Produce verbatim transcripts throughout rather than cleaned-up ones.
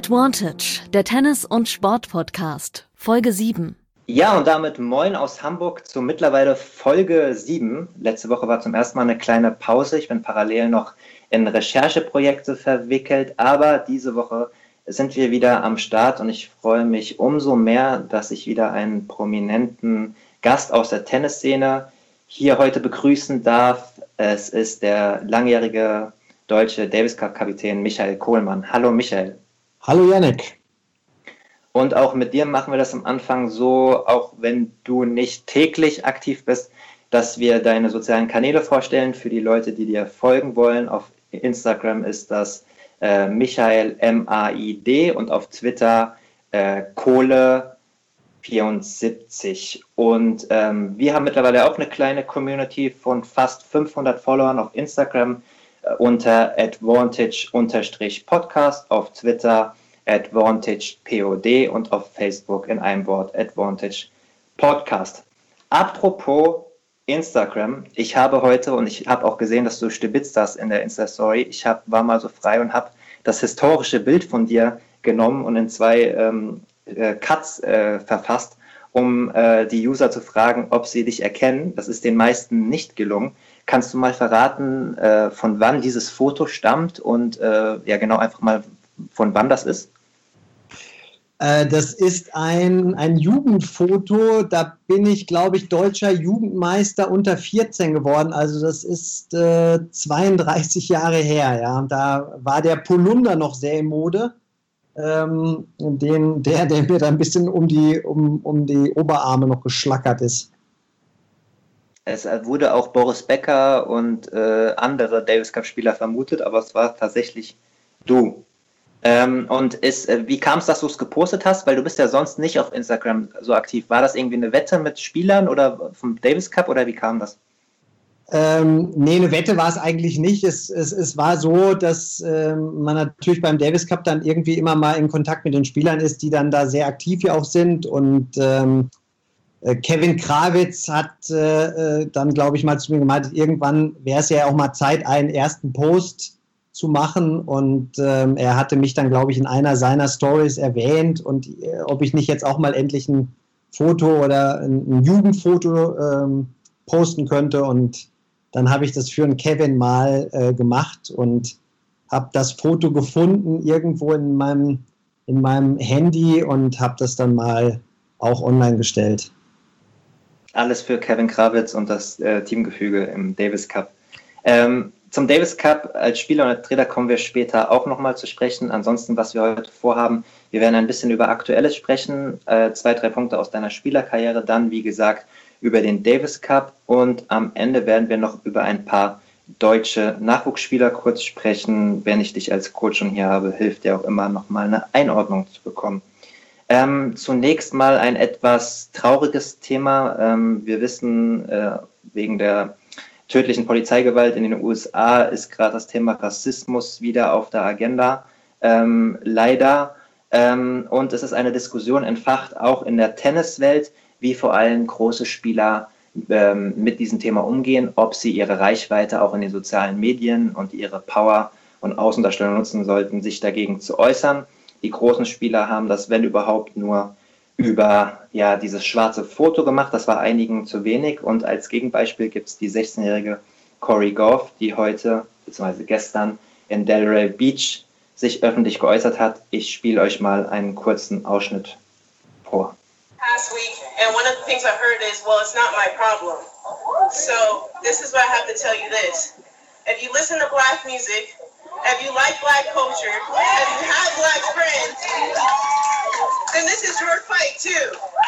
Advantage, der Tennis- und Sport-Podcast, Folge sieben. Ja, und damit moin aus Hamburg zu mittlerweile Folge sieben. Letzte Woche war zum ersten Mal eine kleine Pause. Ich bin parallel noch in Rechercheprojekte verwickelt, aber diese Woche sind wir wieder am Start und ich freue mich umso mehr, dass ich wieder einen prominenten Gast aus der Tennisszene hier heute begrüßen darf. Es ist der langjährige deutsche Davis Cup-Kapitän Michael Kohlmann. Hallo Michael. Hallo Yannick. Und auch mit dir machen wir das am Anfang so, auch wenn du nicht täglich aktiv bist, dass wir deine sozialen Kanäle vorstellen für die Leute, die dir folgen wollen. Auf Instagram ist das äh, Michael M A I D und auf Twitter äh, Kohle vierundsiebzig. Und ähm, wir haben mittlerweile auch eine kleine Community von fast fünfhundert Followern auf Instagram äh, unter Advantage-Podcast, auf Twitter AdvantagePod und auf Facebook in einem Wort Advantage Podcast. Apropos Instagram, ich habe heute, und ich habe auch gesehen, dass du stibitzt hast in der Insta-Story, ich hab, war mal so frei und habe das historische Bild von dir genommen und in zwei ähm, äh, Cuts äh, verfasst, um äh, die User zu fragen, ob sie dich erkennen. Das ist den meisten nicht gelungen. Kannst du mal verraten, äh, von wann dieses Foto stammt und äh, ja genau einfach mal, von wann das ist? Das ist ein, ein Jugendfoto, da bin ich, glaube ich, deutscher Jugendmeister unter vierzehn geworden, also das ist äh, zweiunddreißig Jahre her, ja. Da war der Polunder noch sehr in Mode, ähm, den, der, der mir da ein bisschen um die, um, um die Oberarme noch geschlackert ist. Es wurde auch Boris Becker und äh, andere Davis Cup-Spieler vermutet, aber es war tatsächlich du. Ähm, und ist, äh, wie kam es, dass du es gepostet hast? Weil du bist ja sonst nicht auf Instagram so aktiv. War das irgendwie eine Wette mit Spielern oder vom Davis Cup oder wie kam das? Ähm, nee, eine Wette war es eigentlich nicht. Es, es, es war so, dass ähm, man natürlich beim Davis Cup dann irgendwie immer mal in Kontakt mit den Spielern ist, die dann da sehr aktiv ja auch sind. Und ähm, Kevin Krawitz hat äh, dann, glaube ich, mal zu mir gemeint, irgendwann wäre es ja auch mal Zeit, einen ersten Post zu machen, und ähm, er hatte mich dann, glaube ich, in einer seiner Stories erwähnt, und äh, ob ich nicht jetzt auch mal endlich ein Foto oder ein, ein Jugendfoto ähm, posten könnte, und dann habe ich das für einen Kevin mal äh, gemacht und habe das Foto gefunden irgendwo in meinem, in meinem Handy und habe das dann mal auch online gestellt. Alles für Kevin Krawitz und das äh, Teamgefüge im Davis Cup. Ähm, Zum Davis Cup als Spieler und als Trainer kommen wir später auch nochmal zu sprechen. Ansonsten, was wir heute vorhaben, wir werden ein bisschen über Aktuelles sprechen, äh, zwei, drei Punkte aus deiner Spielerkarriere, dann, wie gesagt, über den Davis Cup, und am Ende werden wir noch über ein paar deutsche Nachwuchsspieler kurz sprechen. Wenn ich dich als Coach schon hier habe, hilft dir auch immer nochmal eine Einordnung zu bekommen. Ähm, zunächst mal ein etwas trauriges Thema. Ähm, wir wissen, äh, wegen der tödlichen Polizeigewalt in den U S A ist gerade das Thema Rassismus wieder auf der Agenda, ähm, leider. Ähm, und es ist eine Diskussion entfacht, auch in der Tenniswelt, wie vor allem große Spieler ähm, mit diesem Thema umgehen, ob sie ihre Reichweite auch in den sozialen Medien und ihre Power und Außendarstellung nutzen sollten, sich dagegen zu äußern. Die großen Spieler haben das, wenn überhaupt, nur über ja, dieses schwarze Foto gemacht. Das war einigen zu wenig. Und als Gegenbeispiel gibt es die sechzehnjährige Cory Gauff, die heute bzw. gestern in Delray Beach sich öffentlich geäußert hat. Ich spiele euch mal einen kurzen Ausschnitt vor. Past week, and one of the things I heard is, well, it's not my problem. So this is what I have to tell you this. If you listen to black music, if you like black culture, if you have black friends, then this is your fight too.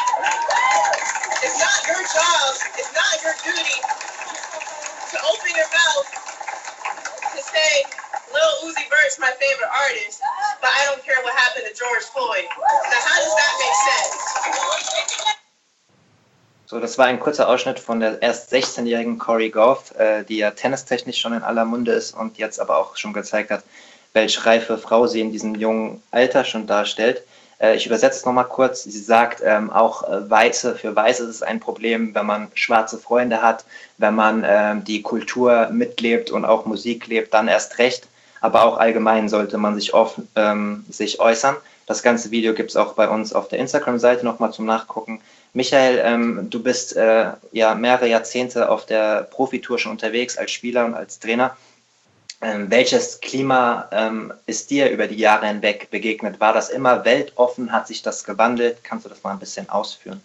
It's not your job, it's not your duty to open your mouth to say, Lil Uzi Vert's my favorite artist, but I don't care what happened to George Floyd. Now how does that make sense? So, das war ein kurzer Ausschnitt von der erst sechzehnjährigen Cory Gauff, äh, die ja tennistechnisch schon in aller Munde ist und jetzt aber auch schon gezeigt hat, welche reife Frau sie in diesem jungen Alter schon darstellt. Äh, ich übersetze es nochmal kurz. Sie sagt, ähm, auch äh, Weiße, für Weiße ist es ein Problem, wenn man schwarze Freunde hat, wenn man ähm, die Kultur mitlebt und auch Musik lebt, dann erst recht. Aber auch allgemein sollte man sich offen ähm, sich äußern. Das ganze Video gibt es auch bei uns auf der Instagram-Seite nochmal zum Nachgucken. Michael, ähm, du bist äh, ja mehrere Jahrzehnte auf der Profitour schon unterwegs als Spieler und als Trainer. Ähm, welches Klima ähm, ist dir über die Jahre hinweg begegnet? War das immer weltoffen? Hat sich das gewandelt? Kannst du das mal ein bisschen ausführen?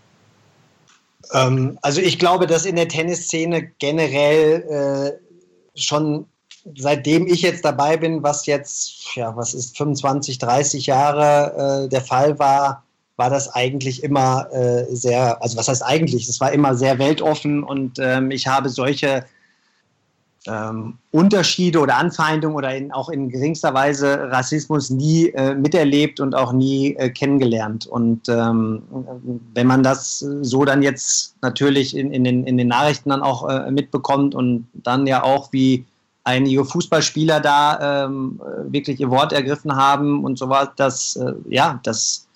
Ähm, also ich glaube, dass in der Tennisszene generell äh, schon seitdem ich jetzt dabei bin, was jetzt, ja, was ist fünfundzwanzig, dreißig Jahre äh, der Fall war, war das eigentlich immer äh, sehr, also was heißt eigentlich, es war immer sehr weltoffen und ähm, ich habe solche ähm, Unterschiede oder Anfeindungen oder in, auch in geringster Weise Rassismus nie äh, miterlebt und auch nie äh, kennengelernt. Und ähm, wenn man das so dann jetzt natürlich in, in, den, in den Nachrichten dann auch äh, mitbekommt und dann ja auch wie einige Fußballspieler da ähm, wirklich ihr Wort ergriffen haben und so was, das, äh, ja, das,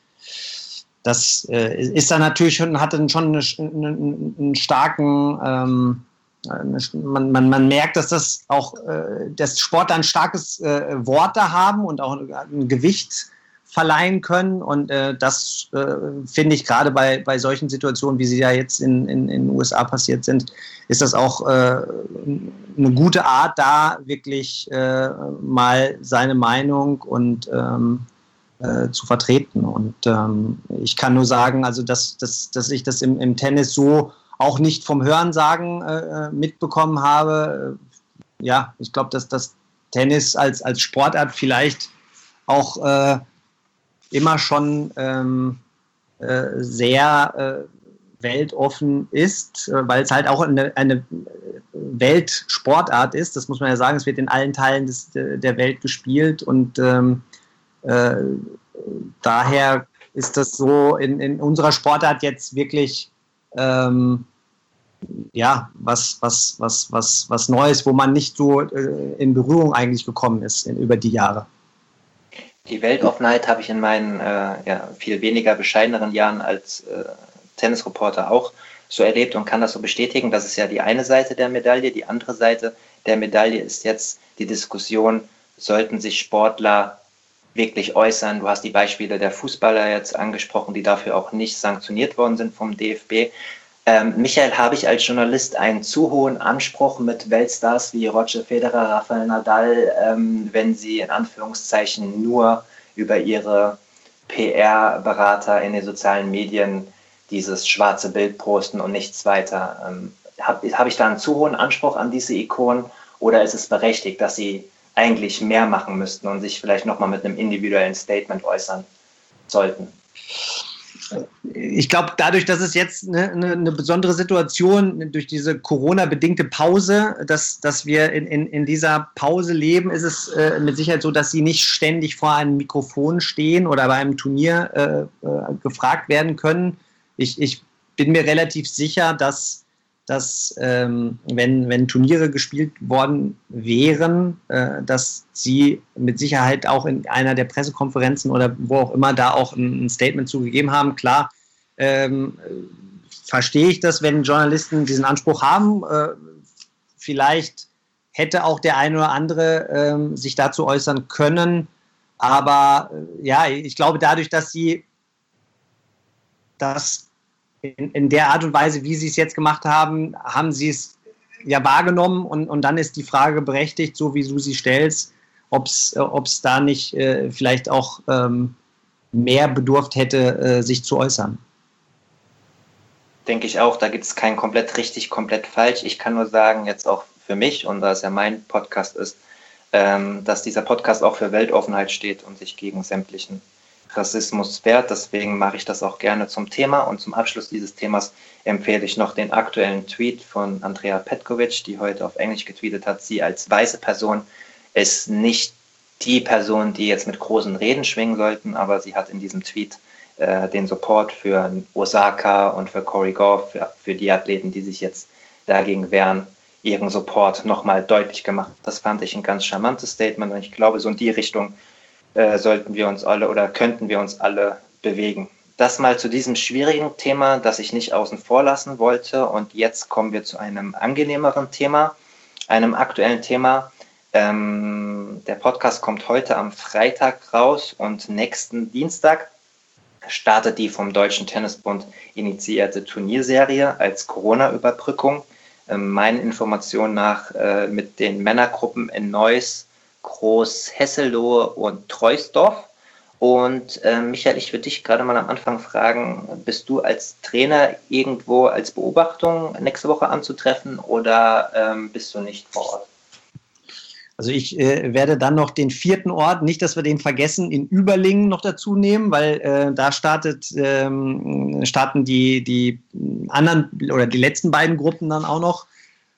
das äh, ist dann natürlich schon, hat dann schon eine, eine, einen starken, ähm, eine, man, man, man merkt, dass das auch, äh, dass Sportler ein starkes äh, Wort da haben und auch ein Gewicht verleihen können und äh, das äh, finde ich gerade bei, bei solchen Situationen, wie sie ja jetzt in, in, in den U S A passiert sind, ist das auch äh, eine gute Art, da wirklich äh, mal seine Meinung und ähm, äh, zu vertreten. Und ähm, ich kann nur sagen, also dass, dass, dass ich das im, im Tennis so auch nicht vom Hörensagen äh, mitbekommen habe. Ja, ich glaube, dass das Tennis als, als Sportart vielleicht auch äh, immer schon ähm, äh, sehr äh, weltoffen ist, äh, weil es halt auch eine, eine Weltsportart ist. Das muss man ja sagen, es wird in allen Teilen des, der Welt gespielt und ähm, äh, daher ist das so in, in unserer Sportart jetzt wirklich ähm, ja, was, was, was, was, was Neues, wo man nicht so äh, in Berührung eigentlich gekommen ist in, über die Jahre. Die Weltoffenheit habe ich in meinen äh, ja, viel weniger bescheideneren Jahren als äh, Tennisreporter auch so erlebt und kann das so bestätigen. Das ist ja die eine Seite der Medaille. Die andere Seite der Medaille ist jetzt die Diskussion, sollten sich Sportler wirklich äußern. Du hast die Beispiele der Fußballer jetzt angesprochen, die dafür auch nicht sanktioniert worden sind vom D F B. Ähm, Michael, habe ich als Journalist einen zu hohen Anspruch mit Weltstars wie Roger Federer, Rafael Nadal, ähm, wenn sie in Anführungszeichen nur über ihre P R-Berater in den sozialen Medien dieses schwarze Bild posten und nichts weiter? Ähm, habe hab ich da einen zu hohen Anspruch an diese Ikonen oder ist es berechtigt, dass sie eigentlich mehr machen müssten und sich vielleicht nochmal mit einem individuellen Statement äußern sollten? Ich glaube, dadurch, dass es jetzt eine, eine, eine besondere Situation durch diese Corona-bedingte Pause, dass, dass wir in, in, in dieser Pause leben, ist es äh, mit Sicherheit so, dass sie nicht ständig vor einem Mikrofon stehen oder bei einem Turnier äh, äh, gefragt werden können. Ich, ich bin mir relativ sicher, dass, dass ähm, wenn, wenn Turniere gespielt worden wären, äh, dass sie mit Sicherheit auch in einer der Pressekonferenzen oder wo auch immer da auch ein, ein Statement zugegeben haben. Klar, ähm, verstehe ich das, wenn Journalisten diesen Anspruch haben. Äh, vielleicht hätte auch der eine oder andere ähm, sich dazu äußern können. Aber äh, ja, ich glaube, dadurch, dass sie das In, in der Art und Weise, wie sie es jetzt gemacht haben, haben sie es ja wahrgenommen und, und dann ist die Frage berechtigt, so wie du sie stellst, ob es da nicht äh, vielleicht auch ähm, mehr bedurft hätte, äh, sich zu äußern. Denke ich auch, da gibt es kein komplett richtig, komplett falsch. Ich kann nur sagen, jetzt auch für mich, und da es ja mein Podcast ist, ähm, dass dieser Podcast auch für Weltoffenheit steht und sich gegen sämtlichen Rassismus wehrt. Deswegen mache ich das auch gerne zum Thema. Und zum Abschluss dieses Themas empfehle ich noch den aktuellen Tweet von Andrea Petkovic, die heute auf Englisch getweetet hat. Sie als weiße Person ist nicht die Person, die jetzt mit großen Reden schwingen sollten, aber sie hat in diesem Tweet äh, den Support für Osaka und für Corey Goff, für, für die Athleten, die sich jetzt dagegen wehren, ihren Support nochmal deutlich gemacht. Das fand ich ein ganz charmantes Statement und ich glaube, so in die Richtung Äh, sollten wir uns alle oder könnten wir uns alle bewegen. Das mal zu diesem schwierigen Thema, das ich nicht außen vor lassen wollte. Und jetzt kommen wir zu einem angenehmeren Thema, einem aktuellen Thema, Ähm, der Podcast kommt heute am Freitag raus und nächsten Dienstag startet die vom Deutschen Tennisbund initiierte Turnierserie als Corona-Überbrückung. Ähm, meinen Informationen nach äh, mit den Männergruppen in Neuss, Groß, Hesselohe und Troisdorf. Und äh, Michael, ich würde dich gerade mal am Anfang fragen, bist du als Trainer irgendwo als Beobachtung nächste Woche anzutreffen oder ähm, bist du nicht vor Ort? Also ich äh, werde dann noch den vierten Ort, nicht, dass wir den vergessen, in Überlingen noch dazu nehmen, weil äh, da startet, ähm, starten die, die anderen oder die letzten beiden Gruppen dann auch noch.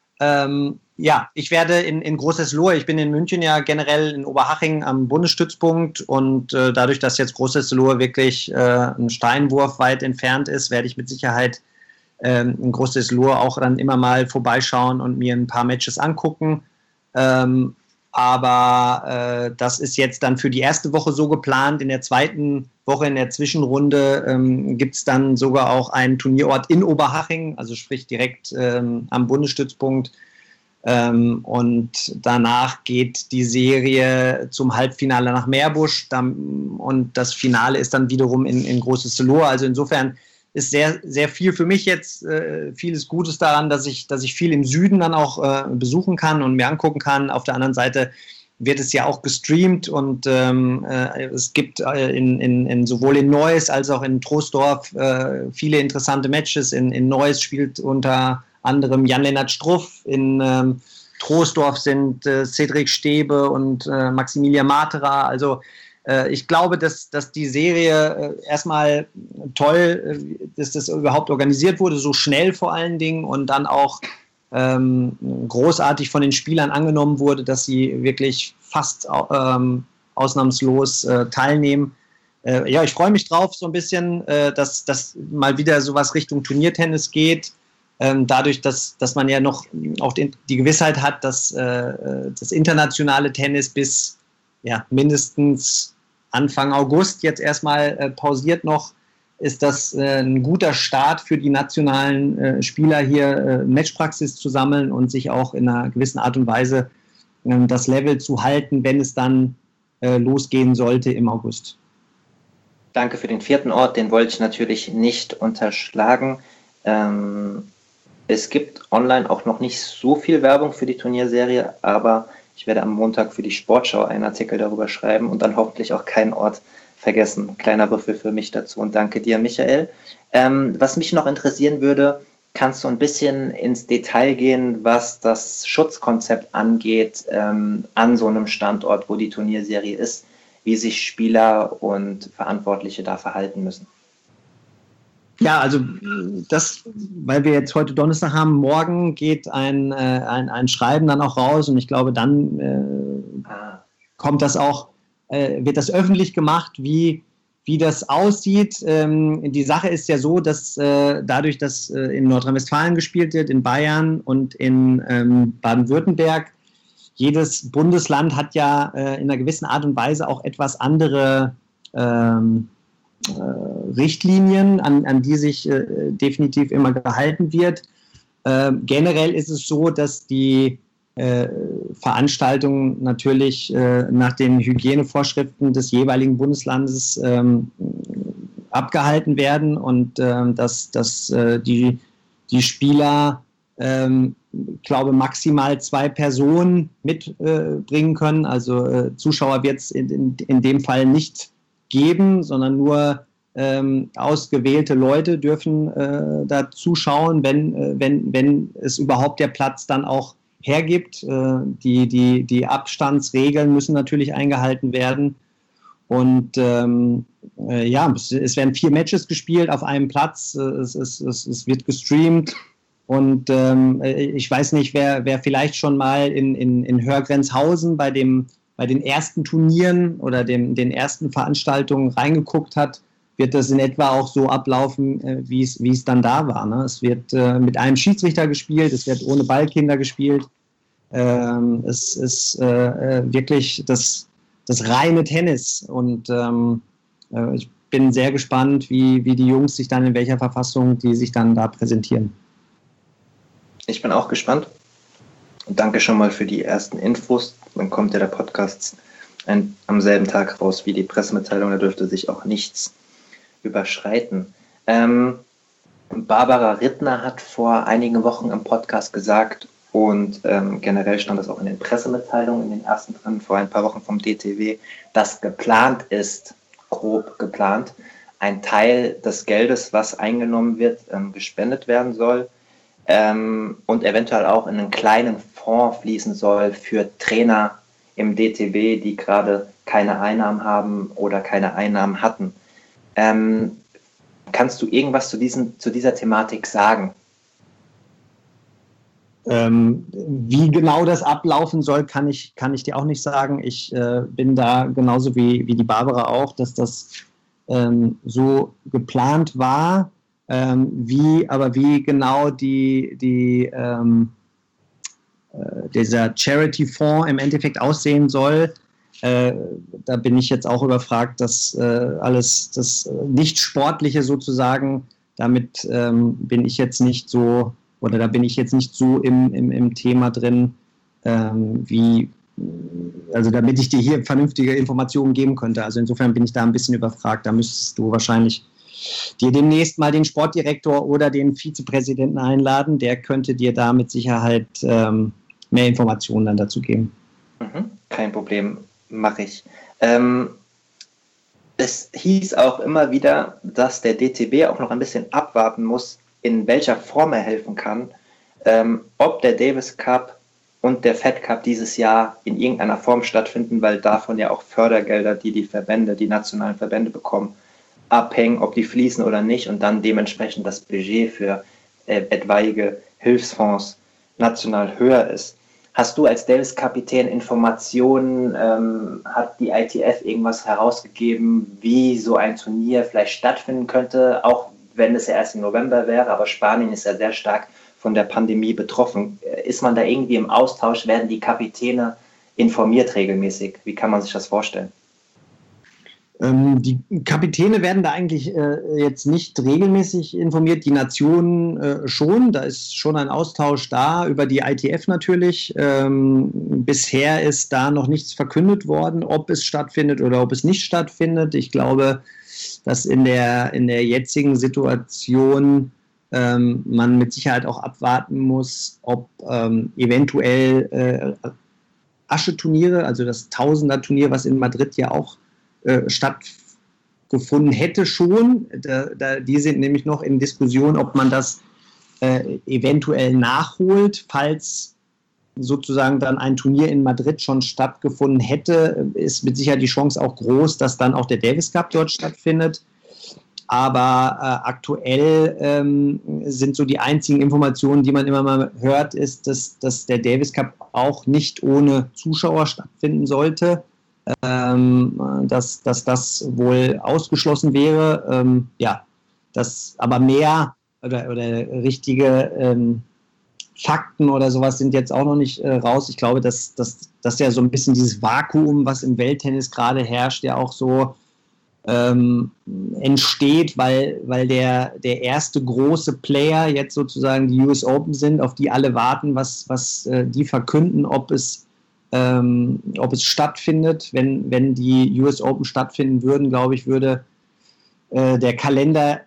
Ähm, ja, ich werde in, in Großhesselohe, ich bin in München ja generell in Oberhaching am Bundesstützpunkt und äh, dadurch, dass jetzt Großhesselohe wirklich äh, ein Steinwurf weit entfernt ist, werde ich mit Sicherheit ähm, in Großhesselohe auch dann immer mal vorbeischauen und mir ein paar Matches angucken. Ähm, aber äh, das ist jetzt dann für die erste Woche so geplant. In der zweiten Woche, in der Zwischenrunde, ähm, gibt es dann sogar auch einen Turnierort in Oberhaching, also sprich direkt ähm, am Bundesstützpunkt. Ähm, und danach geht die Serie zum Halbfinale nach Meerbusch dann, und das Finale ist dann wiederum in, in Großhesselohe. Also insofern ist sehr, sehr viel für mich jetzt, äh, vieles Gutes daran, dass ich, dass ich viel im Süden dann auch äh, besuchen kann und mir angucken kann. Auf der anderen Seite wird es ja auch gestreamt und ähm, äh, es gibt äh, in, in, in sowohl in Neuss als auch in Troisdorf äh, viele interessante Matches. In, in Neuss spielt unter anderem Jan-Lennart Struff, in ähm, Troisdorf sind äh, Cedric Stäbe und äh, Maximilian Matera. Also äh, ich glaube, dass, dass die Serie äh, erstmal toll, äh, dass das überhaupt organisiert wurde, so schnell vor allen Dingen und dann auch ähm, großartig von den Spielern angenommen wurde, dass sie wirklich fast ähm, ausnahmslos äh, teilnehmen. Äh, ja, ich freue mich drauf so ein bisschen, äh, dass, dass mal wieder sowas Richtung Turniertennis geht. Dadurch, dass, dass man ja noch auch die, die Gewissheit hat, dass äh, das internationale Tennis bis ja, mindestens Anfang August jetzt erstmal äh, pausiert noch, ist das äh, ein guter Start für die nationalen äh, Spieler hier äh, Matchpraxis zu sammeln und sich auch in einer gewissen Art und Weise äh, das Level zu halten, wenn es dann äh, losgehen sollte im August. Danke für den vierten Ort, den wollte ich natürlich nicht unterschlagen. Ähm Es gibt online auch noch nicht so viel Werbung für die Turnierserie, aber ich werde am Montag für die Sportschau einen Artikel darüber schreiben und dann hoffentlich auch keinen Ort vergessen. Kleiner Würfel für mich dazu und danke dir, Michael. Ähm, was mich noch interessieren würde, kannst du ein bisschen ins Detail gehen, was das Schutzkonzept angeht ähm, an so einem Standort, wo die Turnierserie ist, wie sich Spieler und Verantwortliche da verhalten müssen? Ja, also das, weil wir jetzt heute Donnerstag haben, morgen geht ein, äh, ein, ein Schreiben dann auch raus und ich glaube, dann äh, ah. kommt das auch, äh, wird das öffentlich gemacht, wie, wie das aussieht. Ähm, die Sache ist ja so, dass äh, dadurch, dass äh, in Nordrhein-Westfalen gespielt wird, in Bayern und in ähm, Baden-Württemberg, jedes Bundesland hat ja äh, in einer gewissen Art und Weise auch etwas andere ähm, Richtlinien, an, an die sich äh, definitiv immer gehalten wird. Äh, generell ist es so, dass die äh, Veranstaltungen natürlich äh, nach den Hygienevorschriften des jeweiligen Bundeslandes ähm, abgehalten werden und äh, dass, dass äh, die, die Spieler, ähm, ich glaube, maximal zwei Personen mitbringen äh, können. Also äh, Zuschauer wird es in, in, in dem Fall nicht geben, sondern nur ähm, ausgewählte Leute dürfen äh, da zuschauen, wenn, äh, wenn, wenn es überhaupt der Platz dann auch hergibt. Äh, die, die, die Abstandsregeln müssen natürlich eingehalten werden. Und ähm, äh, ja, es, es werden vier Matches gespielt auf einem Platz. Es, es, es, es wird gestreamt. Und ähm, ich weiß nicht, wer, wer vielleicht schon mal in, in, in Hörgrenzhausen bei dem bei den ersten Turnieren oder dem, den ersten Veranstaltungen reingeguckt hat, wird das in etwa auch so ablaufen, äh, wie es, wie es dann da war. Ne? Es wird äh, mit einem Schiedsrichter gespielt, es wird ohne Ballkinder gespielt. Ähm, es ist äh, wirklich das, das reine Tennis. Und ähm, äh, ich bin sehr gespannt, wie, wie die Jungs sich dann in welcher Verfassung die sich dann da präsentieren. Ich bin auch gespannt. danke schon mal für die ersten Infos. Dann kommt ja der Podcast ein, am selben Tag raus wie die Pressemitteilung. Da dürfte sich auch nichts überschreiten. Ähm, Barbara Rittner hat vor einigen Wochen im Podcast gesagt, und ähm, generell stand das auch in den Pressemitteilungen, in den ersten drin, vor ein paar Wochen vom D T W, dass geplant ist, grob geplant, ein Teil des Geldes, was eingenommen wird, ähm, gespendet werden soll ähm, und eventuell auch in einen kleinen Fonds fließen soll für Trainer im D T W, die gerade keine Einnahmen haben oder keine Einnahmen hatten. Ähm, kannst du irgendwas zu, diesen, zu dieser Thematik sagen? Ähm, wie genau das ablaufen soll, kann ich, kann ich dir auch nicht sagen. Ich äh, bin da genauso wie, wie die Barbara auch, dass das ähm, so geplant war. Ähm, wie, aber wie genau die, die, ähm, äh, dieser Charity-Fonds im Endeffekt aussehen soll, äh, da bin ich jetzt auch überfragt, dass äh, alles das Nicht-Sportliche sozusagen, damit ähm, bin ich jetzt nicht so Oder da bin ich jetzt nicht so im, im, im Thema drin, ähm, wie, also damit ich dir hier vernünftige Informationen geben könnte. Also insofern bin ich da ein bisschen überfragt. Da müsstest du wahrscheinlich dir demnächst mal den Sportdirektor oder den Vizepräsidenten einladen. Der könnte dir da mit Sicherheit ähm, mehr Informationen dann dazu geben. Mhm, kein Problem, mache ich. Ähm, es hieß auch immer wieder, dass der D T B auch noch ein bisschen abwarten muss, in welcher Form er helfen kann, ähm, ob der Davis Cup und der Fed Cup dieses Jahr in irgendeiner Form stattfinden, weil davon ja auch Fördergelder, die die Verbände, die nationalen Verbände bekommen, abhängen, ob die fließen oder nicht, und dann dementsprechend das Budget für äh, etwaige Hilfsfonds national höher ist. Hast du als Davis-Kapitän Informationen, ähm, hat die I T F irgendwas herausgegeben, wie so ein Turnier vielleicht stattfinden könnte, auch wenn es ja erst im November wäre, aber Spanien ist ja sehr stark von der Pandemie betroffen. Ist man da irgendwie im Austausch? Werden die Kapitäne informiert regelmäßig? Wie kann man sich das vorstellen? Ähm, die Kapitäne werden da eigentlich äh, jetzt nicht regelmäßig informiert, die Nationen äh, schon. Da ist schon ein Austausch da über die I T F natürlich. Ähm, bisher ist da noch nichts verkündet worden, ob es stattfindet oder ob es nicht stattfindet. Ich glaube, dass in der, in der jetzigen Situation ähm, man mit Sicherheit auch abwarten muss, ob ähm, eventuell äh, Ascheturniere, also das Tausender-Turnier, was in Madrid ja auch äh, stattgefunden hätte schon, da, da, die sind nämlich noch in Diskussion, ob man das äh, eventuell nachholt, falls sozusagen dann ein Turnier in Madrid schon stattgefunden hätte, ist mit Sicherheit die Chance auch groß, dass dann auch der Davis Cup dort stattfindet. Aber äh, aktuell ähm, sind so die einzigen Informationen, die man immer mal hört, ist, dass, dass der Davis Cup auch nicht ohne Zuschauer stattfinden sollte, ähm, dass, dass das wohl ausgeschlossen wäre. Ähm, ja, das aber mehr oder, oder richtige ähm, Fakten oder sowas sind jetzt auch noch nicht äh, raus. Ich glaube, dass, dass, dass ja so ein bisschen dieses Vakuum, was im Welttennis gerade herrscht, ja auch so ähm, entsteht, weil, weil der, der erste große Player jetzt sozusagen die U S Open sind, auf die alle warten, was, was äh, die verkünden, ob es, ähm, ob es stattfindet. Wenn, wenn die U S Open stattfinden würden, glaube ich, würde äh, der Kalender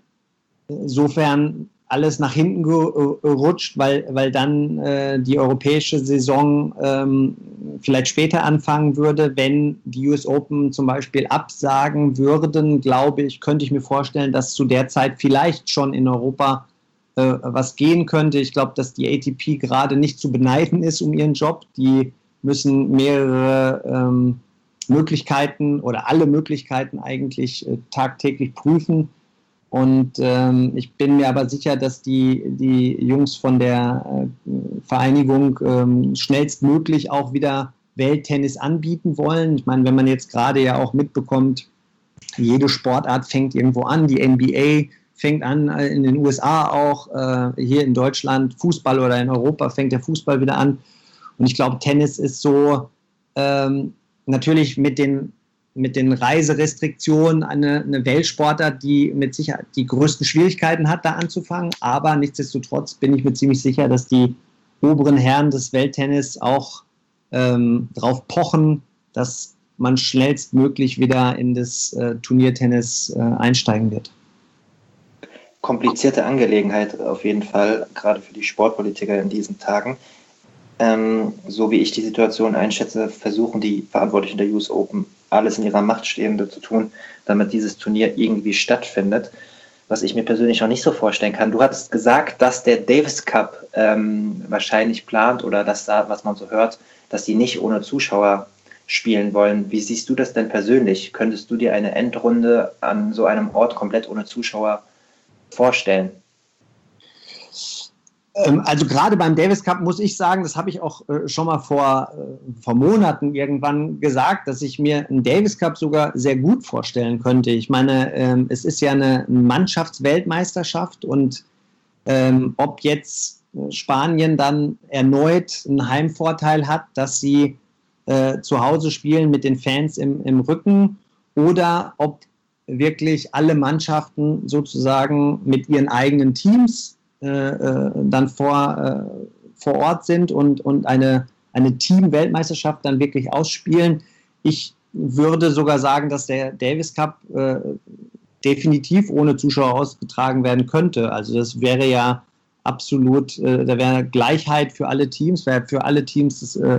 insofern alles nach hinten gerutscht, weil, weil dann äh, die europäische Saison ähm, vielleicht später anfangen würde. Wenn die U S Open zum Beispiel absagen würden, glaube ich, könnte ich mir vorstellen, dass zu der Zeit vielleicht schon in Europa äh, was gehen könnte. Ich glaube, dass die A T P gerade nicht zu beneiden ist um ihren Job. Die müssen mehrere ähm, Möglichkeiten oder alle Möglichkeiten eigentlich äh, tagtäglich prüfen. Und ähm, ich bin mir aber sicher, dass die, die Jungs von der äh, Vereinigung ähm, schnellstmöglich auch wieder Welttennis anbieten wollen. Ich meine, wenn man jetzt gerade ja auch mitbekommt, jede Sportart fängt irgendwo an. Die N B A fängt an, in den U S A auch, äh, hier in Deutschland Fußball oder in Europa fängt der Fußball wieder an. Und ich glaube, Tennis ist so ähm, natürlich mit den mit den Reiserestriktionen eine, eine Weltsportart, die mit Sicherheit die größten Schwierigkeiten hat, da anzufangen. Aber nichtsdestotrotz bin ich mir ziemlich sicher, dass die oberen Herren des Welttennis auch ähm, darauf pochen, dass man schnellstmöglich wieder in das äh, Turniertennis äh, einsteigen wird. Komplizierte Angelegenheit auf jeden Fall, gerade für die Sportpolitiker in diesen Tagen. Ähm, so wie ich die Situation einschätze, versuchen die Verantwortlichen der U S Open alles in ihrer Macht Stehende zu tun, damit dieses Turnier irgendwie stattfindet. Was ich mir persönlich noch nicht so vorstellen kann. Du hattest gesagt, dass der Davis Cup ähm, wahrscheinlich plant oder dass da, was man so hört, dass die nicht ohne Zuschauer spielen wollen. Wie siehst du das denn persönlich? Könntest du dir eine Endrunde an so einem Ort komplett ohne Zuschauer vorstellen? Also gerade beim Davis Cup muss ich sagen, das habe ich auch äh, schon mal vor, äh, vor Monaten irgendwann gesagt, dass ich mir einen Davis Cup sogar sehr gut vorstellen könnte. Ich meine, ähm, es ist ja eine Mannschaftsweltmeisterschaft und ähm, ob jetzt Spanien dann erneut einen Heimvorteil hat, dass sie äh, zu Hause spielen mit den Fans im, im Rücken oder ob wirklich alle Mannschaften sozusagen mit ihren eigenen Teams Äh, dann vor, äh, vor Ort sind und, und eine, eine Team-Weltmeisterschaft dann wirklich ausspielen. Ich würde sogar sagen, dass der Davis Cup äh, definitiv ohne Zuschauer ausgetragen werden könnte. Also das wäre ja absolut, äh, da wäre Gleichheit für alle Teams, wäre für alle Teams das, äh,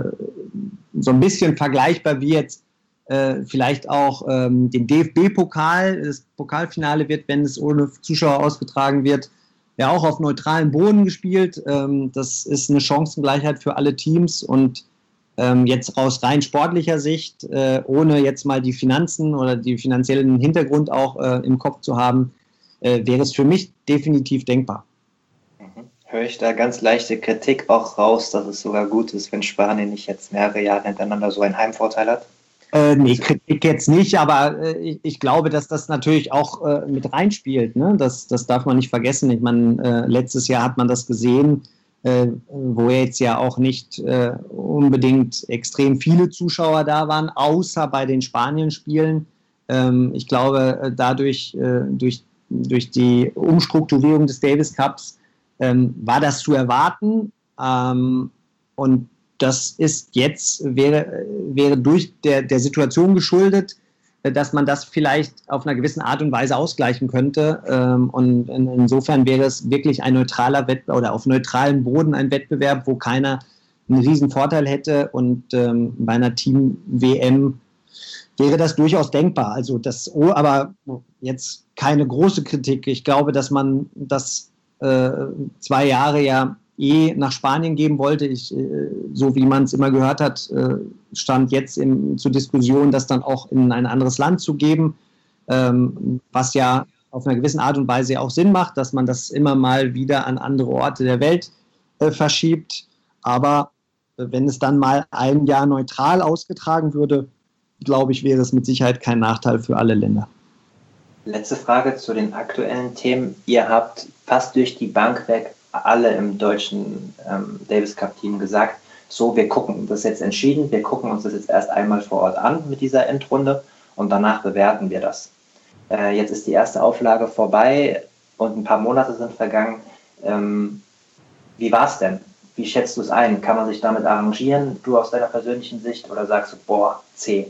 so ein bisschen vergleichbar wie jetzt äh, vielleicht auch ähm, den D F B-Pokal, das Pokalfinale wird, wenn es ohne Zuschauer ausgetragen wird, ja auch auf neutralem Boden gespielt. Ähm, das ist eine Chancengleichheit für alle Teams und ähm, jetzt aus rein sportlicher Sicht, äh, ohne jetzt mal die Finanzen oder die finanziellen Hintergrund auch äh, im Kopf zu haben, äh, wäre es für mich definitiv denkbar. Mhm. Höre ich da ganz leichte Kritik auch raus, dass es sogar gut ist, wenn Spanien nicht jetzt mehrere Jahre hintereinander so einen Heimvorteil hat? Äh, nee, Kritik jetzt nicht, aber äh, ich, ich glaube, dass das natürlich auch äh, mit reinspielt. Ne? Das, das darf man nicht vergessen. Ich meine, äh, letztes Jahr hat man das gesehen, äh, wo jetzt ja auch nicht äh, unbedingt extrem viele Zuschauer da waren, außer bei den Spanien-Spielen. Ähm, ich glaube, äh, dadurch, äh, durch, durch die Umstrukturierung des Davis Cups ähm, war das zu erwarten. Ähm, und das ist jetzt, wäre, wäre durch der, der Situation geschuldet, dass man das vielleicht auf einer gewissen Art und Weise ausgleichen könnte. Und insofern wäre es wirklich ein neutraler Wettbewerb oder auf neutralem Boden ein Wettbewerb, wo keiner einen riesen Vorteil hätte. Und bei einer Team-W M wäre das durchaus denkbar. Also das, aber jetzt keine große Kritik. Ich glaube, dass man das äh, zwei Jahre ja eh nach Spanien geben wollte. Ich, so wie man es immer gehört hat, stand jetzt im, zur Diskussion, das dann auch in ein anderes Land zu geben, was ja auf einer gewissen Art und Weise auch Sinn macht, dass man das immer mal wieder an andere Orte der Welt verschiebt. Aber wenn es dann mal ein Jahr neutral ausgetragen würde, glaube ich, wäre es mit Sicherheit kein Nachteil für alle Länder. Letzte Frage zu den aktuellen Themen. Ihr habt fast durch die Bank weg alle im deutschen ähm, Davis Cup Team gesagt, so, wir gucken, das ist jetzt entschieden, wir gucken uns das jetzt erst einmal vor Ort an mit dieser Endrunde und danach bewerten wir das. Äh, jetzt ist die erste Auflage vorbei und ein paar Monate sind vergangen. Ähm, wie war es denn? Wie schätzt du es ein? Kann man sich damit arrangieren, du aus deiner persönlichen Sicht, oder sagst du, boah, zäh?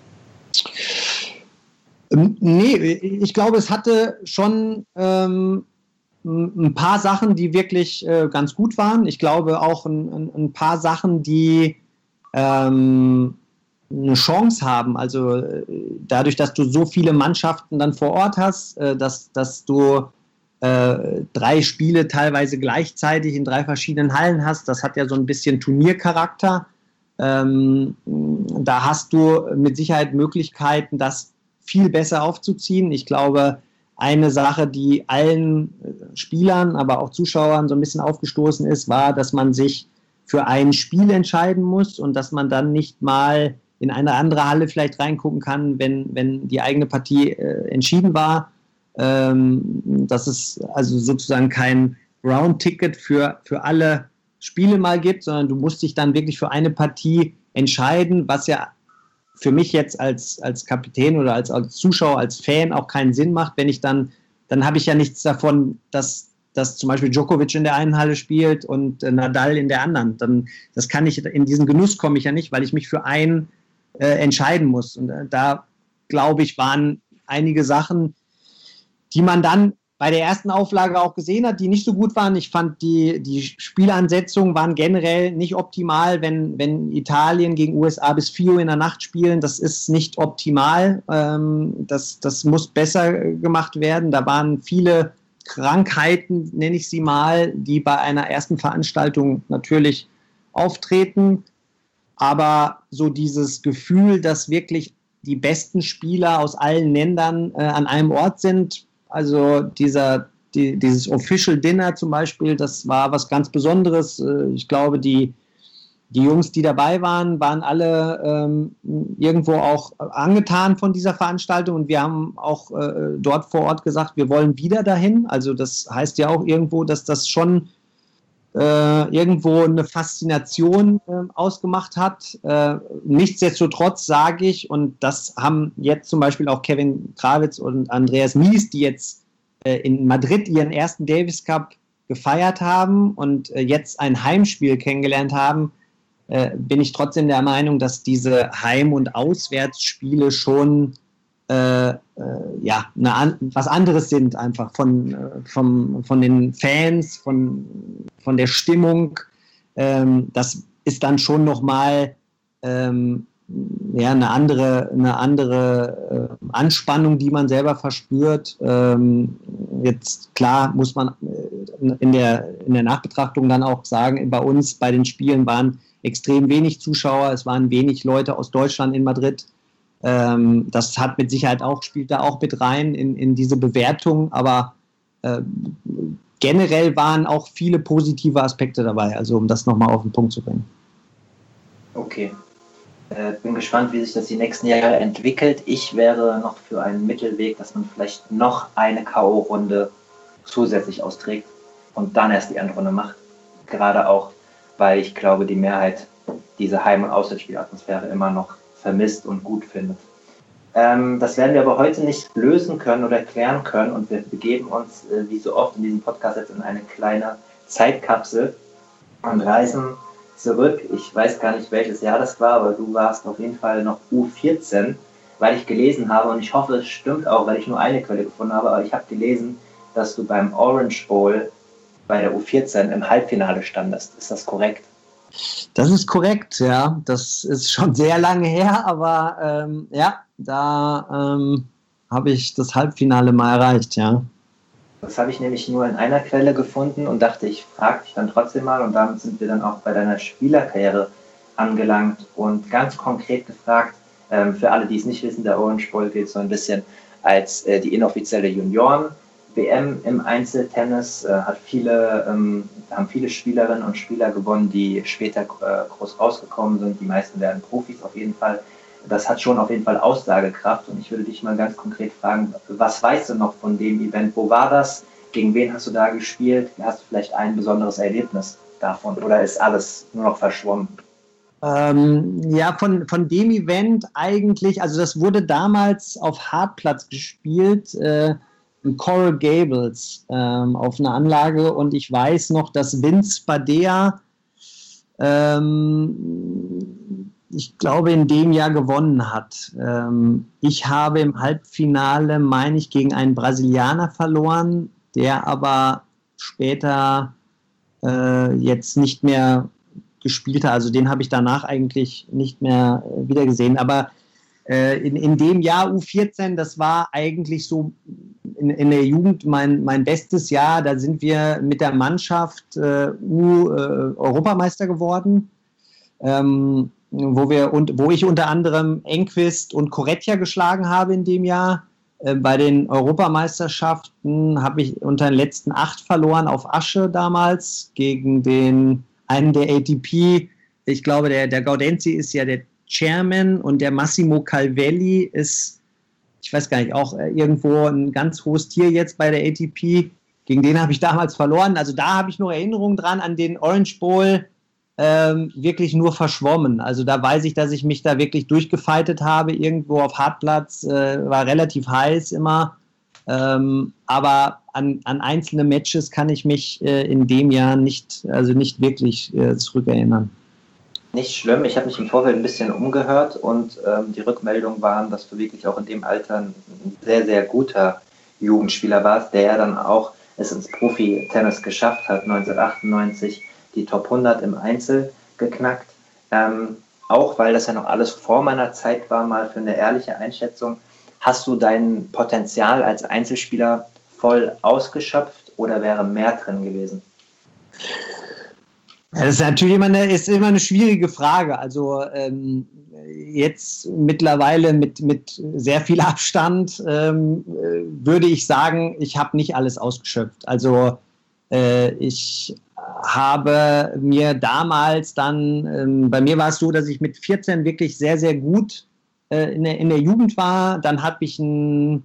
Nee, ich glaube, es hatte schon ähm, ein paar Sachen, die wirklich äh, ganz gut waren. Ich glaube auch ein, ein, ein paar Sachen, die ähm, eine Chance haben. Also äh, dadurch, dass du so viele Mannschaften dann vor Ort hast, äh, dass, dass du äh, drei Spiele teilweise gleichzeitig in drei verschiedenen Hallen hast, das hat ja so ein bisschen Turniercharakter. Ähm, da hast du mit Sicherheit Möglichkeiten, das viel besser aufzuziehen. Ich glaube, eine Sache, die allen Spielern, aber auch Zuschauern so ein bisschen aufgestoßen ist, war, dass man sich für ein Spiel entscheiden muss und dass man dann nicht mal in eine andere Halle vielleicht reingucken kann, wenn, wenn die eigene Partie äh, entschieden war. Ähm, dass es also sozusagen kein Round-Ticket für, für alle Spiele mal gibt, sondern du musst dich dann wirklich für eine Partie entscheiden, was ja für mich jetzt als, als Kapitän oder als, als Zuschauer, als Fan auch keinen Sinn macht, wenn ich dann, dann habe ich ja nichts davon, dass dass zum Beispiel Djokovic in der einen Halle spielt und äh, Nadal in der anderen. Dann, das kann ich, in diesen Genuss komme ich ja nicht, weil ich mich für einen äh, entscheiden muss. Und äh, da, glaube ich, waren einige Sachen, die man dann bei der ersten Auflage auch gesehen hat, die nicht so gut waren. Ich fand, die, die Spielansetzungen waren generell nicht optimal, wenn, wenn Italien gegen U S A bis vier Uhr in der Nacht spielen. Das ist nicht optimal. Ähm, das, das muss besser gemacht werden. Da waren viele Krankheiten, nenne ich sie mal, die bei einer ersten Veranstaltung natürlich auftreten. Aber so dieses Gefühl, dass wirklich die besten Spieler aus allen Ländern äh, an einem Ort sind, also dieser, die, dieses Official Dinner zum Beispiel, das war was ganz Besonderes. Ich glaube, die, die Jungs, die dabei waren, waren alle ähm, irgendwo auch angetan von dieser Veranstaltung. Und wir haben auch äh, dort vor Ort gesagt, wir wollen wieder dahin. Also das heißt ja auch irgendwo, dass das schon äh, irgendwo eine Faszination äh, ausgemacht hat. Äh, nichtsdestotrotz sage ich, und das haben jetzt zum Beispiel auch Kevin Krawitz und Andreas Mies, die jetzt äh, in Madrid ihren ersten Davis Cup gefeiert haben und äh, jetzt ein Heimspiel kennengelernt haben, äh, bin ich trotzdem der Meinung, dass diese Heim- und Auswärtsspiele schon Äh, äh, ja, eine an, was anderes sind einfach von, äh, vom, von den Fans, von, von der Stimmung. Ähm, das ist dann schon nochmal ähm, ja, eine andere, eine andere äh, Anspannung, die man selber verspürt. Ähm, jetzt klar muss man in der, in der Nachbetrachtung dann auch sagen, bei uns bei den Spielen waren extrem wenig Zuschauer, es waren wenig Leute aus Deutschland in Madrid. Ähm, das hat mit Sicherheit auch, spielt da auch mit rein in, in diese Bewertung, aber äh, generell waren auch viele positive Aspekte dabei, also um das nochmal auf den Punkt zu bringen. Okay, äh, bin gespannt, wie sich das die nächsten Jahre entwickelt. Ich wäre noch für einen Mittelweg, dass man vielleicht noch eine K O-Runde zusätzlich austrägt und dann erst die Endrunde macht, gerade auch, weil ich glaube, die Mehrheit diese Heim- und Auswärtsspielatmosphäre immer noch vermisst und gut findet. Ähm, das werden wir aber heute nicht lösen können oder klären können und wir begeben uns, äh, wie so oft in diesem Podcast, jetzt in eine kleine Zeitkapsel und reisen zurück. Ich weiß gar nicht, welches Jahr das war, aber du warst auf jeden Fall noch U vierzehn, weil ich gelesen habe, und ich hoffe, es stimmt auch, weil ich nur eine Quelle gefunden habe, aber ich habe gelesen, dass du beim Orange Bowl bei der U vierzehn im Halbfinale standest. Ist das korrekt? Das ist korrekt, ja. Das ist schon sehr lange her, aber ähm, ja, da ähm, habe ich das Halbfinale mal erreicht, ja. Das habe ich nämlich nur in einer Quelle gefunden und dachte, ich frage dich dann trotzdem mal, und damit sind wir dann auch bei deiner Spielerkarriere angelangt und ganz konkret gefragt, ähm, für alle, die es nicht wissen, der Orange Bowl gilt so ein bisschen als äh, die inoffizielle Junioren-W M im Einzeltennis, äh, hat viele, ähm, haben viele Spielerinnen und Spieler gewonnen, die später äh, groß rausgekommen sind. Die meisten werden Profis auf jeden Fall. Das hat schon auf jeden Fall Aussagekraft, und ich würde dich mal ganz konkret fragen, was weißt du noch von dem Event? Wo war das? Gegen wen hast du da gespielt? Hast du vielleicht ein besonderes Erlebnis davon, oder ist alles nur noch verschwommen? Ähm, ja, von, von dem Event eigentlich, also das wurde damals auf Hartplatz gespielt, äh, in Coral Gables ähm, auf einer Anlage, und ich weiß noch, dass Vince Badea ähm, ich glaube in dem Jahr gewonnen hat. Ähm, ich habe im Halbfinale, meine ich, gegen einen Brasilianer verloren, der aber später äh, jetzt nicht mehr gespielt hat. Also den habe ich danach eigentlich nicht mehr äh, wieder gesehen. Aber äh, in, in dem Jahr U vierzehn, das war eigentlich so in, in der Jugend mein, mein bestes Jahr. Da sind wir mit der Mannschaft äh, U-Europameister äh, geworden, ähm, wo wir und wo ich unter anderem Enquist und Corretja geschlagen habe in dem Jahr. Äh, bei den Europameisterschaften habe ich unter den letzten acht verloren auf Asche damals gegen den einen der A T P. Ich glaube, der, der Gaudenzi ist ja der Chairman, und der Massimo Calvelli ist, ich weiß gar nicht, auch irgendwo ein ganz hohes Tier jetzt bei der A T P. Gegen den habe ich damals verloren. Also da habe ich noch Erinnerungen dran an den Orange Bowl, ähm, wirklich nur verschwommen. Also da weiß ich, dass ich mich da wirklich durchgefeitet habe, irgendwo auf Hartplatz, äh, war relativ heiß immer. Ähm, aber an, an einzelne Matches kann ich mich äh, in dem Jahr nicht, also nicht wirklich äh, zurückerinnern. Nicht schlimm, ich habe mich im Vorfeld ein bisschen umgehört und ähm, die Rückmeldungen waren, dass du wirklich auch in dem Alter ein sehr, sehr guter Jugendspieler warst, der ja dann auch es ins Profi-Tennis geschafft hat, neunzehnhundertachtundneunzig die Top hundert im Einzel geknackt. Ähm, auch weil das ja noch alles vor meiner Zeit war, mal für eine ehrliche Einschätzung. Hast du dein Potenzial als Einzelspieler voll ausgeschöpft oder wäre mehr drin gewesen? Ja, das ist natürlich immer eine, ist immer eine schwierige Frage. Also ähm, jetzt mittlerweile mit, mit sehr viel Abstand ähm, würde ich sagen, ich habe nicht alles ausgeschöpft. Also äh, ich habe mir damals dann, ähm, bei mir war es so, dass ich mit vierzehn wirklich sehr, sehr gut äh, in, der, in der Jugend war. Dann habe ich ein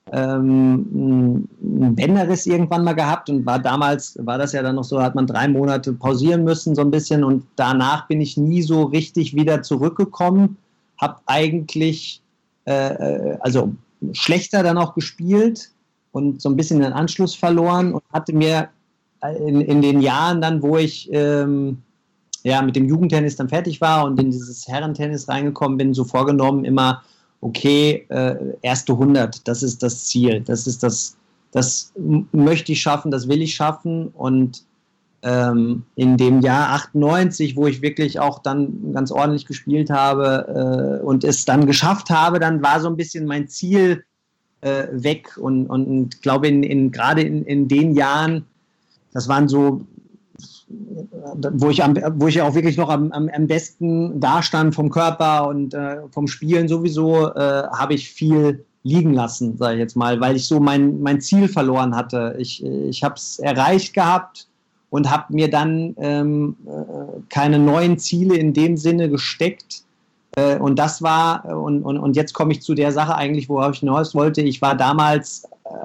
Ähm, ein Bänderriss irgendwann mal gehabt und war damals, war das ja dann noch so, hat man drei Monate pausieren müssen so ein bisschen und danach bin ich nie so richtig wieder zurückgekommen, habe eigentlich äh, also schlechter dann auch gespielt und so ein bisschen den Anschluss verloren und hatte mir in, in den Jahren dann, wo ich ähm, ja mit dem Jugendtennis dann fertig war und in dieses Herrentennis reingekommen bin, so vorgenommen immer, okay, äh, erste hundert, das ist das Ziel, das ist das, das m- möchte ich schaffen, das will ich schaffen und ähm, in dem Jahr achtundneunzig, wo ich wirklich auch dann ganz ordentlich gespielt habe äh, und es dann geschafft habe, dann war so ein bisschen mein Ziel äh, weg und, und, und glaube in, in, gerade in, in den Jahren, das waren so wo ich, am, wo ich auch wirklich noch am, am, am besten dastand vom Körper und äh, vom Spielen sowieso, äh, habe ich viel liegen lassen, sage ich jetzt mal, weil ich so mein, mein Ziel verloren hatte. Ich, ich habe es erreicht gehabt und habe mir dann ähm, keine neuen Ziele in dem Sinne gesteckt. Äh, und das war, und, und, und jetzt komme ich zu der Sache eigentlich, worauf ich hinaus wollte. Ich war damals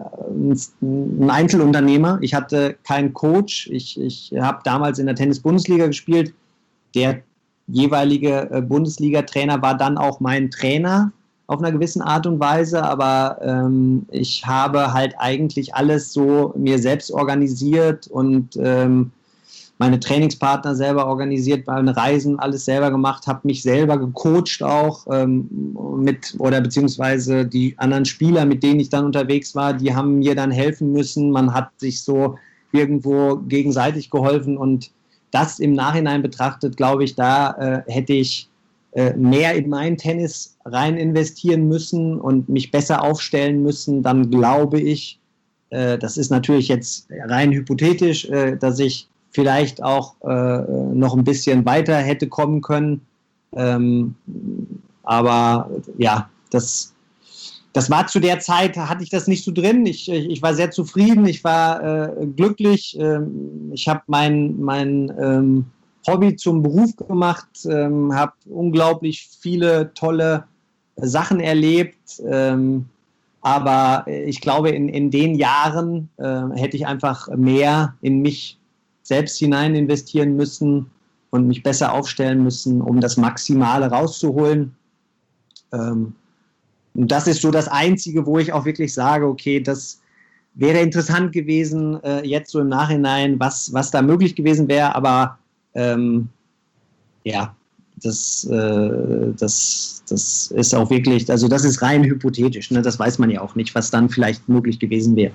ein Einzelunternehmer. Ich hatte keinen Coach. Ich, ich habe damals in der Tennis-Bundesliga gespielt. Der jeweilige Bundesliga-Trainer war dann auch mein Trainer auf einer gewissen Art und Weise. Aber ähm, ich habe halt eigentlich alles so mir selbst organisiert und ähm, meine Trainingspartner selber organisiert, bei den Reisen alles selber gemacht, habe mich selber gecoacht auch ähm, mit oder beziehungsweise die anderen Spieler, mit denen ich dann unterwegs war, die haben mir dann helfen müssen. Man hat sich so irgendwo gegenseitig geholfen und das im Nachhinein betrachtet, glaube ich, da äh, hätte ich äh, mehr in meinen Tennis rein investieren müssen und mich besser aufstellen müssen. Dann glaube ich, äh, das ist natürlich jetzt rein hypothetisch, äh, dass ich vielleicht auch äh, noch ein bisschen weiter hätte kommen können. Ähm, aber ja, das, das war zu der Zeit, hatte ich das nicht so drin. Ich, ich war sehr zufrieden, ich war äh, glücklich. Ähm, ich habe mein, mein ähm, Hobby zum Beruf gemacht, ähm, habe unglaublich viele tolle Sachen erlebt. Ähm, aber ich glaube, in, in den Jahren äh, hätte ich einfach mehr in mich selbst hinein investieren müssen und mich besser aufstellen müssen, um das Maximale rauszuholen. Ähm, und das ist so das Einzige, wo ich auch wirklich sage, okay, das wäre interessant gewesen, äh, jetzt so im Nachhinein, was, was da möglich gewesen wäre, aber ähm, ja, das, äh, das, das ist auch wirklich, also das ist rein hypothetisch, ne? Das weiß man ja auch nicht, was dann vielleicht möglich gewesen wäre.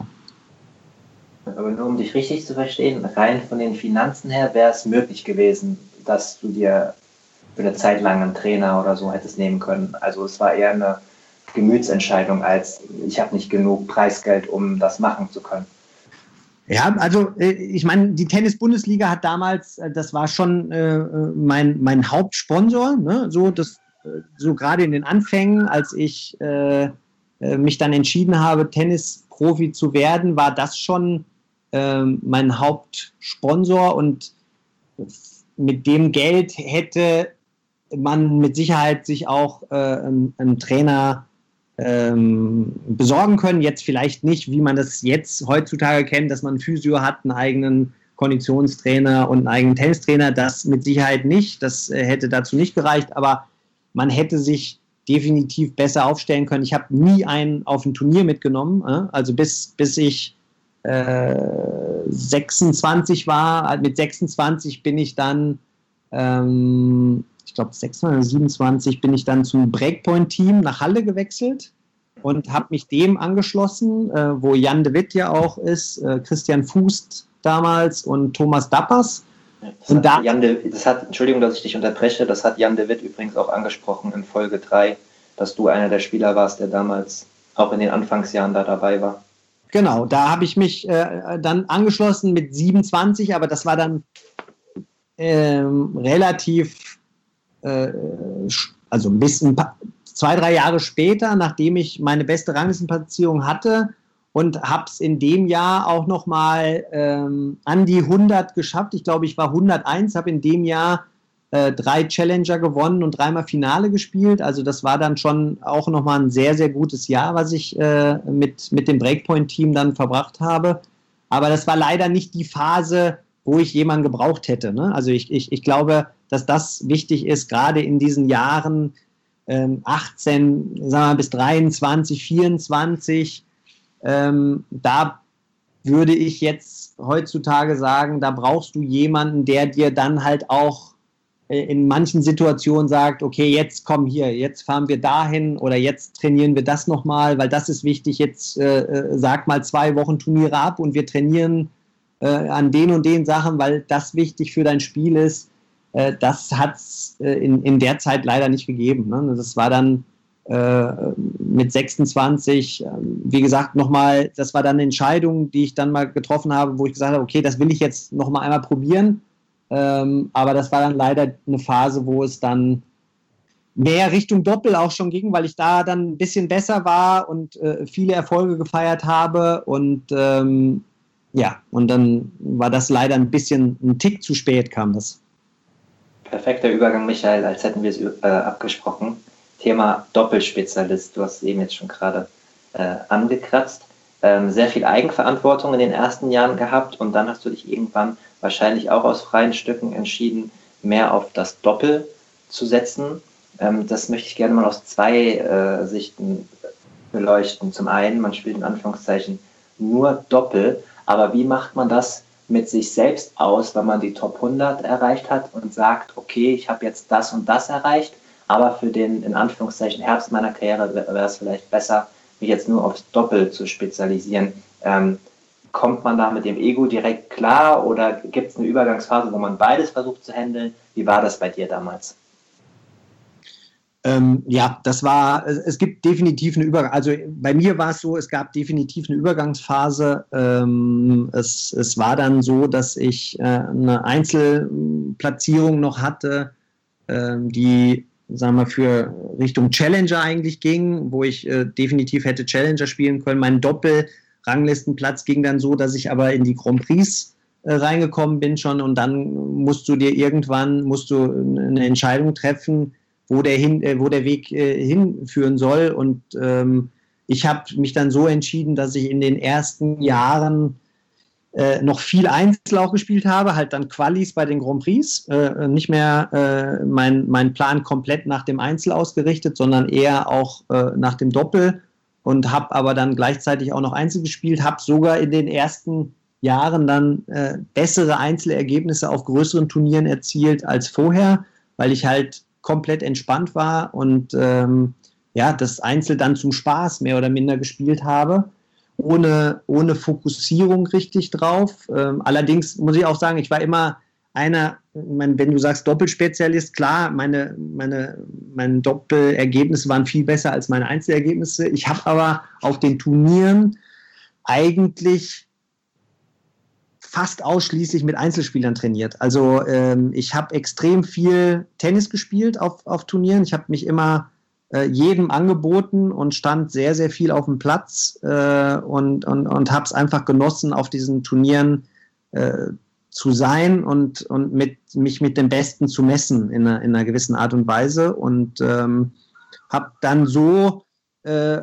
Aber nur um dich richtig zu verstehen, rein von den Finanzen her wäre es möglich gewesen, dass du dir für eine Zeit lang einen Trainer oder so hättest nehmen können. Also es war eher eine Gemütsentscheidung als ich habe nicht genug Preisgeld, um das machen zu können. Ja, also ich meine, die Tennis-Bundesliga hat damals, das war schon äh, mein, mein Hauptsponsor, ne? So, das, so gerade in den Anfängen, als ich äh, mich dann entschieden habe, Tennisprofi zu werden, war das schon äh, mein Hauptsponsor und mit dem Geld hätte man mit Sicherheit sich auch äh, einen, einen Trainer ähm, besorgen können. Jetzt vielleicht nicht, wie man das jetzt heutzutage kennt, dass man einen Physio hat, einen eigenen Konditionstrainer und einen eigenen Tennistrainer. Das mit Sicherheit nicht. Das äh, hätte dazu nicht gereicht, aber man hätte sich definitiv besser aufstellen können. Ich habe nie einen auf ein Turnier mitgenommen, äh? also bis, bis ich äh, sechsundzwanzig war. Mit sechsundzwanzig bin ich dann, ähm, ich glaube sechsundzwanzig oder siebenundzwanzig, bin ich dann zum Breakpoint-Team nach Halle gewechselt und habe mich dem angeschlossen, äh, wo Jan de Witt ja auch ist, äh, Christian Fußt damals und Thomas Dappers. Das und hat da, Jan de, das hat, Entschuldigung, dass ich dich unterbreche, das hat Jan de Witt übrigens auch angesprochen in Folge drei, dass du einer der Spieler warst, der damals auch in den Anfangsjahren da dabei war. Genau, da habe ich mich äh, dann angeschlossen mit siebenundzwanzig, aber das war dann ähm, relativ, äh, also ein bisschen, zwei, drei Jahre später, nachdem ich meine beste Ranglistenplatzierung hatte, und habe es in dem Jahr auch nochmal ähm, an die hundert geschafft. Ich glaube, ich war hunderteins, habe in dem Jahr äh, drei Challenger gewonnen und dreimal Finale gespielt. Also das war dann schon auch nochmal ein sehr, sehr gutes Jahr, was ich äh, mit, mit dem Breakpoint-Team dann verbracht habe. Aber das war leider nicht die Phase, wo ich jemanden gebraucht hätte. Ne? Also ich, ich, ich glaube, dass das wichtig ist, gerade in diesen Jahren ähm, achtzehn, sagen wir mal, bis dreiundzwanzig, vierundzwanzig, Ähm, da würde ich jetzt heutzutage sagen, da brauchst du jemanden, der dir dann halt auch äh, in manchen Situationen sagt, okay, jetzt komm hier, jetzt fahren wir dahin oder jetzt trainieren wir das nochmal, weil das ist wichtig, jetzt äh, sag mal zwei Wochen Turniere ab und wir trainieren äh, an den und den Sachen, weil das wichtig für dein Spiel ist. Äh, das hat es äh, in, in der Zeit leider nicht gegeben. Ne? Das war dann mit sechsundzwanzig, wie gesagt, nochmal, das war dann eine Entscheidung, die ich dann mal getroffen habe, wo ich gesagt habe, okay, das will ich jetzt nochmal einmal probieren, ähm, aber das war dann leider eine Phase, wo es dann mehr Richtung Doppel auch schon ging, weil ich da dann ein bisschen besser war und äh, viele Erfolge gefeiert habe und ähm, ja, und dann war das leider ein bisschen, ein Tick zu spät kam das. Perfekter Übergang, Michael, als hätten wir es äh, abgesprochen. Thema Doppelspezialist, du hast es eben jetzt schon gerade äh, angekratzt. Ähm, sehr viel Eigenverantwortung in den ersten Jahren gehabt und dann hast du dich irgendwann wahrscheinlich auch aus freien Stücken entschieden, mehr auf das Doppel zu setzen. Ähm, das möchte ich gerne mal aus zwei äh, Sichten beleuchten. Zum einen, man spielt in Anführungszeichen nur Doppel, aber wie macht man das mit sich selbst aus, wenn man die Top hundert erreicht hat und sagt, okay, ich habe jetzt das und das erreicht, aber für den, in Anführungszeichen, Herbst meiner Karriere wäre es vielleicht besser, mich jetzt nur aufs Doppel zu spezialisieren. Ähm, kommt man da mit dem Ego direkt klar oder gibt es eine Übergangsphase, wo man beides versucht zu handeln? Wie war das bei dir damals? Ähm, ja, das war, es gibt definitiv eine Übergang, also bei mir war es so, es gab definitiv eine Übergangsphase. Ähm, es, es war dann so, dass ich äh, eine Einzelplatzierung noch hatte, ähm, die sagen wir, für Richtung Challenger eigentlich ging, wo ich äh, definitiv hätte Challenger spielen können. Mein Doppel-Ranglistenplatz ging dann so, dass ich aber in die Grand Prix äh, reingekommen bin schon und dann musst du dir irgendwann, musst du eine Entscheidung treffen, wo der, hin, äh, wo der Weg äh, hinführen soll und ähm, ich habe mich dann so entschieden, dass ich in den ersten Jahren Äh, noch viel Einzel auch gespielt habe, halt dann Qualis bei den Grand Prix, äh, nicht mehr äh, mein, mein Plan komplett nach dem Einzel ausgerichtet, sondern eher auch äh, nach dem Doppel und habe aber dann gleichzeitig auch noch Einzel gespielt, habe sogar in den ersten Jahren dann äh, bessere Einzelergebnisse auf größeren Turnieren erzielt als vorher, weil ich halt komplett entspannt war und ähm, ja, das Einzel dann zum Spaß mehr oder minder gespielt habe. Ohne, ohne Fokussierung richtig drauf. Ähm, allerdings muss ich auch sagen, ich war immer einer, mein, wenn du sagst Doppelspezialist, klar, meine, meine, meine Doppelergebnisse waren viel besser als meine Einzelergebnisse. Ich habe aber auf den Turnieren eigentlich fast ausschließlich mit Einzelspielern trainiert. Also ähm, ich habe extrem viel Tennis gespielt auf, auf Turnieren. Ich habe mich immer jedem angeboten und stand sehr, sehr viel auf dem Platz äh, und, und, und habe es einfach genossen, auf diesen Turnieren äh, zu sein und, und mit, mich mit dem Besten zu messen in einer, in einer gewissen Art und Weise und ähm, habe dann so äh,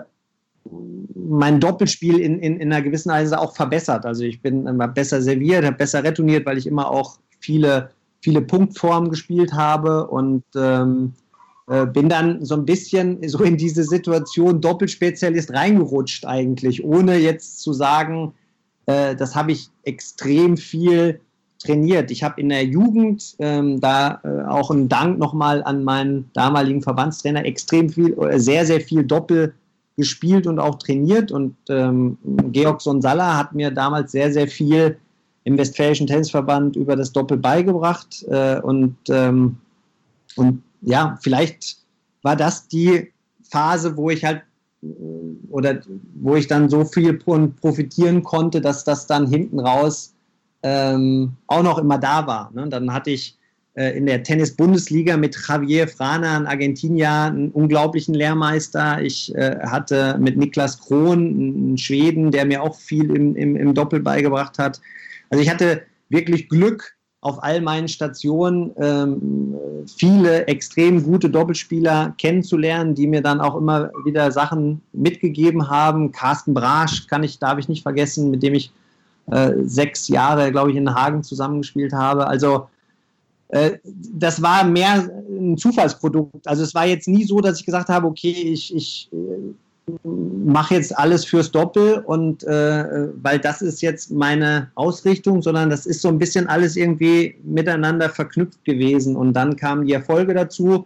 mein Doppelspiel in, in, in einer gewissen Weise auch verbessert. Also ich bin immer besser serviert, habe besser retourniert, weil ich immer auch viele, viele Punktformen gespielt habe und ähm, äh, bin dann so ein bisschen so in diese Situation Doppelspezialist reingerutscht eigentlich, ohne jetzt zu sagen, äh, das habe ich extrem viel trainiert. Ich habe in der Jugend, ähm, da äh, auch einen Dank nochmal an meinen damaligen Verbandstrainer, extrem viel, äh, sehr, sehr viel Doppel gespielt und auch trainiert. Und ähm, Georg Sonsalla hat mir damals sehr, sehr viel im Westfälischen Tennisverband über das Doppel beigebracht. Äh, und, ähm, und ja, vielleicht war das die Phase, wo ich halt oder wo ich dann so viel profitieren konnte, dass das dann hinten raus ähm, auch noch immer da war. Ne? Dann hatte ich äh, in der Tennis-Bundesliga mit Javier Frana, ein Argentinier, einen unglaublichen Lehrmeister. Ich äh, hatte mit Niklas Krohn, einen Schweden, der mir auch viel im, im, im Doppel beigebracht hat. Also ich hatte wirklich Glück, auf all meinen Stationen ähm, viele extrem gute Doppelspieler kennenzulernen, die mir dann auch immer wieder Sachen mitgegeben haben. Carsten Brasch kann ich, darf ich nicht vergessen, mit dem ich äh, sechs Jahre, glaube ich, in Hagen zusammengespielt habe. Also äh, das war mehr ein Zufallsprodukt. Also es war jetzt nie so, dass ich gesagt habe, okay, ich, ich äh, mache jetzt alles fürs Doppel und äh, weil das ist jetzt meine Ausrichtung, sondern das ist so ein bisschen alles irgendwie miteinander verknüpft gewesen und dann kamen die Erfolge dazu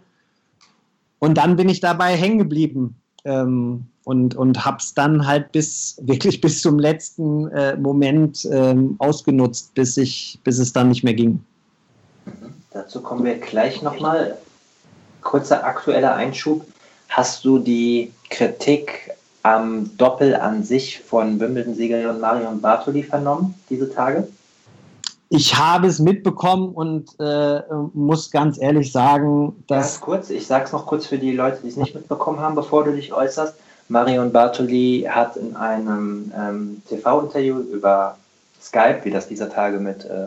und dann bin ich dabei hängen geblieben ähm, und, und habe es dann halt bis wirklich bis zum letzten äh, Moment ähm, ausgenutzt, bis, ich, bis es dann nicht mehr ging. Dazu kommen wir gleich nochmal. Kurzer aktueller Einschub. Hast du die Kritik am Doppel an sich von Wimbledon-Siegerin Marion Bartoli vernommen, diese Tage? Ich habe es mitbekommen und äh, muss ganz ehrlich sagen, dass... Ganz kurz, ich sage es noch kurz für die Leute, die es nicht mitbekommen haben, bevor du dich äußerst. Marion Bartoli hat in einem ähm, T V-Interview über Skype, wie das dieser Tage mit äh,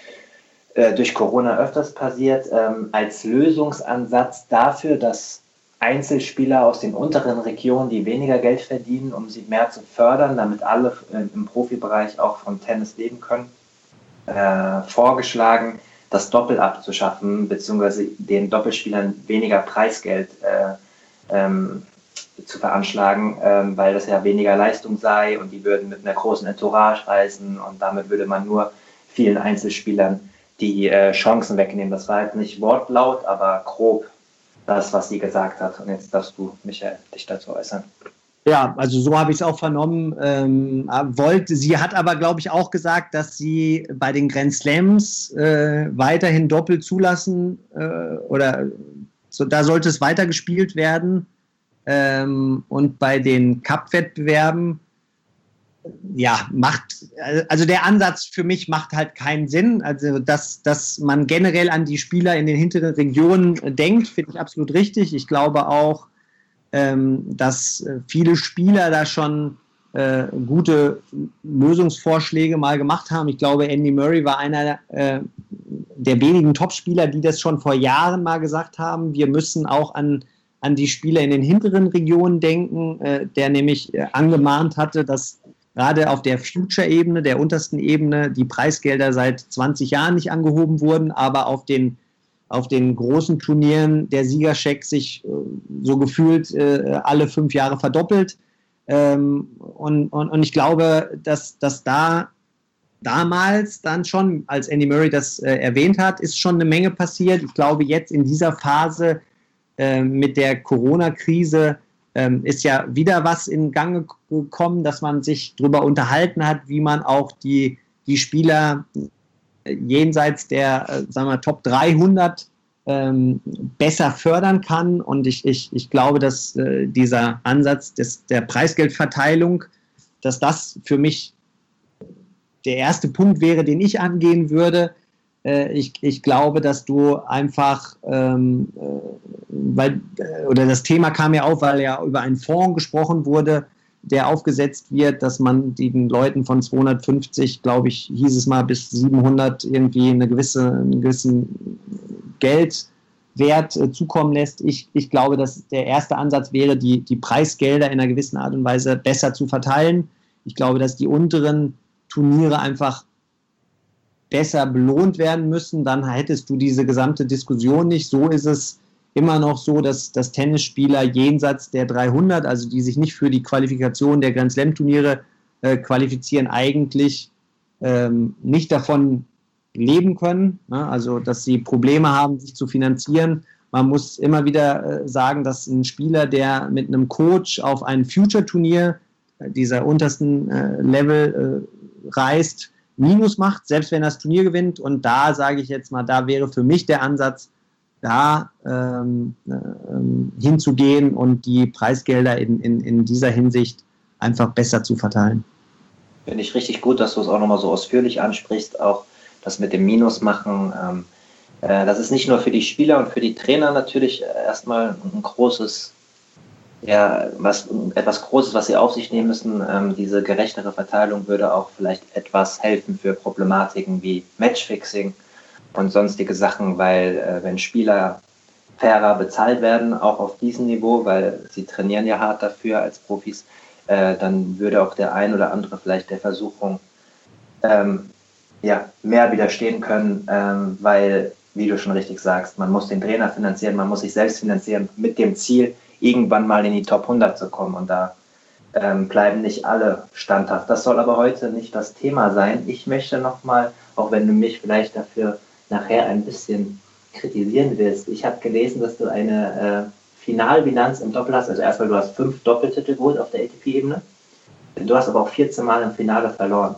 äh, durch Corona öfters passiert, ähm, als Lösungsansatz dafür, dass Einzelspieler aus den unteren Regionen, die weniger Geld verdienen, um sie mehr zu fördern, damit alle im Profibereich auch von Tennis leben können, äh, vorgeschlagen, das Doppel abzuschaffen, beziehungsweise den Doppelspielern weniger Preisgeld äh, ähm, zu veranschlagen, äh, weil das ja weniger Leistung sei und die würden mit einer großen Entourage reisen und damit würde man nur vielen Einzelspielern die äh, Chancen wegnehmen. Das war halt nicht wortlaut, aber grob das, was sie gesagt hat. Und jetzt darfst du, Michael, dich dazu äußern. Ja, also so habe ich es auch vernommen. Ähm, wollte, sie hat aber, glaube ich, auch gesagt, dass sie bei den Grand Slams äh, weiterhin Doppel zulassen äh, oder so, da sollte es weiter gespielt werden. Ähm, und bei den Cup-Wettbewerben, ja, macht, also der Ansatz für mich macht halt keinen Sinn. Also, dass, dass man generell an die Spieler in den hinteren Regionen denkt, finde ich absolut richtig. Ich glaube auch, ähm, dass viele Spieler da schon äh, gute Lösungsvorschläge mal gemacht haben. Ich glaube, Andy Murray war einer äh, der wenigen Topspieler, die das schon vor Jahren mal gesagt haben. Wir müssen auch an, an die Spieler in den hinteren Regionen denken, äh, der nämlich äh, angemahnt hatte, dass gerade auf der Future-Ebene, der untersten Ebene, die Preisgelder seit zwanzig Jahren nicht angehoben wurden, aber auf den, auf den großen Turnieren der Siegerscheck sich äh, so gefühlt äh, alle fünf Jahre verdoppelt. Ähm, und, und, und ich glaube, dass, dass da damals dann schon, als Andy Murray das äh, erwähnt hat, ist schon eine Menge passiert. Ich glaube, jetzt in dieser Phase äh, mit der Corona-Krise Ähm, ist ja wieder was in Gang gekommen, dass man sich darüber unterhalten hat, wie man auch die, die Spieler jenseits der äh, sagen wir, Top dreihundert ähm, besser fördern kann. Und ich, ich, ich glaube, dass äh, dieser Ansatz des, der Preisgeldverteilung, dass das für mich der erste Punkt wäre, den ich angehen würde. Ich, ich glaube, dass du einfach, ähm, weil, oder das Thema kam ja auf, weil ja über einen Fonds gesprochen wurde, der aufgesetzt wird, dass man den Leuten von zweihundertfünfzig, glaube ich, hieß es mal, bis siebenhundert irgendwie eine gewisse, einen gewissen Geldwert äh, zukommen lässt. Ich, ich glaube, dass der erste Ansatz wäre, die, die Preisgelder in einer gewissen Art und Weise besser zu verteilen. Ich glaube, dass die unteren Turniere einfach besser belohnt werden müssen, dann hättest du diese gesamte Diskussion nicht. So ist es immer noch so, dass, dass Tennisspieler jenseits der dreihundert, also die sich nicht für die Qualifikation der Grand Slam Turniere äh, qualifizieren, eigentlich ähm, nicht davon leben können, ne? Also dass sie Probleme haben, sich zu finanzieren. Man muss immer wieder äh, sagen, dass ein Spieler, der mit einem Coach auf ein Future-Turnier äh, dieser untersten äh, Level äh, reist, Minus macht, selbst wenn er das Turnier gewinnt. Und da sage ich jetzt mal, da wäre für mich der Ansatz, da ähm, ähm, hinzugehen und die Preisgelder in, in, in dieser Hinsicht einfach besser zu verteilen. Finde ich richtig gut, dass du es auch nochmal so ausführlich ansprichst, auch das mit dem Minus machen. Ähm, äh, das ist nicht nur für die Spieler und für die Trainer natürlich erstmal ein großes, ja, was, etwas Großes, was sie auf sich nehmen müssen. Ähm, diese gerechtere Verteilung würde auch vielleicht etwas helfen für Problematiken wie Matchfixing und sonstige Sachen, weil äh, wenn Spieler fairer bezahlt werden, auch auf diesem Niveau, weil sie trainieren ja hart dafür als Profis, äh, dann würde auch der ein oder andere vielleicht der Versuchung ähm, ja, mehr widerstehen können, ähm, weil, wie du schon richtig sagst, man muss den Trainer finanzieren, man muss sich selbst finanzieren mit dem Ziel, irgendwann mal in die Top hundert zu kommen, und da ähm, bleiben nicht alle standhaft. Das soll aber heute nicht das Thema sein. Ich möchte nochmal, auch wenn du mich vielleicht dafür nachher ein bisschen kritisieren willst, ich habe gelesen, dass du eine äh, Finalbilanz im Doppel hast, also erstmal du hast fünf Doppeltitel geholt auf der A T P-Ebene, du hast aber auch vierzehn Mal im Finale verloren.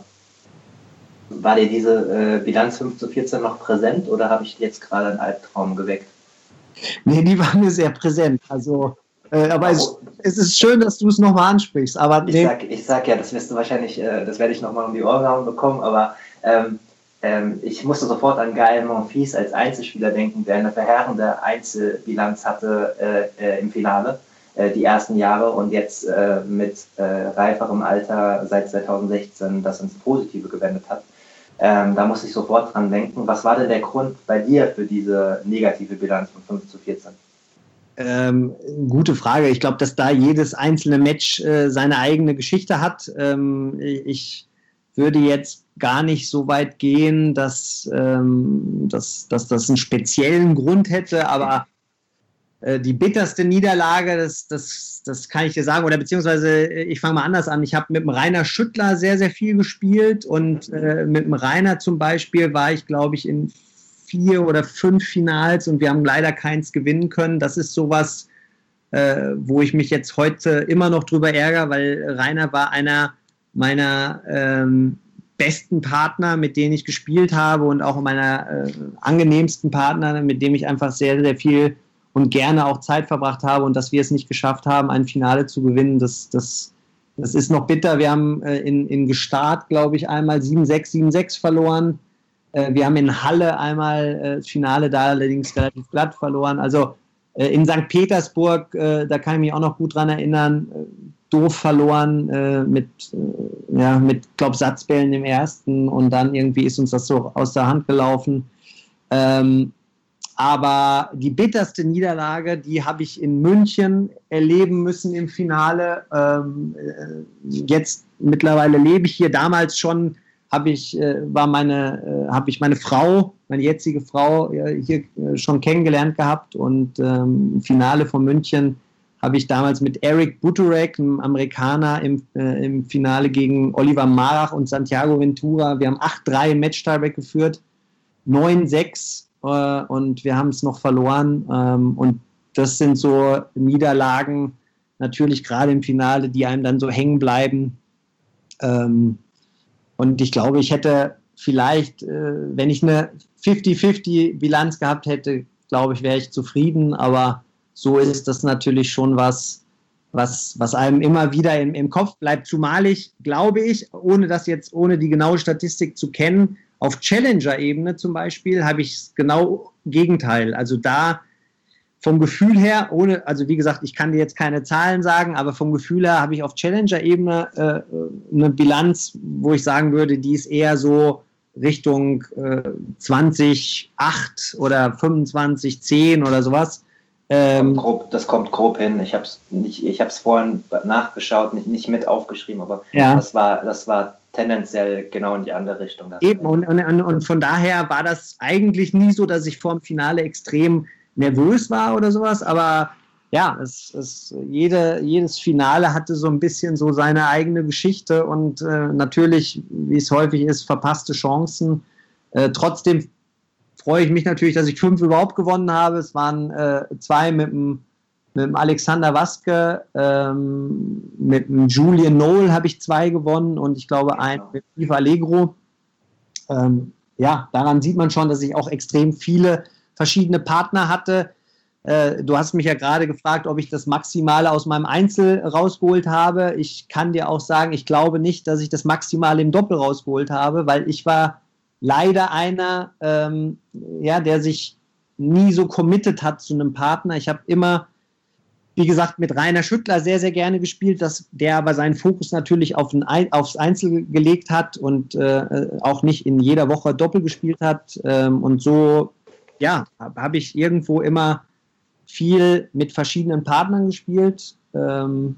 War dir diese äh, Bilanz fünf zu vierzehn noch präsent, oder habe ich jetzt gerade einen Albtraum geweckt? Nee, die war mir sehr präsent. Also, äh, aber es, es ist schön, dass du es nochmal ansprichst. Aber nee. ich, sag, ich sag ja, das wirst du wahrscheinlich, äh, das werde ich nochmal um die Ohren hauen bekommen, aber ähm, ähm, ich musste sofort an Gael Monfils als Einzelspieler denken, der eine verheerende Einzelbilanz hatte äh, äh, im Finale, äh, die ersten Jahre, und jetzt äh, mit äh, reiferem Alter seit zweitausendsechzehn das ins Positive gewendet hat. Ähm, da muss ich sofort dran denken. Was war denn der Grund bei dir für diese negative Bilanz von fünf zu vierzehn? Ähm, gute Frage. Ich glaube, dass da jedes einzelne Match äh, seine eigene Geschichte hat. Ähm, ich würde jetzt gar nicht so weit gehen, dass, ähm, dass, dass das einen speziellen Grund hätte, aber äh, die bitterste Niederlage, das, das, das kann ich dir sagen, oder beziehungsweise ich fange mal anders an. Ich habe mit dem Rainer Schüttler sehr, sehr viel gespielt, und äh, mit dem Rainer zum Beispiel war ich, glaube ich, in vier oder fünf Finals, und wir haben leider keins gewinnen können. Das ist sowas, äh, wo ich mich jetzt heute immer noch drüber ärgere, weil Rainer war einer meiner ähm, besten Partner, mit denen ich gespielt habe, und auch meiner äh, angenehmsten Partner, mit dem ich einfach sehr, sehr viel und gerne auch Zeit verbracht habe, und dass wir es nicht geschafft haben, ein Finale zu gewinnen, das, das, das ist noch bitter. Wir haben äh, in, in Gstaad, glaube ich, einmal sieben sechs, sieben sechs verloren. Äh, wir haben in Halle einmal äh, das Finale da allerdings relativ glatt verloren. Also äh, in Sankt Petersburg, äh, da kann ich mich auch noch gut dran erinnern, äh, doof verloren äh, mit, äh, ja, mit glaube Satzbällen im ersten, und dann irgendwie ist uns das so aus der Hand gelaufen. Ähm, Aber die bitterste Niederlage, die habe ich in München erleben müssen im Finale. Ähm, jetzt mittlerweile lebe ich hier. Damals schon habe ich, äh, war meine, äh, habe ich meine Frau, meine jetzige Frau, äh, hier äh, schon kennengelernt gehabt. Und ähm, im Finale von München habe ich damals mit Eric Buturek, einem Amerikaner, im, äh, im Finale gegen Oliver Marach und Santiago Ventura. Wir haben acht drei im Match-Tiebreak geführt, neun sechs. Und wir haben es noch verloren. Und das sind so Niederlagen, natürlich gerade im Finale, die einem dann so hängen bleiben. Und ich glaube, ich hätte vielleicht, wenn ich eine fünfzig fünfzig Bilanz gehabt hätte, glaube ich, wäre ich zufrieden. Aber so ist das natürlich schon was, was, was einem immer wieder im, im Kopf bleibt. Zumal ich, glaube ich, ohne das jetzt, ohne die genaue Statistik zu kennen, auf Challenger-Ebene zum Beispiel habe ich es genau Gegenteil. Also da vom Gefühl her, ohne, also wie gesagt, ich kann dir jetzt keine Zahlen sagen, aber vom Gefühl her habe ich auf Challenger-Ebene äh, eine Bilanz, wo ich sagen würde, die ist eher so Richtung äh, zwanzig acht oder fünfundzwanzig zehn oder sowas. Ähm, grob, das kommt grob hin. Ich habe es nicht, ich habe es vorhin nachgeschaut, nicht, nicht mit aufgeschrieben, aber ja. das war, das war tendenziell genau in die andere Richtung. Eben, und, und, und von daher war das eigentlich nie so, dass ich vor dem Finale extrem nervös war oder sowas, aber ja, es, es, jede, jedes Finale hatte so ein bisschen so seine eigene Geschichte und äh, natürlich, wie es häufig ist, verpasste Chancen. Äh, trotzdem freue ich mich natürlich, dass ich fünf überhaupt gewonnen habe. Es waren äh, zwei mit dem, mit dem Alexander Waske, ähm, mit dem Julian Noel habe ich zwei gewonnen und ich glaube ein mit Yves Allegro. Ähm, ja, daran sieht man schon, dass ich auch extrem viele verschiedene Partner hatte. Du hast mich ja gerade gefragt, ob ich das Maximale aus meinem Einzel rausgeholt habe. Ich kann dir auch sagen, ich glaube nicht, dass ich das Maximale im Doppel rausgeholt habe, weil ich war leider einer, ähm, ja, der sich nie so committed hat zu einem Partner. Ich habe immer, wie gesagt, mit Rainer Schüttler sehr, sehr gerne gespielt, dass der aber seinen Fokus natürlich auf ein, aufs Einzel gelegt hat und äh, auch nicht in jeder Woche Doppel gespielt hat. Ähm, und so, ja, habe hab ich irgendwo immer viel mit verschiedenen Partnern gespielt ähm,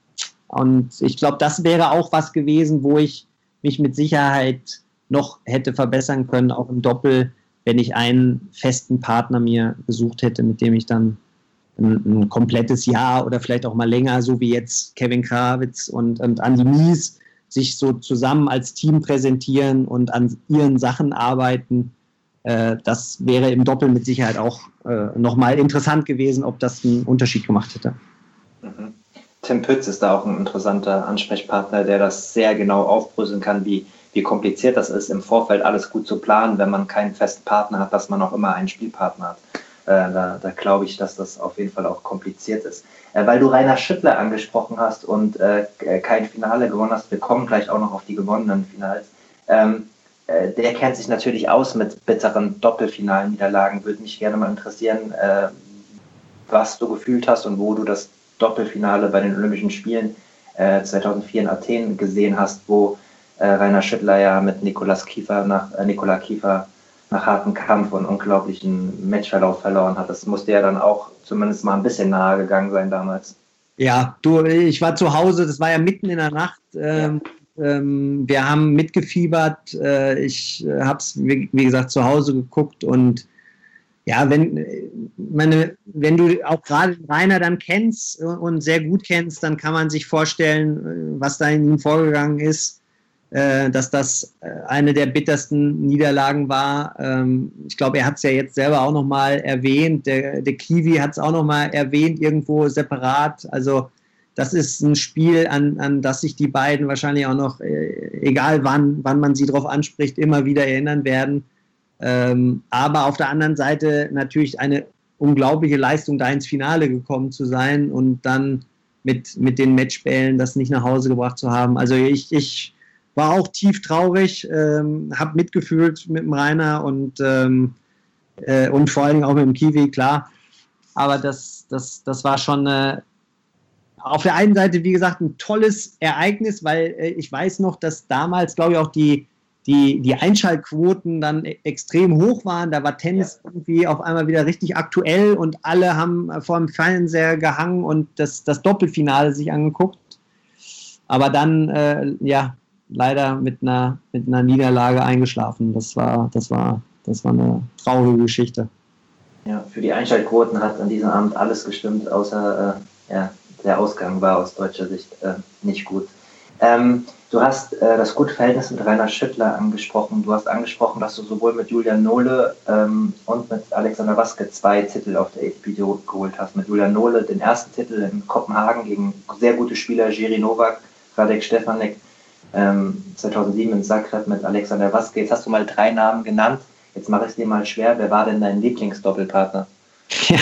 und ich glaube, das wäre auch was gewesen, wo ich mich mit Sicherheit noch hätte verbessern können, auch im Doppel, wenn ich einen festen Partner mir gesucht hätte, mit dem ich dann ein, ein komplettes Jahr oder vielleicht auch mal länger, so wie jetzt Kevin Krawitz und, und Andi Mies, sich so zusammen als Team präsentieren und an ihren Sachen arbeiten. Das wäre im Doppel mit Sicherheit auch äh, nochmal interessant gewesen, ob das einen Unterschied gemacht hätte. Mhm. Tim Pütz ist da auch ein interessanter Ansprechpartner, der das sehr genau aufbröseln kann, wie, wie kompliziert das ist, im Vorfeld alles gut zu planen, wenn man keinen festen Partner hat, dass man auch immer einen Spielpartner hat. Äh, da da glaube ich, dass das auf jeden Fall auch kompliziert ist. Äh, weil du Rainer Schüttler angesprochen hast und äh, kein Finale gewonnen hast, wir kommen gleich auch noch auf die gewonnenen Finals. Ähm, Der kennt sich natürlich aus mit bitteren Doppelfinalniederlagen. Würde mich gerne mal interessieren, äh, was du gefühlt hast und wo du das Doppelfinale bei den Olympischen Spielen äh, zweitausendvier in Athen gesehen hast, wo äh, Rainer Schüttler ja mit Nicolas Kiefer nach, äh, Nikola Kiefer nach hartem Kampf und unglaublichen Matchverlauf verloren hat. Das musste ja dann auch zumindest mal ein bisschen nahe gegangen sein damals. Ja, du, ich war zu Hause, das war ja mitten in der Nacht. Ähm, ja. Wir haben mitgefiebert, ich habe es, wie gesagt, zu Hause geguckt und ja, wenn, meine, wenn du auch gerade Rainer dann kennst und sehr gut kennst, dann kann man sich vorstellen, was da in ihm vorgegangen ist, dass das eine der bittersten Niederlagen war. Ich glaube, er hat es ja jetzt selber auch nochmal erwähnt, der, der Kiwi hat es auch nochmal erwähnt, irgendwo separat, also das ist ein Spiel, an, an das sich die beiden wahrscheinlich auch noch, äh, egal wann, wann man sie drauf anspricht, immer wieder erinnern werden. Ähm, aber auf der anderen Seite natürlich eine unglaubliche Leistung, da ins Finale gekommen zu sein und dann mit, mit den Matchbällen das nicht nach Hause gebracht zu haben. Also ich, ich war auch tief traurig, ähm, habe mitgefühlt mit dem Rainer und, ähm, äh, und vor allem auch mit dem Kiwi, klar. Aber das, das, das war schon eine auf der einen Seite, wie gesagt, ein tolles Ereignis, weil äh, ich weiß noch, dass damals, glaube ich, auch die, die, die Einschaltquoten dann e- extrem hoch waren. Da war Tennis ja. irgendwie auf einmal wieder richtig aktuell und alle haben vor dem Fernseher gehangen und das, das Doppelfinale sich angeguckt. Aber dann, äh, ja, leider mit einer, mit einer Niederlage eingeschlafen. Das war, das war, das war eine traurige Geschichte. Ja, für die Einschaltquoten hat an diesem Abend alles gestimmt, außer äh, ja, der Ausgang war aus deutscher Sicht äh, nicht gut. Ähm, du hast äh, das gute Verhältnis mit Rainer Schüttler angesprochen. Du hast angesprochen, dass du sowohl mit Julian Nohle ähm, und mit Alexander Waske zwei Titel auf der A T P geholt hast. Mit Julian Nohle den ersten Titel in Kopenhagen gegen sehr gute Spieler, Jiří Novák, Radek Stefanik, ähm, zweitausendsieben in Zagreb mit Alexander Waske. Jetzt hast du mal drei Namen genannt. Jetzt mache ich es dir mal schwer. Wer war denn dein Lieblingsdoppelpartner? Ja.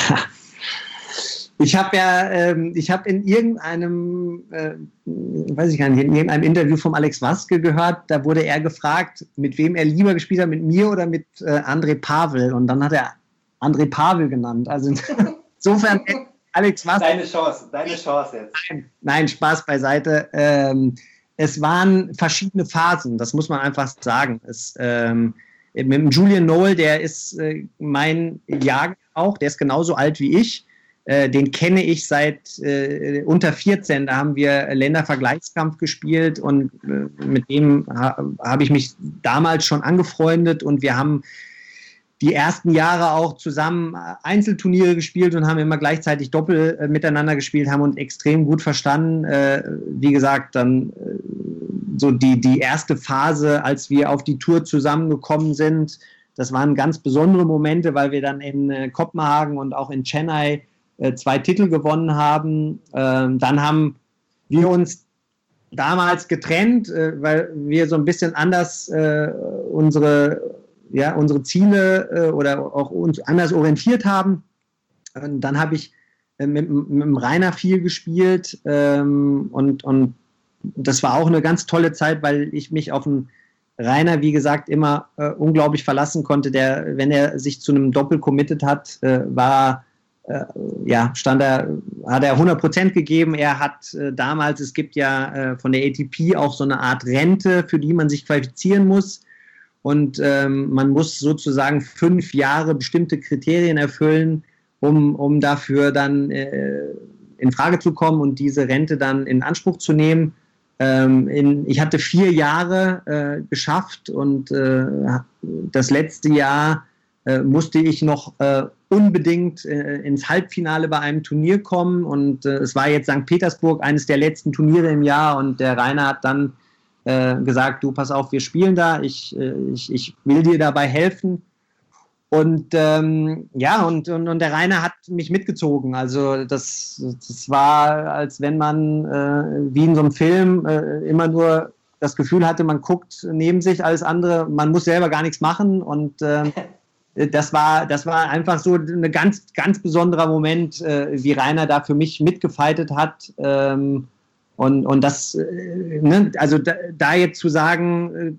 Ich habe ja, ähm, ich habe in irgendeinem, äh, weiß ich gar nicht, in irgendeinem Interview vom Alex Waske gehört, da wurde er gefragt, mit wem er lieber gespielt hat, mit mir oder mit äh, André Pavel. Und dann hat er André Pavel genannt. Also insofern Alex Waske. Deine Chance, deine Chance jetzt. Nein, nein, Spaß beiseite. Ähm, es waren verschiedene Phasen, das muss man einfach sagen. Es, ähm, mit dem Julian Noel, der ist äh, mein Jahrgang auch, der ist genauso alt wie ich. Den kenne ich seit äh, unter vierzehn, da haben wir Ländervergleichskampf gespielt und äh, mit dem ha, habe ich mich damals schon angefreundet und wir haben die ersten Jahre auch zusammen Einzelturniere gespielt und haben immer gleichzeitig Doppel äh, miteinander gespielt, haben uns extrem gut verstanden. Äh, wie gesagt, dann äh, so die, die erste Phase, als wir auf die Tour zusammengekommen sind, das waren ganz besondere Momente, weil wir dann in äh, Kopenhagen und auch in Chennai äh, zwei Titel gewonnen haben. Ähm, dann haben wir uns damals getrennt, äh, weil wir so ein bisschen anders äh, unsere ja, unsere Ziele äh, oder auch uns anders orientiert haben. Und dann habe ich äh, mit, mit dem Rainer viel gespielt ähm, und, und das war auch eine ganz tolle Zeit, weil ich mich auf den Rainer, wie gesagt, immer äh, unglaublich verlassen konnte. Der, wenn er sich zu einem Doppel committed hat, äh, war äh, ja, stand er, hat er hundert Prozent gegeben. Er hat äh, damals, es gibt ja äh, von der A T P auch so eine Art Rente, für die man sich qualifizieren muss. Und ähm, man muss sozusagen fünf Jahre bestimmte Kriterien erfüllen, um, um dafür dann äh, in Frage zu kommen und diese Rente dann in Anspruch zu nehmen. Ähm, in, ich hatte vier Jahre äh, geschafft und äh, das letzte Jahr äh, musste ich noch äh, unbedingt äh, ins Halbfinale bei einem Turnier kommen. Und äh, es war jetzt Sankt Petersburg, eines der letzten Turniere im Jahr. Und der Rainer hat dann gesagt, du, pass auf, wir spielen da, ich, ich, ich will dir dabei helfen. Und ähm, ja, und, und, und der Rainer hat mich mitgezogen. Also das, das war, als wenn man äh, wie in so einem Film äh, immer nur das Gefühl hatte, man guckt neben sich, alles andere, man muss selber gar nichts machen. Und äh, das war, das war einfach so ein ganz, ganz besonderer Moment, äh, wie Rainer da für mich mitgefightet hat. Ähm, Und, und das, ne, also da, da jetzt zu sagen,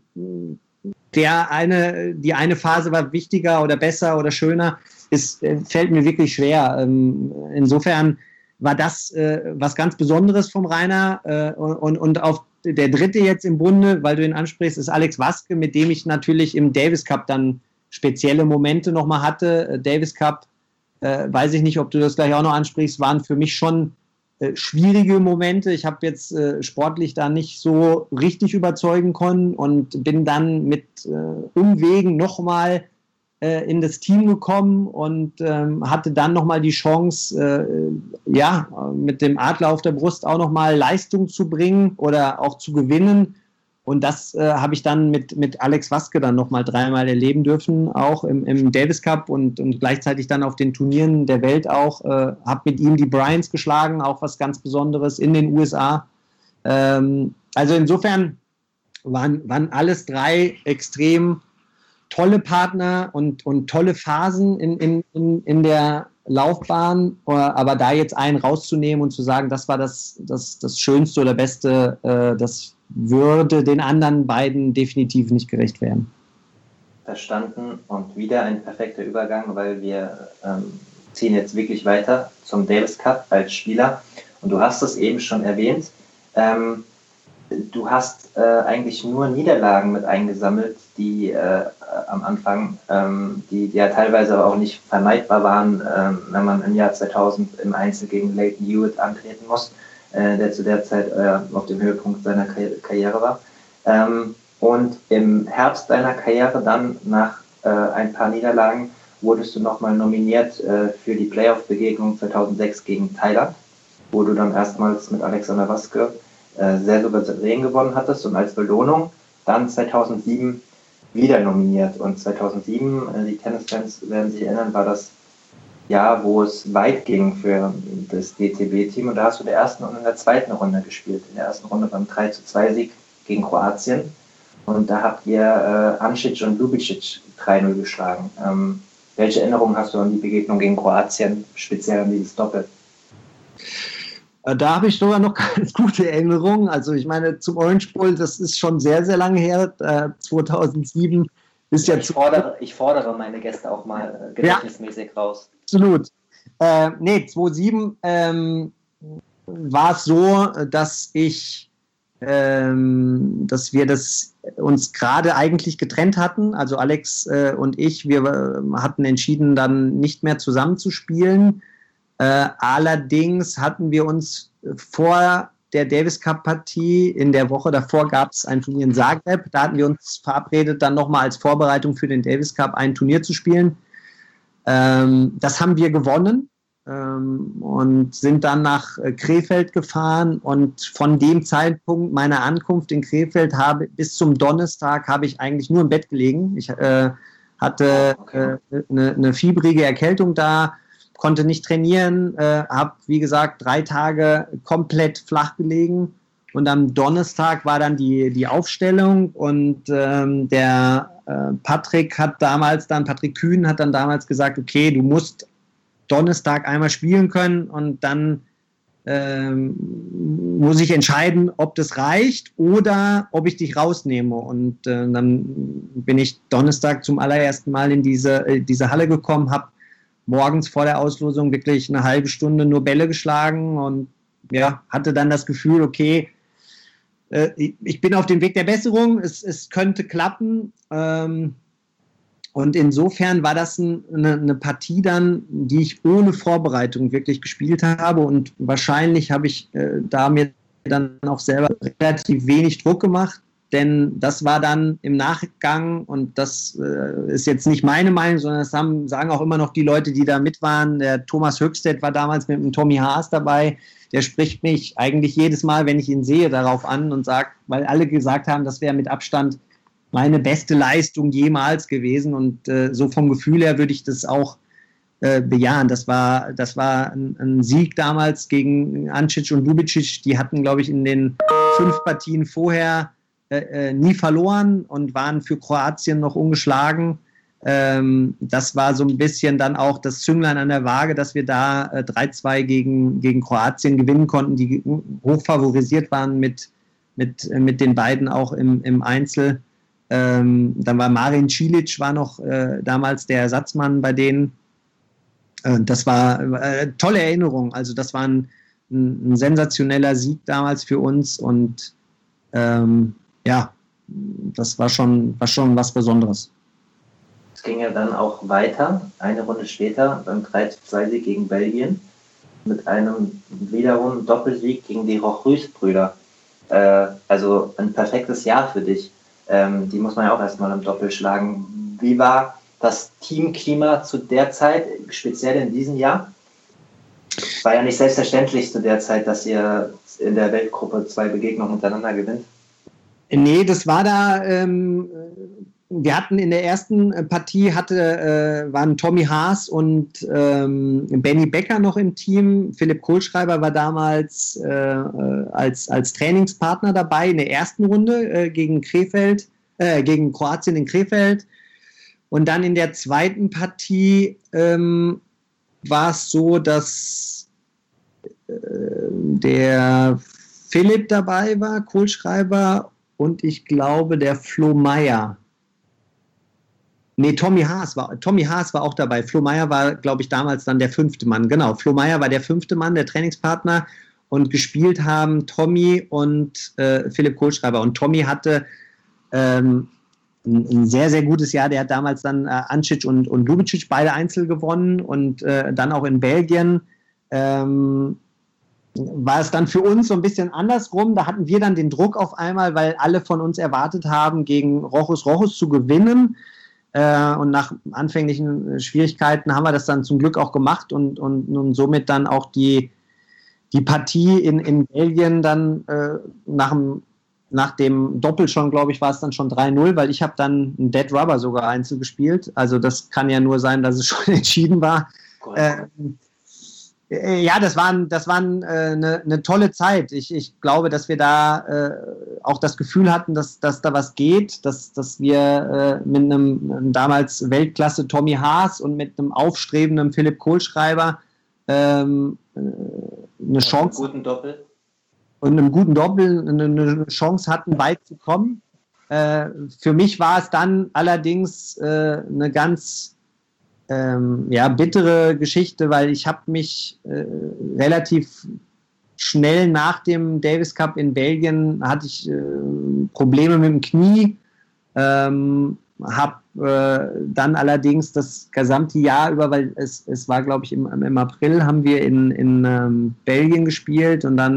der eine, die eine Phase war wichtiger oder besser oder schöner, ist, fällt mir wirklich schwer. Insofern war das was ganz Besonderes vom Rainer. Und, und auf der dritte jetzt im Bunde, weil du ihn ansprichst, ist Alex Waske, mit dem ich natürlich im Davis Cup dann spezielle Momente nochmal hatte. Davis Cup, weiß ich nicht, ob du das gleich auch noch ansprichst, waren für mich schon schwierige Momente. Ich habe jetzt äh, sportlich da nicht so richtig überzeugen können und bin dann mit äh, Umwegen nochmal äh, in das Team gekommen und ähm, hatte dann nochmal die Chance, äh, ja, mit dem Adler auf der Brust auch nochmal Leistung zu bringen oder auch zu gewinnen. Und das äh, habe ich dann mit, mit Alex Waske dann nochmal dreimal erleben dürfen, auch im, im Davis Cup und, und gleichzeitig dann auf den Turnieren der Welt auch. Äh, habe mit ihm die Bryans geschlagen, auch was ganz Besonderes in den U S A. Ähm, also insofern waren, waren alles drei extrem tolle Partner und, und tolle Phasen in, in, in, in der Laufbahn. Aber da jetzt einen rauszunehmen und zu sagen, das war das, das, das Schönste oder Beste, äh, das würde den anderen beiden definitiv nicht gerecht werden. Verstanden und wieder ein perfekter Übergang, weil wir ähm, ziehen jetzt wirklich weiter zum Davis Cup als Spieler und du hast es eben schon erwähnt, ähm, du hast äh, eigentlich nur Niederlagen mit eingesammelt, die äh, am Anfang, ähm, die, die ja teilweise aber auch nicht vermeidbar waren, ähm, wenn man im Jahr zweitausend im Einzel gegen Lleyton Hewitt antreten muss, der zu der Zeit äh, auf dem Höhepunkt seiner Karri- Karriere war. Ähm, und im Herbst deiner Karriere dann nach äh, ein paar Niederlagen wurdest du nochmal nominiert äh, für die Playoff-Begegnung zweitausendsechs gegen Thailand, wo du dann erstmals mit Alexander Waske äh, sehr souverän gewonnen hattest und als Belohnung dann zweitausendsieben wieder nominiert. Und zweitausendsieben, äh, die Tennisfans werden sich erinnern, war das Jahr, wo es weit ging für das D T B-Team. Und da hast du in der ersten und in der zweiten Runde gespielt. In der ersten Runde beim drei zu zwei Sieg gegen Kroatien. Und da habt ihr äh, Ancic und Ljubicic drei null geschlagen. Ähm, welche Erinnerungen hast du an die Begegnung gegen Kroatien, speziell an dieses Doppel? Da habe ich sogar noch ganz gute Erinnerungen. Also ich meine, zum Orange Bowl, das ist schon sehr, sehr lange her. Äh, zweitausendsieben ist ja, ich, fordere, ich fordere meine Gäste auch mal äh, gedächtnismäßig ja. raus. Absolut. Äh, nee, zweitausendsieben ähm, war es so, dass ich, ähm, dass wir das uns gerade eigentlich getrennt hatten. Also Alex äh, und ich, wir äh, hatten entschieden, dann nicht mehr zusammen zu spielen. Äh, allerdings hatten wir uns vor der Davis Cup Partie, in der Woche davor gab es ein Turnier in Zagreb. Da hatten wir uns verabredet, dann nochmal als Vorbereitung für den Davis Cup ein Turnier zu spielen. Ähm, das haben wir gewonnen. Und sind dann nach Krefeld gefahren und von dem Zeitpunkt meiner Ankunft in Krefeld habe bis zum Donnerstag habe ich eigentlich nur im Bett gelegen. Ich äh, hatte äh, eine, eine fiebrige Erkältung da, konnte nicht trainieren, äh, habe wie gesagt drei Tage komplett flach gelegen und am Donnerstag war dann die, die Aufstellung und ähm, der äh, Patrick hat damals dann, Patrick Kühn hat dann damals gesagt, okay, du musst Donnerstag einmal spielen können und dann ähm, muss ich entscheiden, ob das reicht oder ob ich dich rausnehme. Und äh, dann bin ich Donnerstag zum allerersten Mal in diese, äh, diese Halle gekommen, habe morgens vor der Auslosung wirklich eine halbe Stunde nur Bälle geschlagen und ja, hatte dann das Gefühl, okay, äh, ich bin auf dem Weg der Besserung, es, es könnte klappen. Ähm, Und insofern war das ein, eine, eine Partie dann, die ich ohne Vorbereitung wirklich gespielt habe und wahrscheinlich habe ich äh, da mir dann auch selber relativ wenig Druck gemacht, denn das war dann im Nachgang und das äh, ist jetzt nicht meine Meinung, sondern das haben, sagen auch immer noch die Leute, die da mit waren. Der Thomas Höchstedt war damals mit dem Tommy Haas dabei, der spricht mich eigentlich jedes Mal, wenn ich ihn sehe, darauf an und sagt, weil alle gesagt haben, das wäre mit Abstand meine beste Leistung jemals gewesen und äh, so vom Gefühl her würde ich das auch äh, bejahen. Das war, das war ein, ein Sieg damals gegen Ancic und Ljubicic. Die hatten, glaube ich, in den fünf Partien vorher äh, äh, nie verloren und waren für Kroatien noch ungeschlagen. Ähm, das war so ein bisschen dann auch das Zünglein an der Waage, dass wir da äh, drei zwei gegen, gegen Kroatien gewinnen konnten, die hoch favorisiert waren mit, mit, äh, mit den beiden auch im, im Einzel. Ähm, dann war Marin Cilic war noch äh, damals der Ersatzmann bei denen. Äh, das war äh, tolle Erinnerung. Also das war ein, ein, ein sensationeller Sieg damals für uns und ähm, ja, das war schon, war schon was Besonderes. Es ging ja dann auch weiter, eine Runde später beim drei zu zwei Sieg gegen Belgien mit einem wiederum Doppelsieg gegen die Roch-Rüß-Brüder. Äh, also ein perfektes Jahr für dich. Ähm, die muss man ja auch erstmal im Doppel schlagen. Wie war das Teamklima zu der Zeit, speziell in diesem Jahr? Es war ja nicht selbstverständlich zu der Zeit, dass ihr in der Weltgruppe zwei Begegnungen hintereinander gewinnt. Nee, das war da, ähm, wir hatten in der ersten Partie, hatte, äh, waren Tommy Haas und ähm, Benny Becker noch im Team. Philipp Kohlschreiber war damals äh, als, als Trainingspartner dabei in der ersten Runde äh, gegen Krefeld, äh, gegen Kroatien in Krefeld. Und dann in der zweiten Partie ähm, war es so, dass äh, der Philipp dabei war, Kohlschreiber, und ich glaube der Flo Meyer. Nee, Tommy Haas war, Tommy Haas war auch dabei. Flo Meyer war, glaube ich, damals dann der fünfte Mann. Genau, Flo Meyer war der fünfte Mann, der Trainingspartner. Und gespielt haben Tommy und äh, Philipp Kohlschreiber. Und Tommy hatte ähm, ein, ein sehr, sehr gutes Jahr. Der hat damals dann äh, Ancic und, und Ljubicic beide Einzel gewonnen. Und äh, dann auch in Belgien ähm, war es dann für uns so ein bisschen andersrum. Da hatten wir dann den Druck auf einmal, weil alle von uns erwartet haben, gegen Rochus Rochus zu gewinnen. Äh, und nach anfänglichen Schwierigkeiten haben wir das dann zum Glück auch gemacht und, und, und somit dann auch die, die Partie in, in Belgien dann äh, nach, dem, nach dem Doppel schon, glaube ich, war es dann schon drei null, weil ich habe dann ein Dead Rubber sogar Einzel gespielt. Also das kann ja nur sein, dass es schon entschieden war. Äh, Ja, das war, das war äh, eine, eine tolle Zeit. Ich, ich glaube, dass wir da äh, auch das Gefühl hatten, dass, dass da was geht, dass, dass wir äh, mit einem, einem damals Weltklasse Tommy Haas und mit einem aufstrebenden Philipp Kohlschreiber ähm, eine Chance, und einem guten Doppel. Und einem guten Doppel eine, eine Chance hatten, weit zu kommen. Äh, für mich war es dann allerdings äh, eine ganz Ähm, ja, bittere Geschichte, weil ich habe mich äh, relativ schnell nach dem Davis Cup in Belgien hatte ich äh, Probleme mit dem Knie, ähm, habe äh, dann allerdings das gesamte Jahr über, weil es, es war glaube ich im, im April, haben wir in, in ähm, Belgien gespielt und dann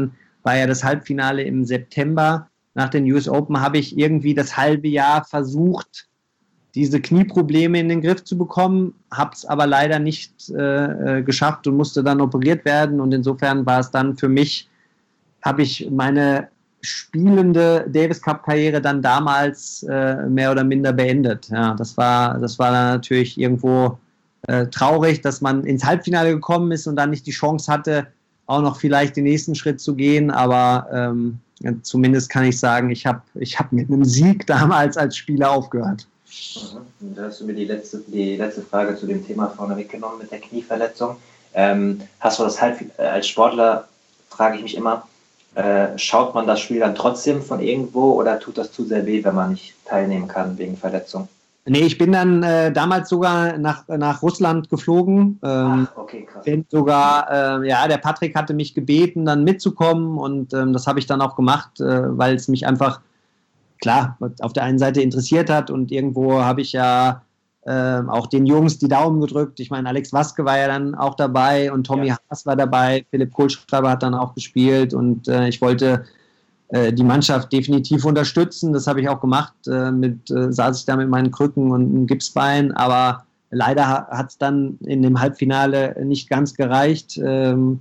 war ja das Halbfinale im September. Nach den U S Open habe ich irgendwie das halbe Jahr versucht, diese Knieprobleme in den Griff zu bekommen, habe es aber leider nicht äh, geschafft und musste dann operiert werden. Und insofern war es dann für mich, habe ich meine spielende Davis-Cup-Karriere dann damals äh, mehr oder minder beendet. Ja, das war, das war dann natürlich irgendwo äh, traurig, dass man ins Halbfinale gekommen ist und dann nicht die Chance hatte, auch noch vielleicht den nächsten Schritt zu gehen. Aber ähm, ja, zumindest kann ich sagen, ich habe ich hab mit einem Sieg damals als Spieler aufgehört. Mhm. Da hast du mir die letzte, die letzte Frage zu dem Thema vorne weggenommen mit der Knieverletzung. Ähm, hast du das halt als Sportler, frage ich mich immer, äh, schaut man das Spiel dann trotzdem von irgendwo oder tut das zu sehr weh, wenn man nicht teilnehmen kann wegen Verletzung? Nee, ich bin dann äh, damals sogar nach, nach Russland geflogen. Ähm, Ach, okay, krass. Bin sogar, äh, ja, der Patrick hatte mich gebeten, dann mitzukommen und ähm, das habe ich dann auch gemacht, äh, weil es mich einfach, klar, auf der einen Seite interessiert hat und irgendwo habe ich ja äh, auch den Jungs die Daumen gedrückt. Ich meine, Alex Waske war ja dann auch dabei und Tommy ja. Haas war dabei, Philipp Kohlschreiber hat dann auch gespielt und äh, ich wollte äh, die Mannschaft definitiv unterstützen. Das habe ich auch gemacht. Äh, mit, äh, saß ich da mit meinen Krücken und einem Gipsbein, aber leider hat es dann in dem Halbfinale nicht ganz gereicht. Ähm,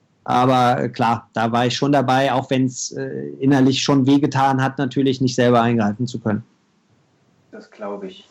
aber klar, da war ich schon dabei, auch wenn es äh, innerlich schon wehgetan hat, natürlich nicht selber eingreifen zu können. Das glaube ich.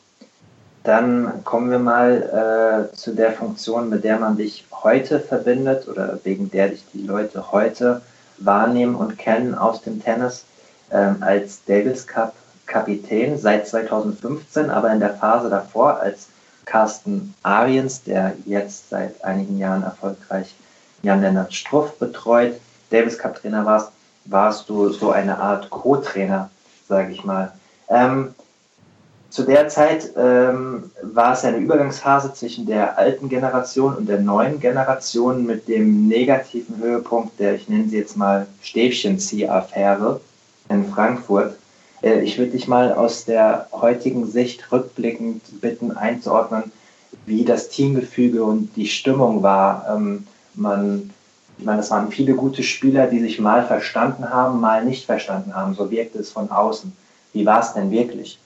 Dann kommen wir mal äh, zu der Funktion, mit der man dich heute verbindet oder wegen der dich die Leute heute wahrnehmen und kennen aus dem Tennis, ähm, als Davis Cup Kapitän seit zweitausendfünfzehn, aber in der Phase davor als Carsten Ariens, der jetzt seit einigen Jahren erfolgreich Jan-Lennart Struff betreut, Davis Cup Trainer warst, warst du so eine Art Co-Trainer, sage ich mal. Ähm, zu der Zeit ähm, war es eine Übergangsphase zwischen der alten Generation und der neuen Generation mit dem negativen Höhepunkt der, ich nenne sie jetzt mal Stäbchenzieh-Affäre in Frankfurt. Äh, ich würde dich mal aus der heutigen Sicht rückblickend bitten einzuordnen, wie das Teamgefüge und die Stimmung war. Ähm, man, ich meine, es waren viele gute Spieler, die sich mal verstanden haben, mal nicht verstanden haben. So wirkte es von außen. Wie war es denn wirklich?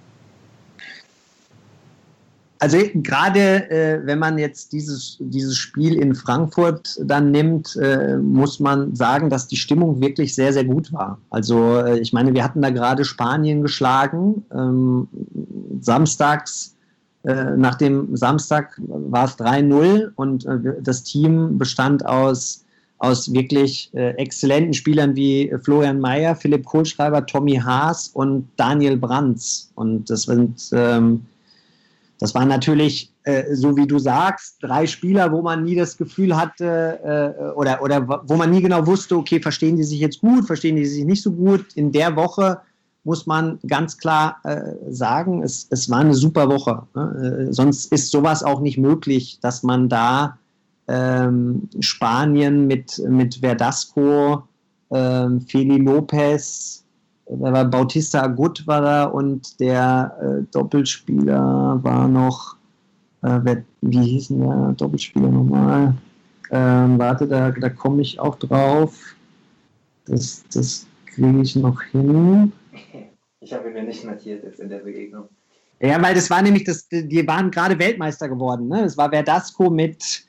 Also gerade äh, wenn man jetzt dieses, dieses Spiel in Frankfurt dann nimmt, äh, muss man sagen, dass die Stimmung wirklich sehr, sehr gut war. Also äh, ich meine, wir hatten da gerade Spanien geschlagen. Ähm, samstags, äh, nach dem Samstag war es drei null und äh, das Team bestand aus, aus wirklich äh, exzellenten Spielern wie Florian Mayer, Philipp Kohlschreiber, Tommy Haas und Daniel Brands. Und das sind... Ähm, Das waren natürlich, äh, so wie du sagst, drei Spieler, wo man nie das Gefühl hatte äh, oder, oder wo man nie genau wusste, okay, verstehen die sich jetzt gut, verstehen die sich nicht so gut. In der Woche muss man ganz klar äh, sagen, es, es war eine super Woche. Ne? Äh, sonst ist sowas auch nicht möglich, dass man da ähm, Spanien mit, mit Verdasco, ähm, Feli Lopez, da war Bautista Agut war da und der äh, Doppelspieler war noch, äh, wer, wie hieß denn der Doppelspieler nochmal? Ähm, warte, da, da komme ich auch drauf. Das, das kriege ich noch hin. Ich habe mir nicht notiert jetzt in der Begegnung. Ja, weil das war nämlich, das, die waren gerade Weltmeister geworden. Ne? Das war Verdasco mit,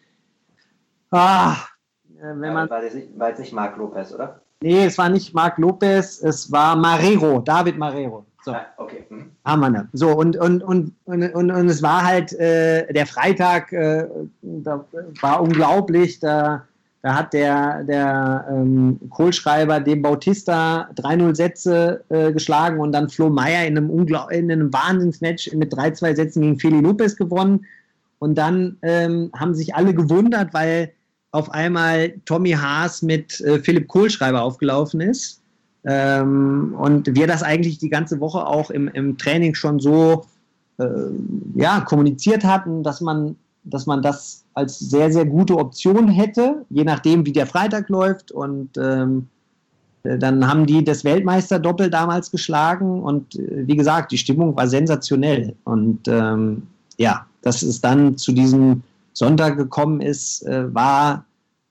ah, wenn man... War, das nicht, war jetzt nicht Marc Lopez, oder? Nee, es war nicht Marc Lopez, es war Marrero, David Marrero. So. Ah, okay. Hm. Haben wir ne. So, und, und, und, und, und, und es war halt äh, der Freitag, äh, da war unglaublich, da, da hat der, der ähm, Kohlschreiber dem Bautista drei null Sätze äh, geschlagen und dann Flo Meyer in einem, Ungla- in einem Wahnsinnsmatch mit drei zwei Sätzen gegen Feli Lopez gewonnen. Und dann ähm, haben sich alle gewundert, weil auf einmal Tommy Haas mit äh, Philipp Kohlschreiber aufgelaufen ist ähm, und wir das eigentlich die ganze Woche auch im, im Training schon so äh, ja, kommuniziert hatten, dass man, dass man das als sehr, sehr gute Option hätte, je nachdem, wie der Freitag läuft und ähm, dann haben die das Weltmeisterdoppel damals geschlagen und äh, wie gesagt, die Stimmung war sensationell und ähm, ja, dass es dann zu diesem Sonntag gekommen ist, äh, war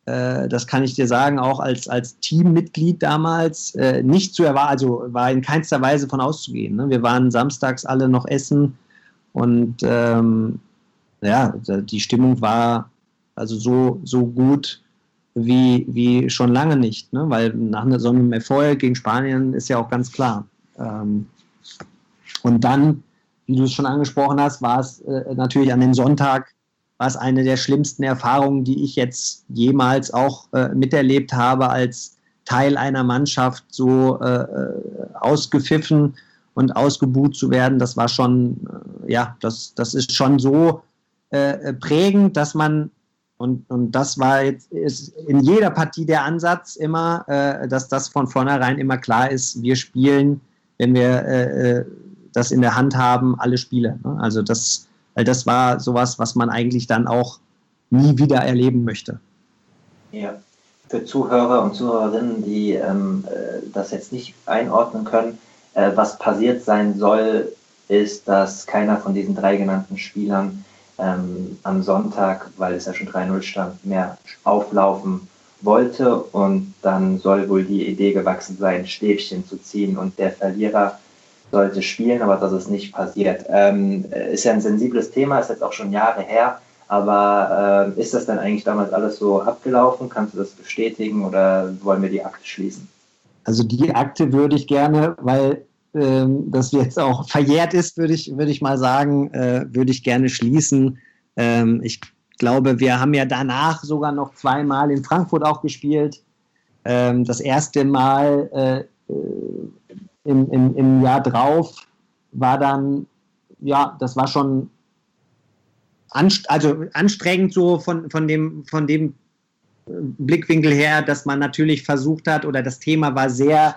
äh, das kann ich dir sagen, auch als, als Teammitglied damals, äh, nicht zu erwarten, also war in keinster Weise von auszugehen. Ne? Wir waren samstags alle noch essen und ähm, ja, die Stimmung war also so, so gut wie, wie schon lange nicht, ne? Weil nach so einem Erfolg gegen Spanien ist ja auch ganz klar. Ähm, und dann, wie du es schon angesprochen hast, war es äh, natürlich an dem Sonntag war es eine der schlimmsten Erfahrungen, die ich jetzt jemals auch äh, miterlebt habe, als Teil einer Mannschaft so äh, ausgepfiffen und ausgebuht zu werden. Das war schon, äh, ja, das, das ist schon so äh, prägend, dass man, und, und das war jetzt ist in jeder Partie der Ansatz immer, äh, dass das von vornherein immer klar ist, wir spielen, wenn wir äh, das in der Hand haben, alle Spiele. Ne? Also das Weil das war sowas, was man eigentlich dann auch nie wieder erleben möchte. Ja, für Zuhörer und Zuhörerinnen, die ähm, das jetzt nicht einordnen können, äh, was passiert sein soll, ist, dass keiner von diesen drei genannten Spielern ähm, am Sonntag, weil es ja schon drei null stand, mehr auflaufen wollte. Und dann soll wohl die Idee gewachsen sein, Stäbchen zu ziehen und der Verlierer sollte spielen, aber das ist nicht passiert. Ähm, ist ja ein sensibles Thema, ist jetzt auch schon Jahre her, aber äh, ist das denn eigentlich damals alles so abgelaufen? Kannst du das bestätigen oder wollen wir die Akte schließen? Also die Akte würde ich gerne, weil ähm, das jetzt auch verjährt ist, würde ich, würde ich mal sagen, äh, würde ich gerne schließen. Ähm, ich glaube, wir haben ja danach sogar noch zweimal in Frankfurt auch gespielt. Ähm, das erste Mal äh, Im, im, im Jahr drauf war dann, ja, das war schon anst- also anstrengend so von, von, dem, von dem Blickwinkel her, dass man natürlich versucht hat, oder das Thema war sehr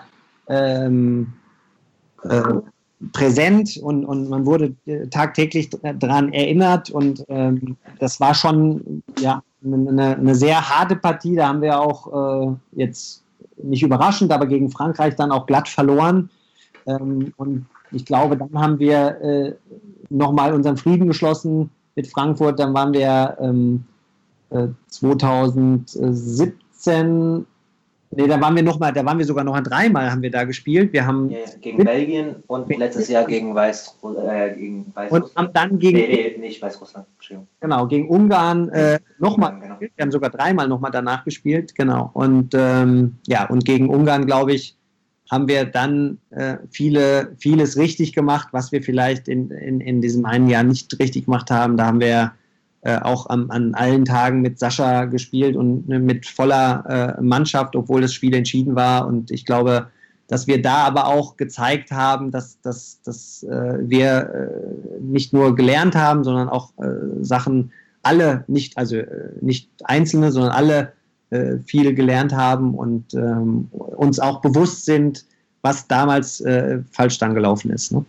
ähm, äh, präsent und, und man wurde tagtäglich daran erinnert und ähm, das war schon ja, eine, eine sehr harte Partie, da haben wir auch äh, jetzt nicht überraschend, aber gegen Frankreich dann auch glatt verloren. Ähm, und ich glaube, dann haben wir äh, nochmal unseren Frieden geschlossen mit Frankfurt. Dann waren wir ähm, äh, zwanzig siebzehn, nee, da waren wir noch mal, da waren wir sogar noch dreimal haben wir da gespielt. Wir haben ja, gegen mit, Belgien und letztes Jahr gegen Weiß äh, gegen Weißrussland. Und haben dann gegen nee, nee, nicht Weißrussland, Entschuldigung. Genau, gegen Ungarn äh, nochmal genau. gespielt. Wir haben sogar dreimal nochmal danach gespielt, genau. Und ähm, ja, und gegen Ungarn, glaube ich, haben wir dann äh, viele, vieles richtig gemacht, was wir vielleicht in, in, in diesem einen Jahr nicht richtig gemacht haben. Da haben wir äh, auch am, an allen Tagen mit Sascha gespielt und ne, mit voller äh, Mannschaft, obwohl das Spiel entschieden war. Und ich glaube, dass wir da aber auch gezeigt haben, dass, dass, dass äh, wir äh, nicht nur gelernt haben, sondern auch äh, Sachen alle, nicht, also äh, nicht einzelne, sondern alle äh, viel gelernt haben und ähm, uns auch bewusst sind, was damals äh, falsch dann gelaufen ist. Ne?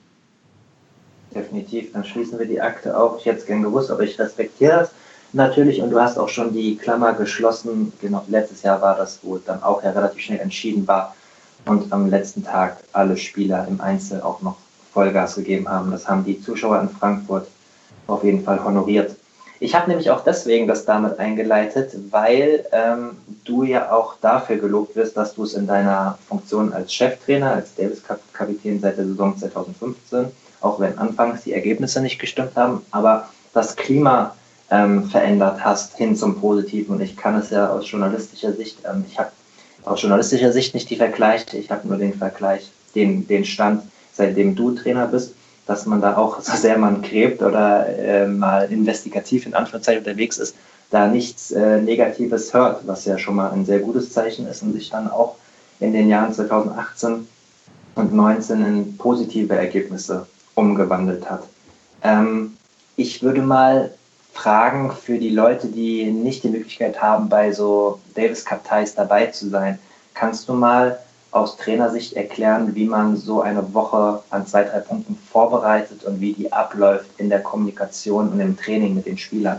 Definitiv, dann schließen wir die Akte auch. Ich hätte es gern gewusst, aber ich respektiere das natürlich und du hast auch schon die Klammer geschlossen. Genau, letztes Jahr war das, wo dann auch ja relativ schnell entschieden war und am letzten Tag alle Spieler im Einzel auch noch Vollgas gegeben haben. Das haben die Zuschauer in Frankfurt auf jeden Fall honoriert. Ich habe nämlich auch deswegen das damit eingeleitet, weil ähm, du ja auch dafür gelobt wirst, dass du es in deiner Funktion als Cheftrainer, als Davis-Kapitän seit der Saison zwanzig fünfzehn, auch wenn anfangs die Ergebnisse nicht gestimmt haben, aber das Klima ähm, verändert hast hin zum Positiven. Und ich kann es ja aus journalistischer Sicht, ähm, ich habe aus journalistischer Sicht nicht die Vergleiche, ich habe nur den Vergleich, den, den Stand, seitdem du Trainer bist, dass man da auch, so sehr man gräbt oder äh, mal investigativ in Anführungszeichen unterwegs ist, da nichts äh, Negatives hört, was ja schon mal ein sehr gutes Zeichen ist und sich dann auch in den Jahren zwanzig achtzehn und neunzehn in positive Ergebnisse umgewandelt hat. Ähm, ich würde mal fragen für die Leute, die nicht die Möglichkeit haben, bei so Davis Cup Ties dabei zu sein, kannst du mal aus Trainersicht erklären, wie man so eine Woche an zwei, drei Punkten vorbereitet und wie die abläuft in der Kommunikation und im Training mit den Spielern?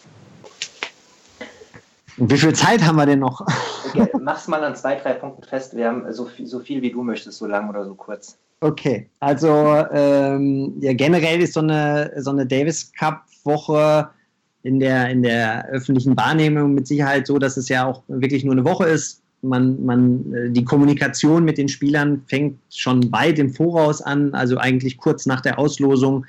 Und wie viel Zeit haben wir denn noch? Okay, mach's mal an zwei, drei Punkten fest. Wir haben so viel, so viel wie du möchtest, so lang oder so kurz. Okay, also ähm, ja, generell ist so eine, so eine Davis Cup Woche in der, in der öffentlichen Wahrnehmung mit Sicherheit so, dass es ja auch wirklich nur eine Woche ist. Man, man, die Kommunikation mit den Spielern fängt schon weit im Voraus an, also eigentlich kurz nach der Auslosung.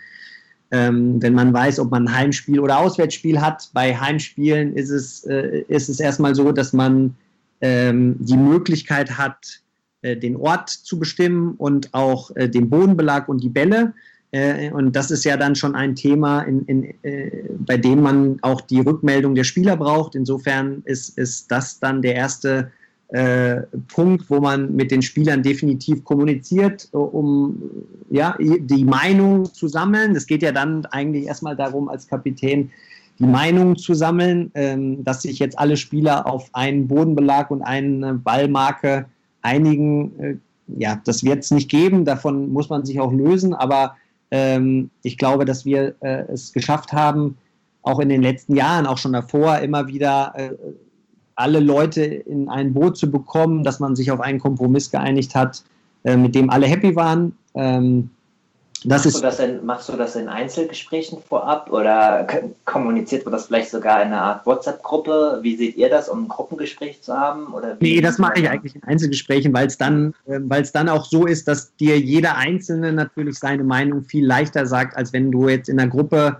Ähm, wenn man weiß, ob man ein Heimspiel oder Auswärtsspiel hat. Bei Heimspielen ist es, äh, ist es erstmal so, dass man ähm, die Möglichkeit hat, äh, den Ort zu bestimmen und auch äh, den Bodenbelag und die Bälle. Äh, und das ist ja dann schon ein Thema, in, in, äh, bei dem man auch die Rückmeldung der Spieler braucht. Insofern ist, ist das dann der erste Äh, Punkt, wo man mit den Spielern definitiv kommuniziert, um ja, die Meinung zu sammeln. Es geht ja dann eigentlich erstmal darum, als Kapitän die Meinung zu sammeln, ähm, dass sich jetzt alle Spieler auf einen Bodenbelag und eine Ballmarke einigen. Äh, ja, das wird es nicht geben, davon muss man sich auch lösen, aber ähm, ich glaube, dass wir äh, es geschafft haben, auch in den letzten Jahren, auch schon davor, immer wieder äh, alle Leute in ein Boot zu bekommen, dass man sich auf einen Kompromiss geeinigt hat, äh, mit dem alle happy waren. Ähm, das machst, ist du das in, machst du das in Einzelgesprächen vorab oder kommuniziert man das vielleicht sogar in einer Art WhatsApp-Gruppe? Wie seht ihr das, um ein Gruppengespräch zu haben? Oder wie nee, das mache ich eigentlich in Einzelgesprächen, weil es dann, äh, weil es dann auch so ist, dass dir jeder Einzelne natürlich seine Meinung viel leichter sagt, als wenn du jetzt in einer Gruppe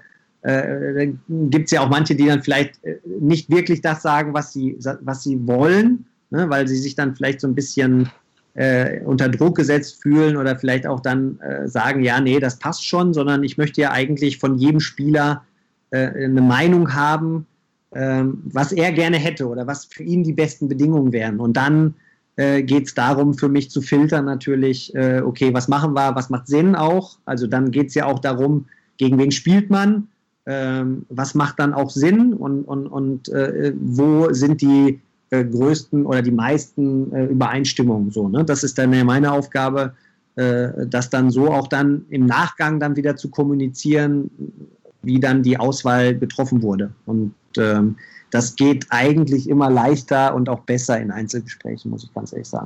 Äh, gibt es ja auch manche, die dann vielleicht äh, nicht wirklich das sagen, was sie, was sie wollen, ne, weil sie sich dann vielleicht so ein bisschen äh, unter Druck gesetzt fühlen oder vielleicht auch dann äh, sagen, ja, nee, das passt schon, sondern ich möchte ja eigentlich von jedem Spieler äh, eine Meinung haben, äh, was er gerne hätte oder was für ihn die besten Bedingungen wären. Und dann äh, geht es darum, für mich zu filtern natürlich, äh, okay, was machen wir, was macht Sinn auch? Also dann geht es ja auch darum, gegen wen spielt man? Ähm, was macht dann auch Sinn und, und, und äh, wo sind die äh, größten oder die meisten äh, Übereinstimmungen so, ne? Das ist dann ja meine Aufgabe, äh, das dann so auch dann im Nachgang dann wieder zu kommunizieren, wie dann die Auswahl getroffen wurde. Und ähm, das geht eigentlich immer leichter und auch besser in Einzelgesprächen, muss ich ganz ehrlich sagen.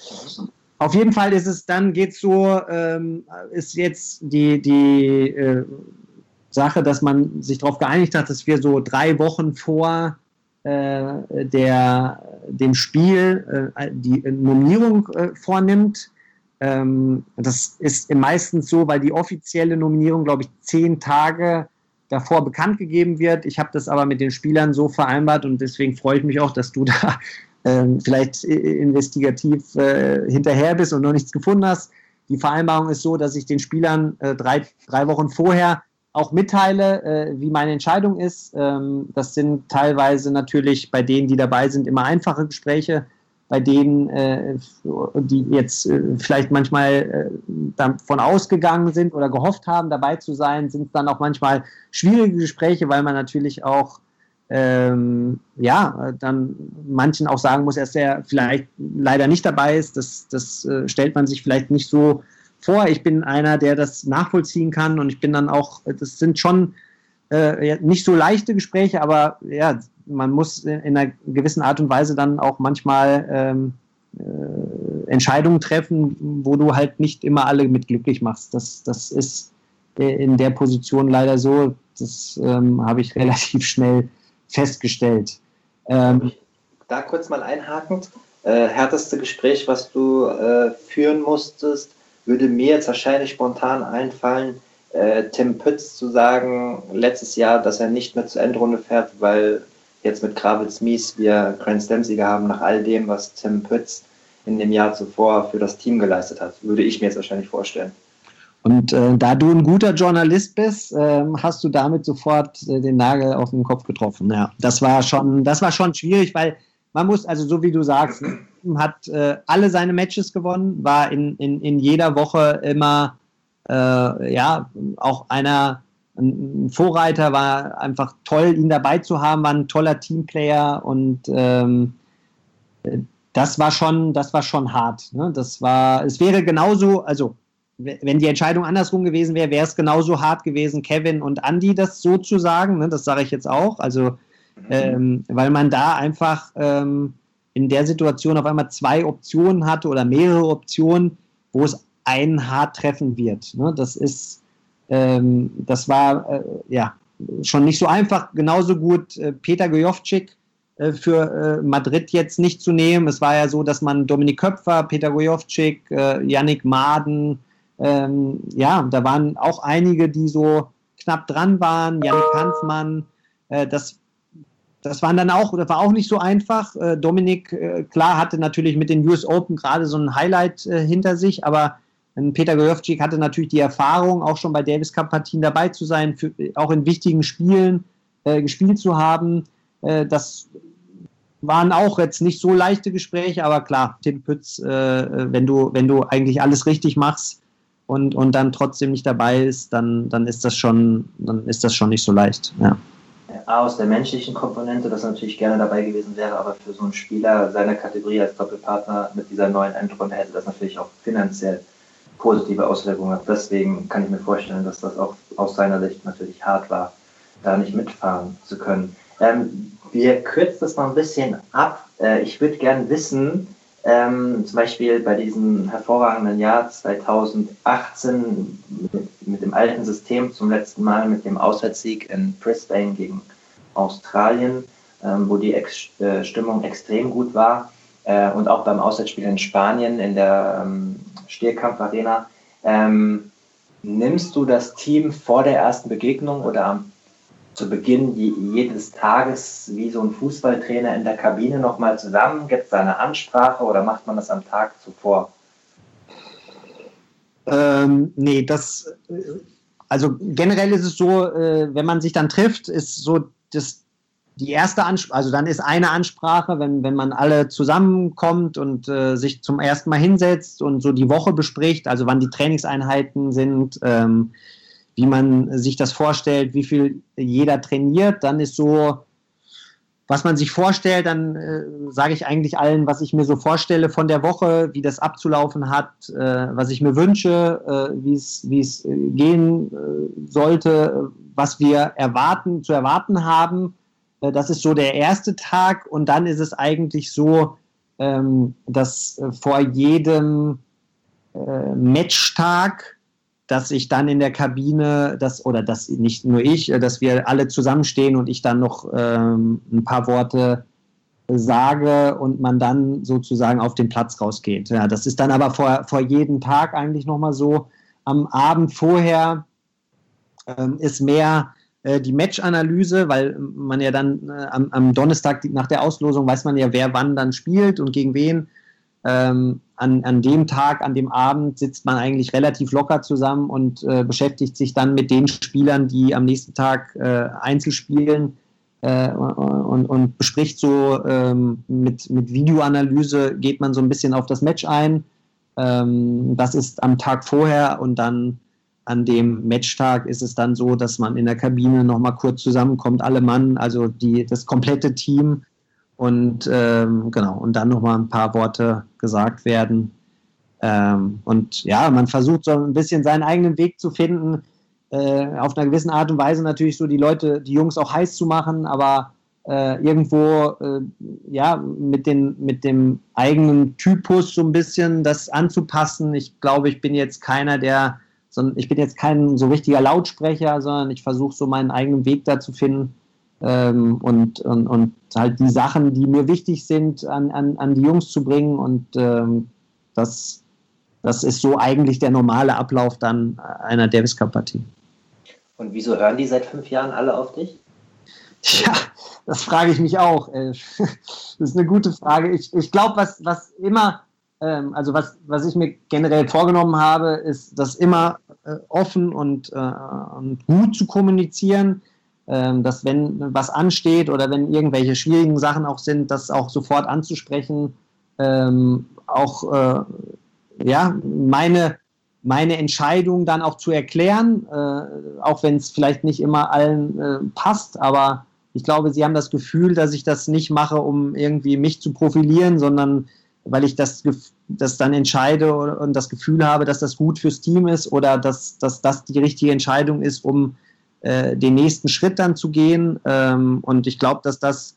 Auf jeden Fall ist es dann, geht's so, ähm, ist jetzt die, die äh, Sache, dass man sich darauf geeinigt hat, dass wir so drei Wochen vor äh, der, dem Spiel äh, die Nominierung äh, vornimmt. Ähm, das ist meistens so, weil die offizielle Nominierung, glaube ich, zehn Tage davor bekannt gegeben wird. Ich habe das aber mit den Spielern so vereinbart und deswegen freue ich mich auch, dass du da äh, vielleicht investigativ äh, hinterher bist und noch nichts gefunden hast. Die Vereinbarung ist so, dass ich den Spielern äh, drei, drei Wochen vorher auch mitteile, äh, wie meine Entscheidung ist. Ähm, das sind teilweise natürlich bei denen, die dabei sind, immer einfache Gespräche. Bei denen, äh, die jetzt äh, vielleicht manchmal äh, davon ausgegangen sind oder gehofft haben, dabei zu sein, sind es dann auch manchmal schwierige Gespräche, weil man natürlich auch ähm, ja, dann manchen auch sagen muss, dass er vielleicht leider nicht dabei ist. Das, das äh, stellt man sich vielleicht nicht so vor. Ich bin einer, der das nachvollziehen kann und ich bin dann auch, das sind schon äh, nicht so leichte Gespräche, aber ja, man muss in einer gewissen Art und Weise dann auch manchmal ähm, äh, Entscheidungen treffen, wo du halt nicht immer alle mit glücklich machst. Das, das ist in der Position leider so. Das ähm, habe ich relativ schnell festgestellt. Ähm, da kurz mal einhakend, äh, härteste Gespräch, was du äh, führen musstest, würde mir jetzt wahrscheinlich spontan einfallen, äh, Tim Pütz zu sagen, letztes Jahr, dass er nicht mehr zur Endrunde fährt, weil jetzt mit Gravitz-Mies wir Grand Slam-Sieger haben, nach all dem, was Tim Pütz in dem Jahr zuvor für das Team geleistet hat, würde ich mir jetzt wahrscheinlich vorstellen. Und äh, da du ein guter Journalist bist, äh, hast du damit sofort äh, den Nagel auf den Kopf getroffen. Ja, das war schon, das war schon schwierig, weil man muss, also so wie du sagst, hat äh, alle seine Matches gewonnen, war in, in, in jeder Woche immer äh, ja auch einer, ein Vorreiter, war einfach toll, ihn dabei zu haben, war ein toller Teamplayer und ähm, das war schon, das war schon hart. Ne? Das war, es wäre genauso, also wenn die Entscheidung andersrum gewesen wäre, wäre es genauso hart gewesen, Kevin und Andy das so zu sagen, ne? Das sage ich jetzt auch, also ähm, weil man da einfach ähm, in der Situation auf einmal zwei Optionen hatte oder mehrere Optionen, wo es einen hart treffen wird. Ne? Das ist, ähm, das war, äh, ja, schon nicht so einfach. Genauso gut äh, Peter Gojovcik äh, für äh, Madrid jetzt nicht zu nehmen. Es war ja so, dass man Dominik Köpfer, Peter Gojovcik, äh, Yannick Maaden, ähm, ja, da waren auch einige, die so knapp dran waren. Yannick Hanfmann, äh, das Das waren dann auch, das war auch nicht so einfach. Äh, Dominik, äh, klar, hatte natürlich mit den U S Open gerade so ein Highlight äh, hinter sich, aber äh, Peter Gojovcik hatte natürlich die Erfahrung, auch schon bei Davis Cup Partien dabei zu sein, für, auch in wichtigen Spielen äh, gespielt zu haben. Äh, das waren auch jetzt nicht so leichte Gespräche, aber klar, Tim Pütz, äh, wenn du, wenn du eigentlich alles richtig machst und, und dann trotzdem nicht dabei ist, dann, dann ist das schon, dann ist das schon nicht so leicht, ja. A, aus der menschlichen Komponente, das natürlich gerne dabei gewesen wäre, aber für so einen Spieler seiner Kategorie als Doppelpartner mit dieser neuen Endrunde hätte das natürlich auch finanziell positive Auswirkungen. Deswegen kann ich mir vorstellen, dass das auch aus seiner Sicht natürlich hart war, da nicht mitfahren zu können. Ähm, wir kürzen das mal ein bisschen ab. Äh, ich würde gerne wissen, ähm, zum Beispiel bei diesem hervorragenden Jahr zweitausendachtzehn mit, mit dem alten System zum letzten Mal mit dem Auswärtssieg in Brisbane gegen Australien, ähm, wo die Ex- äh, Stimmung extrem gut war, äh, und auch beim Auswärtsspiel in Spanien in der ähm, Stierkampf-Arena. Ähm, nimmst du das Team vor der ersten Begegnung oder am, zu Beginn je, jedes Tages wie so ein Fußballtrainer in der Kabine nochmal zusammen? Gibt es da eine Ansprache oder macht man das am Tag zuvor? Ähm, nee, das, also generell ist es so, äh, wenn man sich dann trifft, ist so das, die erste Ansprache, also dann ist eine Ansprache, wenn, wenn man alle zusammenkommt und äh, sich zum ersten Mal hinsetzt und so die Woche bespricht, also wann die Trainingseinheiten sind, ähm, wie man sich das vorstellt, wie viel jeder trainiert, dann ist so, was man sich vorstellt, dann äh, sage ich eigentlich allen, was ich mir so vorstelle von der Woche, wie das abzulaufen hat, äh, was ich mir wünsche, äh, wie es wie es äh, gehen äh, sollte, was wir erwarten, zu erwarten haben. Äh, das ist so der erste Tag und dann ist es eigentlich so, ähm, dass äh, vor jedem äh, Matchtag, dass ich dann in der Kabine, das, oder dass nicht nur ich, dass wir alle zusammenstehen und ich dann noch ähm, ein paar Worte sage und man dann sozusagen auf den Platz rausgeht. Ja, das ist dann aber vor, vor jedem Tag eigentlich nochmal so. Am Abend vorher ähm, ist mehr äh, die Matchanalyse, weil man ja dann äh, am, am Donnerstag nach der Auslosung weiß man ja, wer wann dann spielt und gegen wen. Ähm, an, an dem Tag, an dem Abend sitzt man eigentlich relativ locker zusammen und äh, beschäftigt sich dann mit den Spielern, die am nächsten Tag äh, Einzel spielen äh, und, und bespricht so ähm, mit, mit Videoanalyse, geht man so ein bisschen auf das Match ein. Ähm, das ist am Tag vorher und dann an dem Matchtag ist es dann so, dass man in der Kabine nochmal kurz zusammenkommt, alle Mann, also die, das komplette Team. Und ähm, genau, und dann nochmal ein paar Worte gesagt werden. Ähm, und ja, man versucht so ein bisschen seinen eigenen Weg zu finden, äh, auf einer gewissen Art und Weise natürlich so die Leute, die Jungs auch heiß zu machen, aber äh, irgendwo äh, ja mit, den, mit dem eigenen Typus so ein bisschen das anzupassen. Ich glaube, ich bin jetzt keiner, der, so, ich bin jetzt kein so richtiger Lautsprecher, sondern ich versuche so meinen eigenen Weg da zu finden. Ähm, und, und, und halt die Sachen, die mir wichtig sind, an, an, an die Jungs zu bringen und ähm, das, das ist so eigentlich der normale Ablauf dann einer Davis Cup Partie. Und wieso hören die seit fünf Jahren alle auf dich? Ja, das frage ich mich auch. Das ist eine gute Frage. Ich, ich glaube, was, was immer, ähm, also was, was ich mir generell vorgenommen habe, ist, das immer äh, offen und, äh, und gut zu kommunizieren. Dass wenn was ansteht oder wenn irgendwelche schwierigen Sachen auch sind, das auch sofort anzusprechen, ähm, auch äh, ja, meine, meine Entscheidung dann auch zu erklären, äh, auch wenn es vielleicht nicht immer allen äh, passt, aber ich glaube, sie haben das Gefühl, dass ich das nicht mache, um irgendwie mich zu profilieren, sondern weil ich das, das dann entscheide und das Gefühl habe, dass das gut fürs Team ist oder dass, dass das die richtige Entscheidung ist, um den nächsten Schritt dann zu gehen. Ähm, und ich glaube, dass das,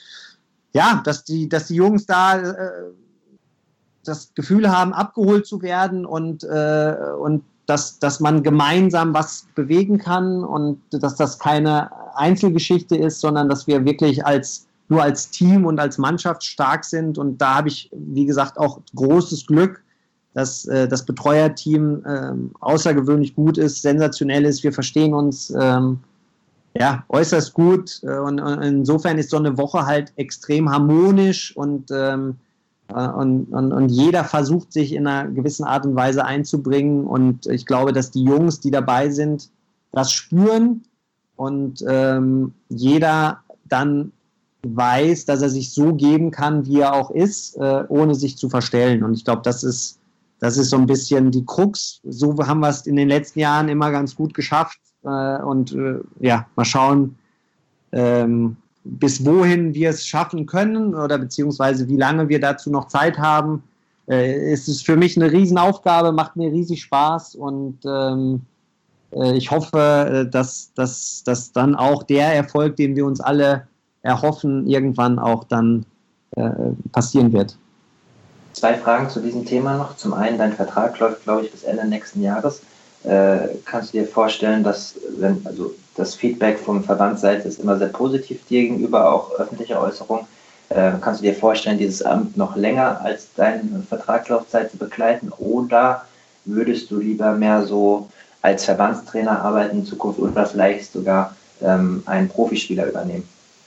ja, dass die, dass die Jungs da äh, das Gefühl haben, abgeholt zu werden und, äh, und dass, dass man gemeinsam was bewegen kann und dass das keine Einzelgeschichte ist, sondern dass wir wirklich als nur als Team und als Mannschaft stark sind. Und da habe ich, wie gesagt, auch großes Glück, dass äh, das Betreuerteam äh, außergewöhnlich gut ist, sensationell ist. Wir verstehen uns ähm, ja, äußerst gut. Äh, und, und insofern ist so eine Woche halt extrem harmonisch und, ähm, äh, und, und, und jeder versucht, sich in einer gewissen Art und Weise einzubringen. Und ich glaube, dass die Jungs, die dabei sind, das spüren und ähm, jeder dann weiß, dass er sich so geben kann, wie er auch ist, äh, ohne sich zu verstellen. Und ich glaube, das ist, das ist so ein bisschen die Krux. So haben wir es in den letzten Jahren immer ganz gut geschafft. Äh, und äh, ja, mal schauen, ähm, bis wohin wir es schaffen können oder beziehungsweise wie lange wir dazu noch Zeit haben. Äh, es ist für mich eine Riesenaufgabe, macht mir riesig Spaß und ähm, äh, ich hoffe, dass, dass, dass dann auch der Erfolg, den wir uns alle erhoffen, irgendwann auch dann äh, passieren wird. Zwei Fragen zu diesem Thema noch. Zum einen, dein Vertrag läuft, glaube ich, bis Ende nächsten Jahres. Äh, kannst du dir vorstellen, dass wenn, also das Feedback vom Verbandsseite ist immer sehr positiv dir gegenüber, auch öffentliche Äußerungen. Äh, kannst du dir vorstellen, dieses Amt noch länger als deine Vertragslaufzeit zu begleiten oder würdest du lieber mehr so als Verbandstrainer arbeiten in Zukunft oder vielleicht sogar ähm, einen Profispieler übernehmen?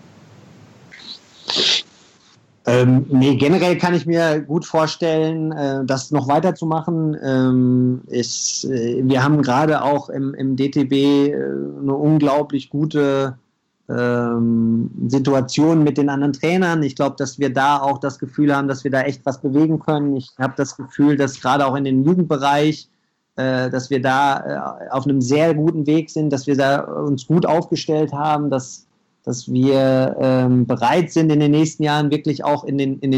Ähm, nee, generell kann ich mir gut vorstellen, äh, das noch weiterzumachen. Ähm, ich, äh, wir haben gerade auch im, im D T B äh, eine unglaublich gute ähm, Situation mit den anderen Trainern. Ich glaube, dass wir da auch das Gefühl haben, dass wir da echt was bewegen können. Ich habe das Gefühl, dass gerade auch in den Jugendbereich, äh, dass wir da äh, auf einem sehr guten Weg sind, dass wir da uns gut aufgestellt haben, dass dass wir ähm, bereit sind, in den nächsten Jahren wirklich auch in den, in den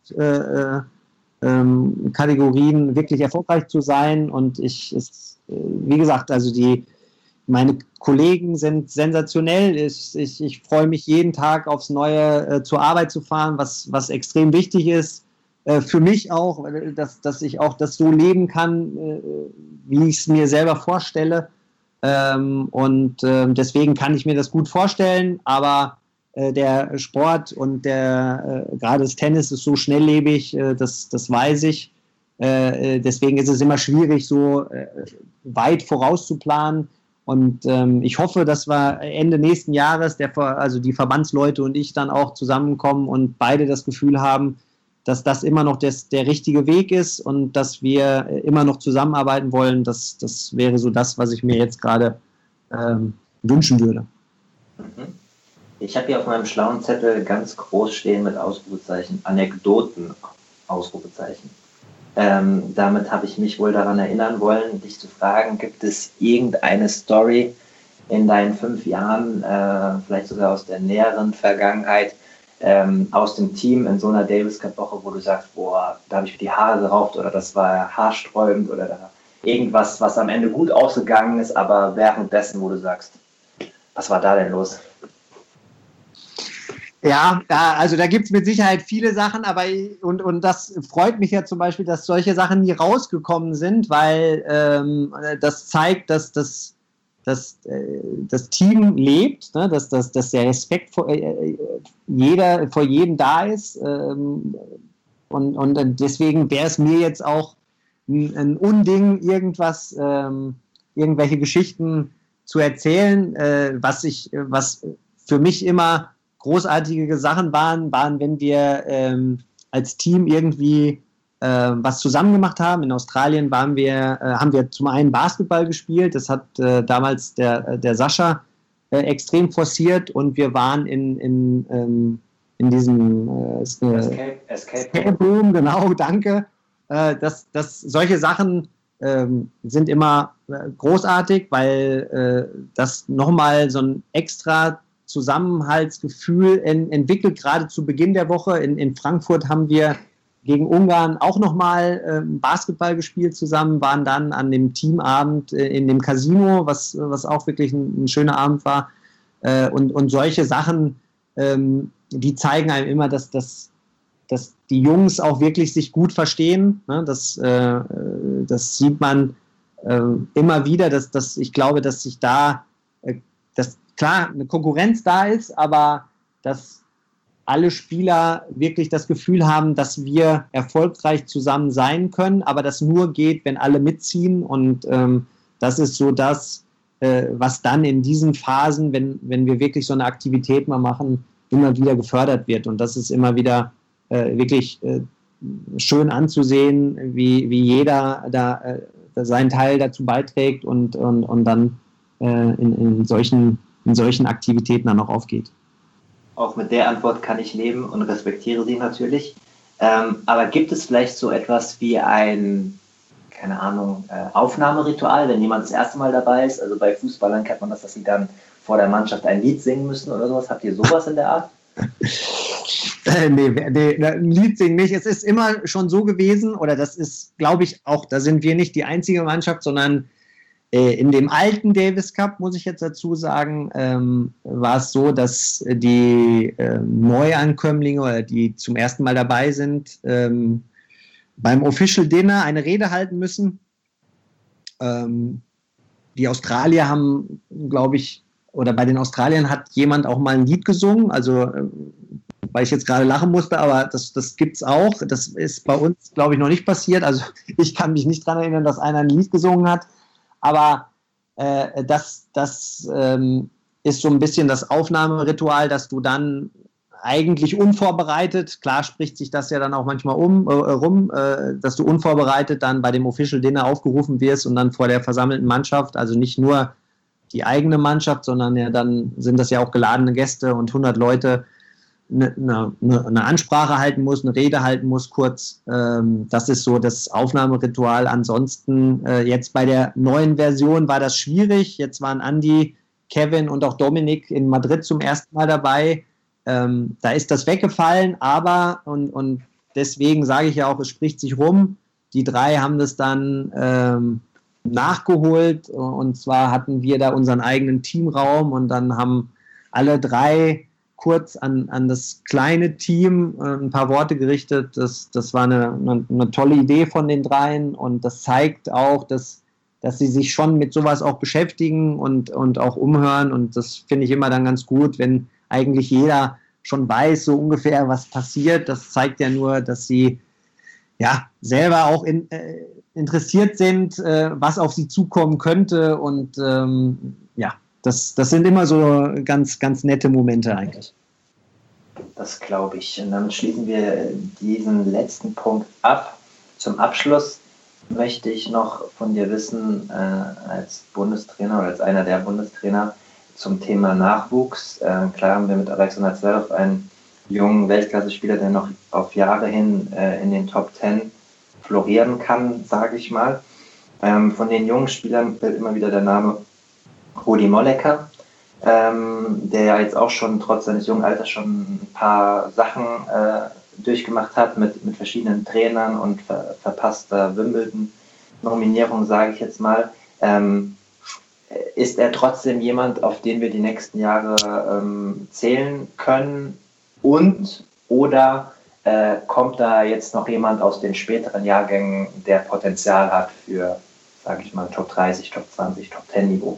Jugendkategorien äh, ähm, wirklich erfolgreich zu sein. Und ich, es, wie gesagt, also die, meine Kollegen sind sensationell. Ich, ich, ich freue mich jeden Tag aufs Neue äh, zur Arbeit zu fahren, was, was extrem wichtig ist. Äh, für mich auch, dass, dass ich auch das so leben kann, äh, wie ich es mir selber vorstelle. Ähm, und äh, deswegen kann ich mir das gut vorstellen, aber äh, der Sport und der äh, gerade das Tennis ist so schnelllebig, äh, das, das weiß ich. Äh, deswegen ist es immer schwierig, so äh, weit vorauszuplanen. Und ähm, ich hoffe, dass wir Ende nächsten Jahres, der, also die Verbandsleute und ich dann auch zusammenkommen und beide das Gefühl haben, dass das immer noch des, der richtige Weg ist und dass wir immer noch zusammenarbeiten wollen. Das, das wäre so das, was ich mir jetzt gerade ähm, wünschen würde. Ich habe hier auf meinem schlauen Zettel ganz groß stehen mit Ausrufezeichen, Anekdoten, Ausrufezeichen. Ähm, damit habe ich mich wohl daran erinnern wollen, dich zu fragen, gibt es irgendeine Story in deinen fünf Jahren, äh, vielleicht sogar aus der näheren Vergangenheit, Ähm, aus dem Team in so einer Davis Cup Woche, wo du sagst, boah, da habe ich mir die Haare gerauft oder das war haarsträubend oder da irgendwas, was am Ende gut ausgegangen ist, aber währenddessen, wo du sagst, was war da denn los? Ja, also da gibt es mit Sicherheit viele Sachen, aber und, und das freut mich ja zum Beispiel, dass solche Sachen nie rausgekommen sind, weil ähm, das zeigt, dass das dass äh, das Team lebt, ne, dass, dass, dass der Respekt vor, äh, jeder, vor jedem da ist. Ähm, und, und deswegen wäre es mir jetzt auch ein, ein Unding, irgendwas, ähm, irgendwelche Geschichten zu erzählen. Äh, was, ich, was für mich immer großartige Sachen waren, waren, wenn wir ähm, als Team irgendwie was zusammen gemacht haben. In Australien waren wir, äh, haben wir zum einen Basketball gespielt, das hat äh, damals der, der Sascha äh, extrem forciert und wir waren in, in, ähm, in diesem äh, Escape, Escape. Escape Room, genau, danke. Äh, das, das, solche Sachen ähm, sind immer äh, großartig, weil äh, das nochmal so ein extra Zusammenhaltsgefühl en, entwickelt, gerade zu Beginn der Woche. In, in Frankfurt haben wir gegen Ungarn auch nochmal äh, Basketball gespielt zusammen, waren dann an dem Teamabend äh, in dem Casino, was, was auch wirklich ein, ein schöner Abend war. Äh, und, und solche Sachen, ähm, die zeigen einem immer, dass, dass, dass die Jungs auch wirklich sich gut verstehen. Ne? Das, äh, das sieht man äh, immer wieder, dass, dass ich glaube, dass sich da, äh, dass klar eine Konkurrenz da ist, aber dass alle Spieler wirklich das Gefühl haben, dass wir erfolgreich zusammen sein können, aber das nur geht, wenn alle mitziehen. Und ähm, das ist so das, äh, was dann in diesen Phasen, wenn, wenn wir wirklich so eine Aktivität mal machen, immer wieder gefördert wird. Und das ist immer wieder äh, wirklich äh, schön anzusehen, wie, wie jeder da äh, seinen Teil dazu beiträgt und, und, und dann äh, in, in, solchen, in solchen Aktivitäten dann auch aufgeht. Auch mit der Antwort kann ich leben und respektiere sie natürlich. Ähm, aber gibt es vielleicht so etwas wie ein, keine Ahnung, äh, Aufnahmeritual, wenn jemand das erste Mal dabei ist? Also bei Fußballern kennt man das, dass sie dann vor der Mannschaft ein Lied singen müssen oder sowas. Habt ihr sowas in der Art? äh, nee, nee, ein Lied singen nicht. Es ist immer schon so gewesen, oder das ist, glaube ich, auch, da sind wir nicht die einzige Mannschaft, sondern in dem alten Davis Cup, muss ich jetzt dazu sagen, ähm, war es so, dass die ähm, Neuankömmlinge oder die zum ersten Mal dabei sind, ähm, beim Official Dinner eine Rede halten müssen. Ähm, die Australier haben, glaube ich, oder bei den Australiern hat jemand auch mal ein Lied gesungen, also äh, weil ich jetzt gerade lachen musste, aber das, das gibt es auch. Das ist bei uns, glaube ich, noch nicht passiert. Also ich kann mich nicht daran erinnern, dass einer ein Lied gesungen hat. Aber äh, das, das ähm, ist so ein bisschen das Aufnahmeritual, dass du dann eigentlich unvorbereitet, klar spricht sich das ja dann auch manchmal um, äh, rum, äh, dass du unvorbereitet dann bei dem Official Dinner aufgerufen wirst und dann vor der versammelten Mannschaft, also nicht nur die eigene Mannschaft, sondern ja dann sind das ja auch geladene Gäste und hundert Leute, Eine, eine, eine Ansprache halten muss, eine Rede halten muss, kurz. Ähm, das ist so das Aufnahmeritual. Ansonsten, äh, jetzt bei der neuen Version war das schwierig. Jetzt waren Andi, Kevin und auch Dominik in Madrid zum ersten Mal dabei. Ähm, da ist das weggefallen, aber, und, und deswegen sage ich ja auch, es spricht sich rum, die drei haben das dann ähm, nachgeholt, und zwar hatten wir da unseren eigenen Teamraum und dann haben alle drei kurz an, an das kleine Team äh, ein paar Worte gerichtet. Das, das war eine, eine, eine tolle Idee von den dreien, und das zeigt auch, dass, dass sie sich schon mit sowas auch beschäftigen und, und auch umhören, und das finde ich immer dann ganz gut, wenn eigentlich jeder schon weiß, so ungefähr, was passiert. Das zeigt ja nur, dass sie ja selber auch in, äh, interessiert sind, äh, was auf sie zukommen könnte, und ähm, ja, Das, das sind immer so ganz, ganz nette Momente eigentlich. Das glaube ich. Und damit schließen wir diesen letzten Punkt ab. Zum Abschluss möchte ich noch von dir wissen, äh, als Bundestrainer oder als einer der Bundestrainer zum Thema Nachwuchs. Äh, klar haben wir mit Alexander Zverev einen jungen Weltklasse-Spieler, der noch auf Jahre hin äh, in den Top Ten florieren kann, sage ich mal. Ähm, von den jungen Spielern fällt immer wieder der Name Rudi Molleker, ähm, der ja jetzt auch schon trotz seines jungen Alters schon ein paar Sachen äh, durchgemacht hat mit, mit verschiedenen Trainern und ver, verpasster Wimbledon-Nominierung, sage ich jetzt mal. Ähm, ist er trotzdem jemand, auf den wir die nächsten Jahre ähm, zählen können? Und oder äh, kommt da jetzt noch jemand aus den späteren Jahrgängen, der Potenzial hat für, sage ich mal, Top dreißig, Top zwanzig, Top zehn Niveau?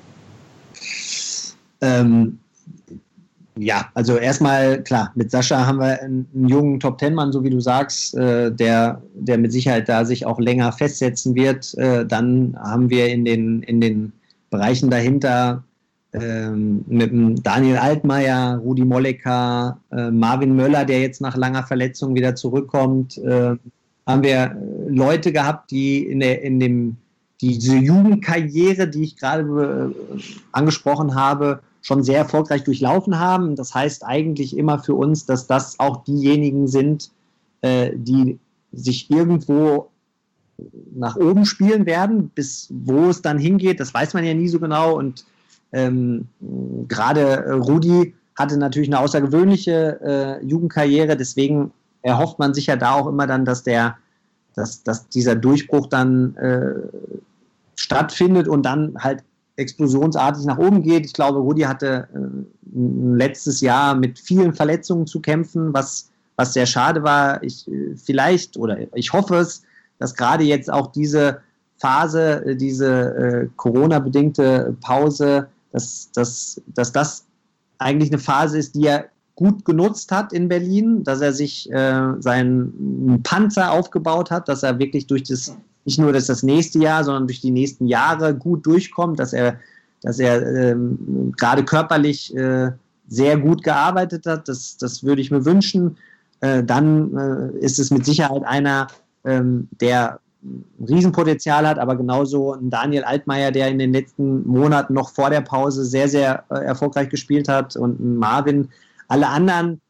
Ähm, ja, also erstmal, klar, mit Sascha haben wir einen, einen jungen Top-Ten-Mann, so wie du sagst, äh, der, der mit Sicherheit da sich auch länger festsetzen wird. Äh, dann haben wir in den, in den Bereichen dahinter ähm, mit dem Daniel Altmaier, Rudi Molleker, äh, Marvin Möller, der jetzt nach langer Verletzung wieder zurückkommt, äh, haben wir Leute gehabt, die in, der, in dem diese Jugendkarriere, die ich gerade äh, angesprochen habe, schon sehr erfolgreich durchlaufen haben. Das heißt eigentlich immer für uns, dass das auch diejenigen sind, äh, die sich irgendwo nach oben spielen werden. Bis wo es dann hingeht, das weiß man ja nie so genau. Und ähm, gerade Rudi hatte natürlich eine außergewöhnliche äh, Jugendkarriere. Deswegen erhofft man sich ja da auch immer dann, dass der, dass, dass dieser Durchbruch dann äh, stattfindet und dann halt explosionsartig nach oben geht. Ich glaube, Rudi hatte äh, letztes Jahr mit vielen Verletzungen zu kämpfen, was, was sehr schade war. Ich, vielleicht, oder ich hoffe es, dass gerade jetzt auch diese Phase, diese äh, Corona-bedingte Pause, dass, dass, dass das eigentlich eine Phase ist, die er gut genutzt hat in Berlin, dass er sich äh, seinen Panzer aufgebaut hat, dass er wirklich durch das, nicht nur das, das nächste Jahr, sondern durch die nächsten Jahre gut durchkommt, dass er, dass er ähm, gerade körperlich äh, sehr gut gearbeitet hat. Das, das würde ich mir wünschen. Äh, dann äh, ist es mit Sicherheit einer, ähm, der Riesenpotenzial hat, aber genauso ein Daniel Altmaier, der in den letzten Monaten noch vor der Pause sehr, sehr äh, erfolgreich gespielt hat, und ein Marvin. Alle anderen,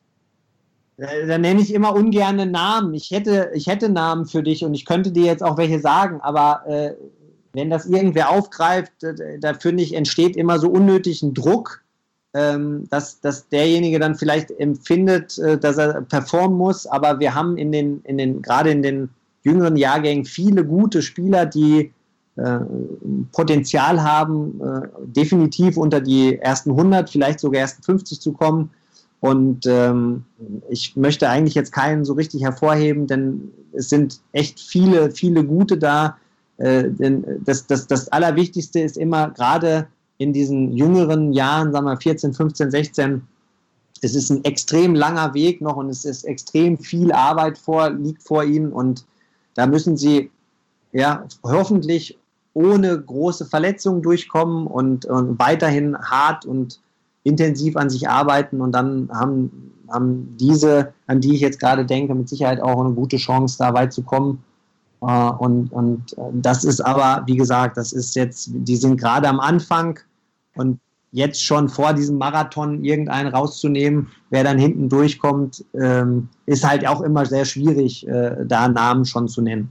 äh, da nenne ich immer ungerne Namen. Ich hätte, ich hätte Namen für dich und ich könnte dir jetzt auch welche sagen, aber äh, wenn das irgendwer aufgreift, äh, da finde ich, entsteht immer so unnötigen Druck, ähm, dass, dass derjenige dann vielleicht empfindet, äh, dass er performen muss, aber wir haben in den, in den, gerade in den jüngeren Jahrgängen viele gute Spieler, die äh, Potenzial haben, äh, definitiv unter die ersten hundert, vielleicht sogar ersten fünfzig zu kommen. Und ähm, ich möchte eigentlich jetzt keinen so richtig hervorheben, denn es sind echt viele, viele gute da. Äh, denn das, das, das Allerwichtigste ist immer, gerade in diesen jüngeren Jahren, sagen wir vierzehn, fünfzehn, sechzehn, es ist ein extrem langer Weg noch und es ist extrem viel Arbeit vor, liegt vor ihnen, und da müssen sie ja hoffentlich ohne große Verletzungen durchkommen und, und weiterhin hart und intensiv an sich arbeiten, und dann haben, haben diese, an die ich jetzt gerade denke, mit Sicherheit auch eine gute Chance, da weit zu kommen. Und, und das ist aber, wie gesagt, das ist jetzt, die sind gerade am Anfang, und jetzt schon vor diesem Marathon irgendeinen rauszunehmen, wer dann hinten durchkommt, ähm, ist halt auch immer sehr schwierig, äh, da Namen schon zu nennen.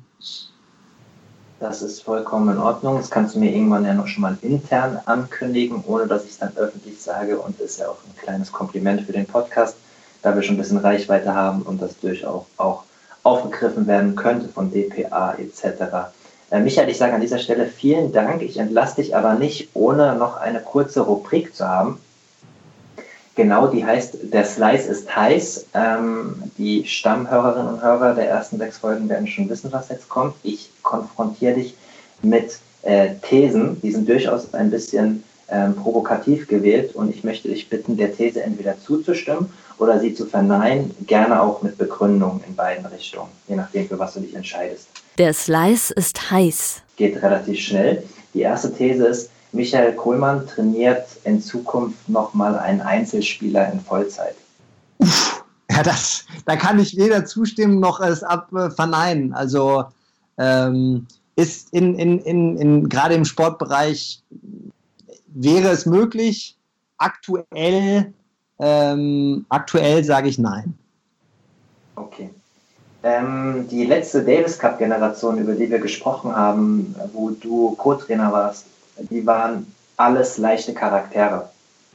Das ist vollkommen in Ordnung. Das kannst du mir irgendwann ja noch schon mal intern ankündigen, ohne dass ich es dann öffentlich sage, und ist ja auch ein kleines Kompliment für den Podcast, da wir schon ein bisschen Reichweite haben und das durchaus auch aufgegriffen werden könnte von D P A et cetera. Äh, Michael, ich sage an dieser Stelle vielen Dank. Ich entlasse dich aber nicht, ohne noch eine kurze Rubrik zu haben. Genau, die heißt Der Slice ist heiß. Ähm, die Stammhörerinnen und Hörer der ersten sechs Folgen werden schon wissen, was jetzt kommt. Ich konfrontiere dich mit äh, Thesen, die sind durchaus ein bisschen ähm, provokativ gewählt, und ich möchte dich bitten, der These entweder zuzustimmen oder sie zu verneinen, gerne auch mit Begründung in beiden Richtungen, je nachdem, für was du dich entscheidest. Der Slice ist heiß. Geht relativ schnell. Die erste These ist, Michael Kohlmann trainiert in Zukunft nochmal einen Einzelspieler in Vollzeit. Uff, ja, das, da kann ich weder zustimmen noch es ab äh, verneinen. Also ähm, ist in, in, in, in gerade im Sportbereich wäre es möglich. Aktuell, ähm, aktuell sage ich nein. Okay. Ähm, die letzte Davis-Cup-Generation, über die wir gesprochen haben, wo du Co-Trainer warst, die waren alles leichte Charaktere.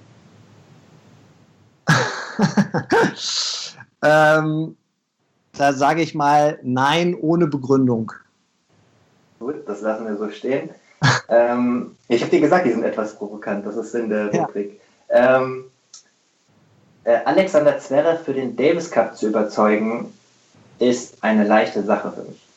ähm, da sage ich mal nein, ohne Begründung. Gut, das lassen wir so stehen. ähm, ich habe dir gesagt, die sind etwas provokant, das ist in der Rubrik. Ja. Ähm, äh, Alexander Zverev für den Davis Cup zu überzeugen, ist eine leichte Sache für mich.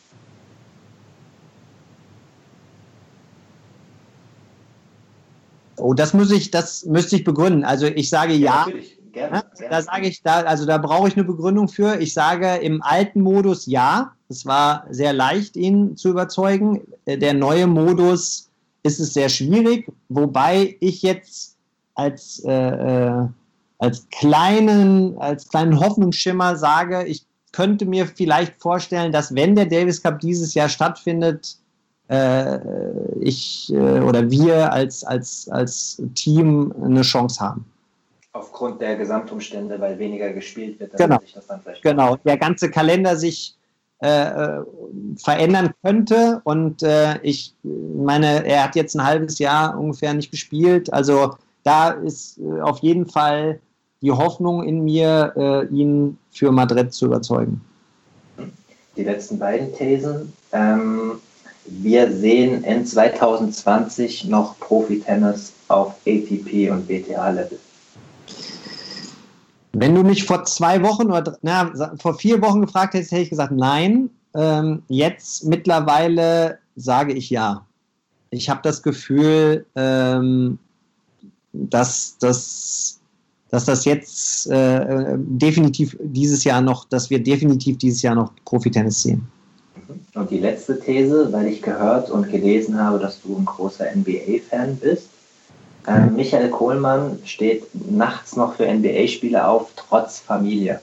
Oh, das muss ich, das müsste ich begründen. Also ich sage ja. ja gerne, ja gerne. Da sage ich, da, also da brauche ich eine Begründung für. Ich sage im alten Modus ja. Es war sehr leicht, ihn zu überzeugen. Der neue Modus ist es sehr schwierig, wobei ich jetzt als äh, als kleinen als kleinen Hoffnungsschimmer sage, ich könnte mir vielleicht vorstellen, dass wenn der Davis Cup dieses Jahr stattfindet, äh, ich äh, oder wir als, als, als Team eine Chance haben. Aufgrund der Gesamtumstände, weil weniger gespielt wird, genau. sich das dann vielleicht genau, der ganze Kalender sich äh, verändern könnte, und äh, ich meine, er hat jetzt ein halbes Jahr ungefähr nicht gespielt, also da ist äh, auf jeden Fall die Hoffnung in mir, äh, ihn für Madrid zu überzeugen. Die letzten beiden Thesen. Ähm, wir sehen in zwanzig zwanzig noch Profi-Tennis auf A T P und W T A-Level. Wenn du mich vor zwei Wochen oder na, vor vier Wochen gefragt hättest, hätte ich gesagt nein. Ähm, jetzt mittlerweile sage ich ja. Ich habe das Gefühl, ähm, dass, dass, dass das jetzt äh, definitiv dieses Jahr noch, dass wir definitiv dieses Jahr noch Profitennis sehen. Und die letzte These, weil ich gehört und gelesen habe, dass du ein großer N B A-Fan bist. Ähm, Michael Kohlmann steht nachts noch für N B A-Spiele auf, trotz Familie.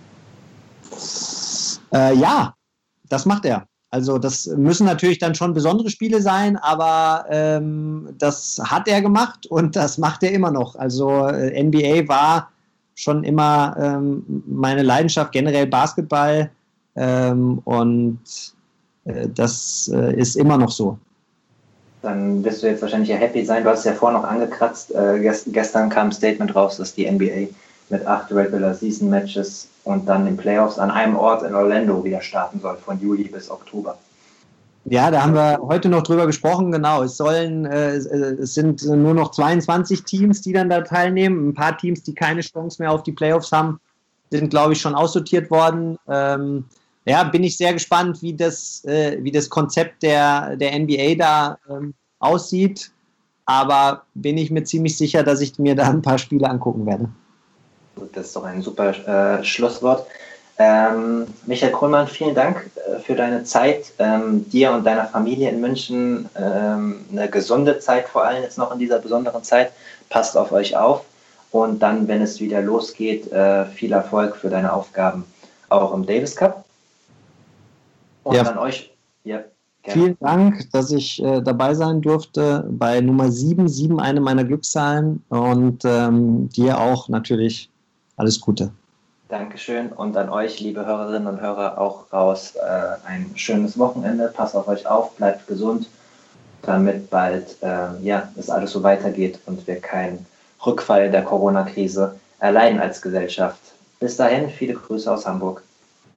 Äh, ja, das macht er. Also das müssen natürlich dann schon besondere Spiele sein, aber ähm, das hat er gemacht und das macht er immer noch. Also äh, N B A war schon immer ähm, meine Leidenschaft, generell Basketball, ähm, und äh, das äh, ist immer noch so. Dann wirst du jetzt wahrscheinlich ja happy sein. Du hast es ja vorher noch angekratzt. Äh, gest- gestern kam ein Statement raus, dass die N B A mit acht Regular Season Matches und dann in Playoffs an einem Ort in Orlando wieder starten soll, von Juli bis Oktober. Ja, da haben wir heute noch drüber gesprochen, genau. Es sollen, äh, es sind nur noch zweiundzwanzig Teams, die dann da teilnehmen. Ein paar Teams, die keine Chance mehr auf die Playoffs haben, sind, glaube ich, schon aussortiert worden. Ähm, ja, bin ich sehr gespannt, wie das, äh, wie das Konzept der, der N B A da ähm, aussieht. Aber bin ich mir ziemlich sicher, dass ich mir da ein paar Spiele angucken werde. Das ist doch ein super äh, Schlusswort. Ähm, Michael Kohlmann, vielen Dank äh, für deine Zeit, ähm, dir und deiner Familie in München ähm, eine gesunde Zeit, vor allem jetzt noch in dieser besonderen Zeit. Passt auf euch auf und dann, wenn es wieder losgeht, äh, viel Erfolg für deine Aufgaben auch im Davis Cup. Und ja. an euch, ja, gerne. Vielen Dank, dass ich äh, dabei sein durfte bei Nummer sieben, sieben eine meiner Glückszahlen und ähm, dir auch natürlich alles Gute. Dankeschön und an euch, liebe Hörerinnen und Hörer, auch raus äh, ein schönes Wochenende. Passt auf euch auf, bleibt gesund, damit bald äh, ja, es alles so weitergeht und wir keinen Rückfall der Corona-Krise erleiden als Gesellschaft. Bis dahin, viele Grüße aus Hamburg.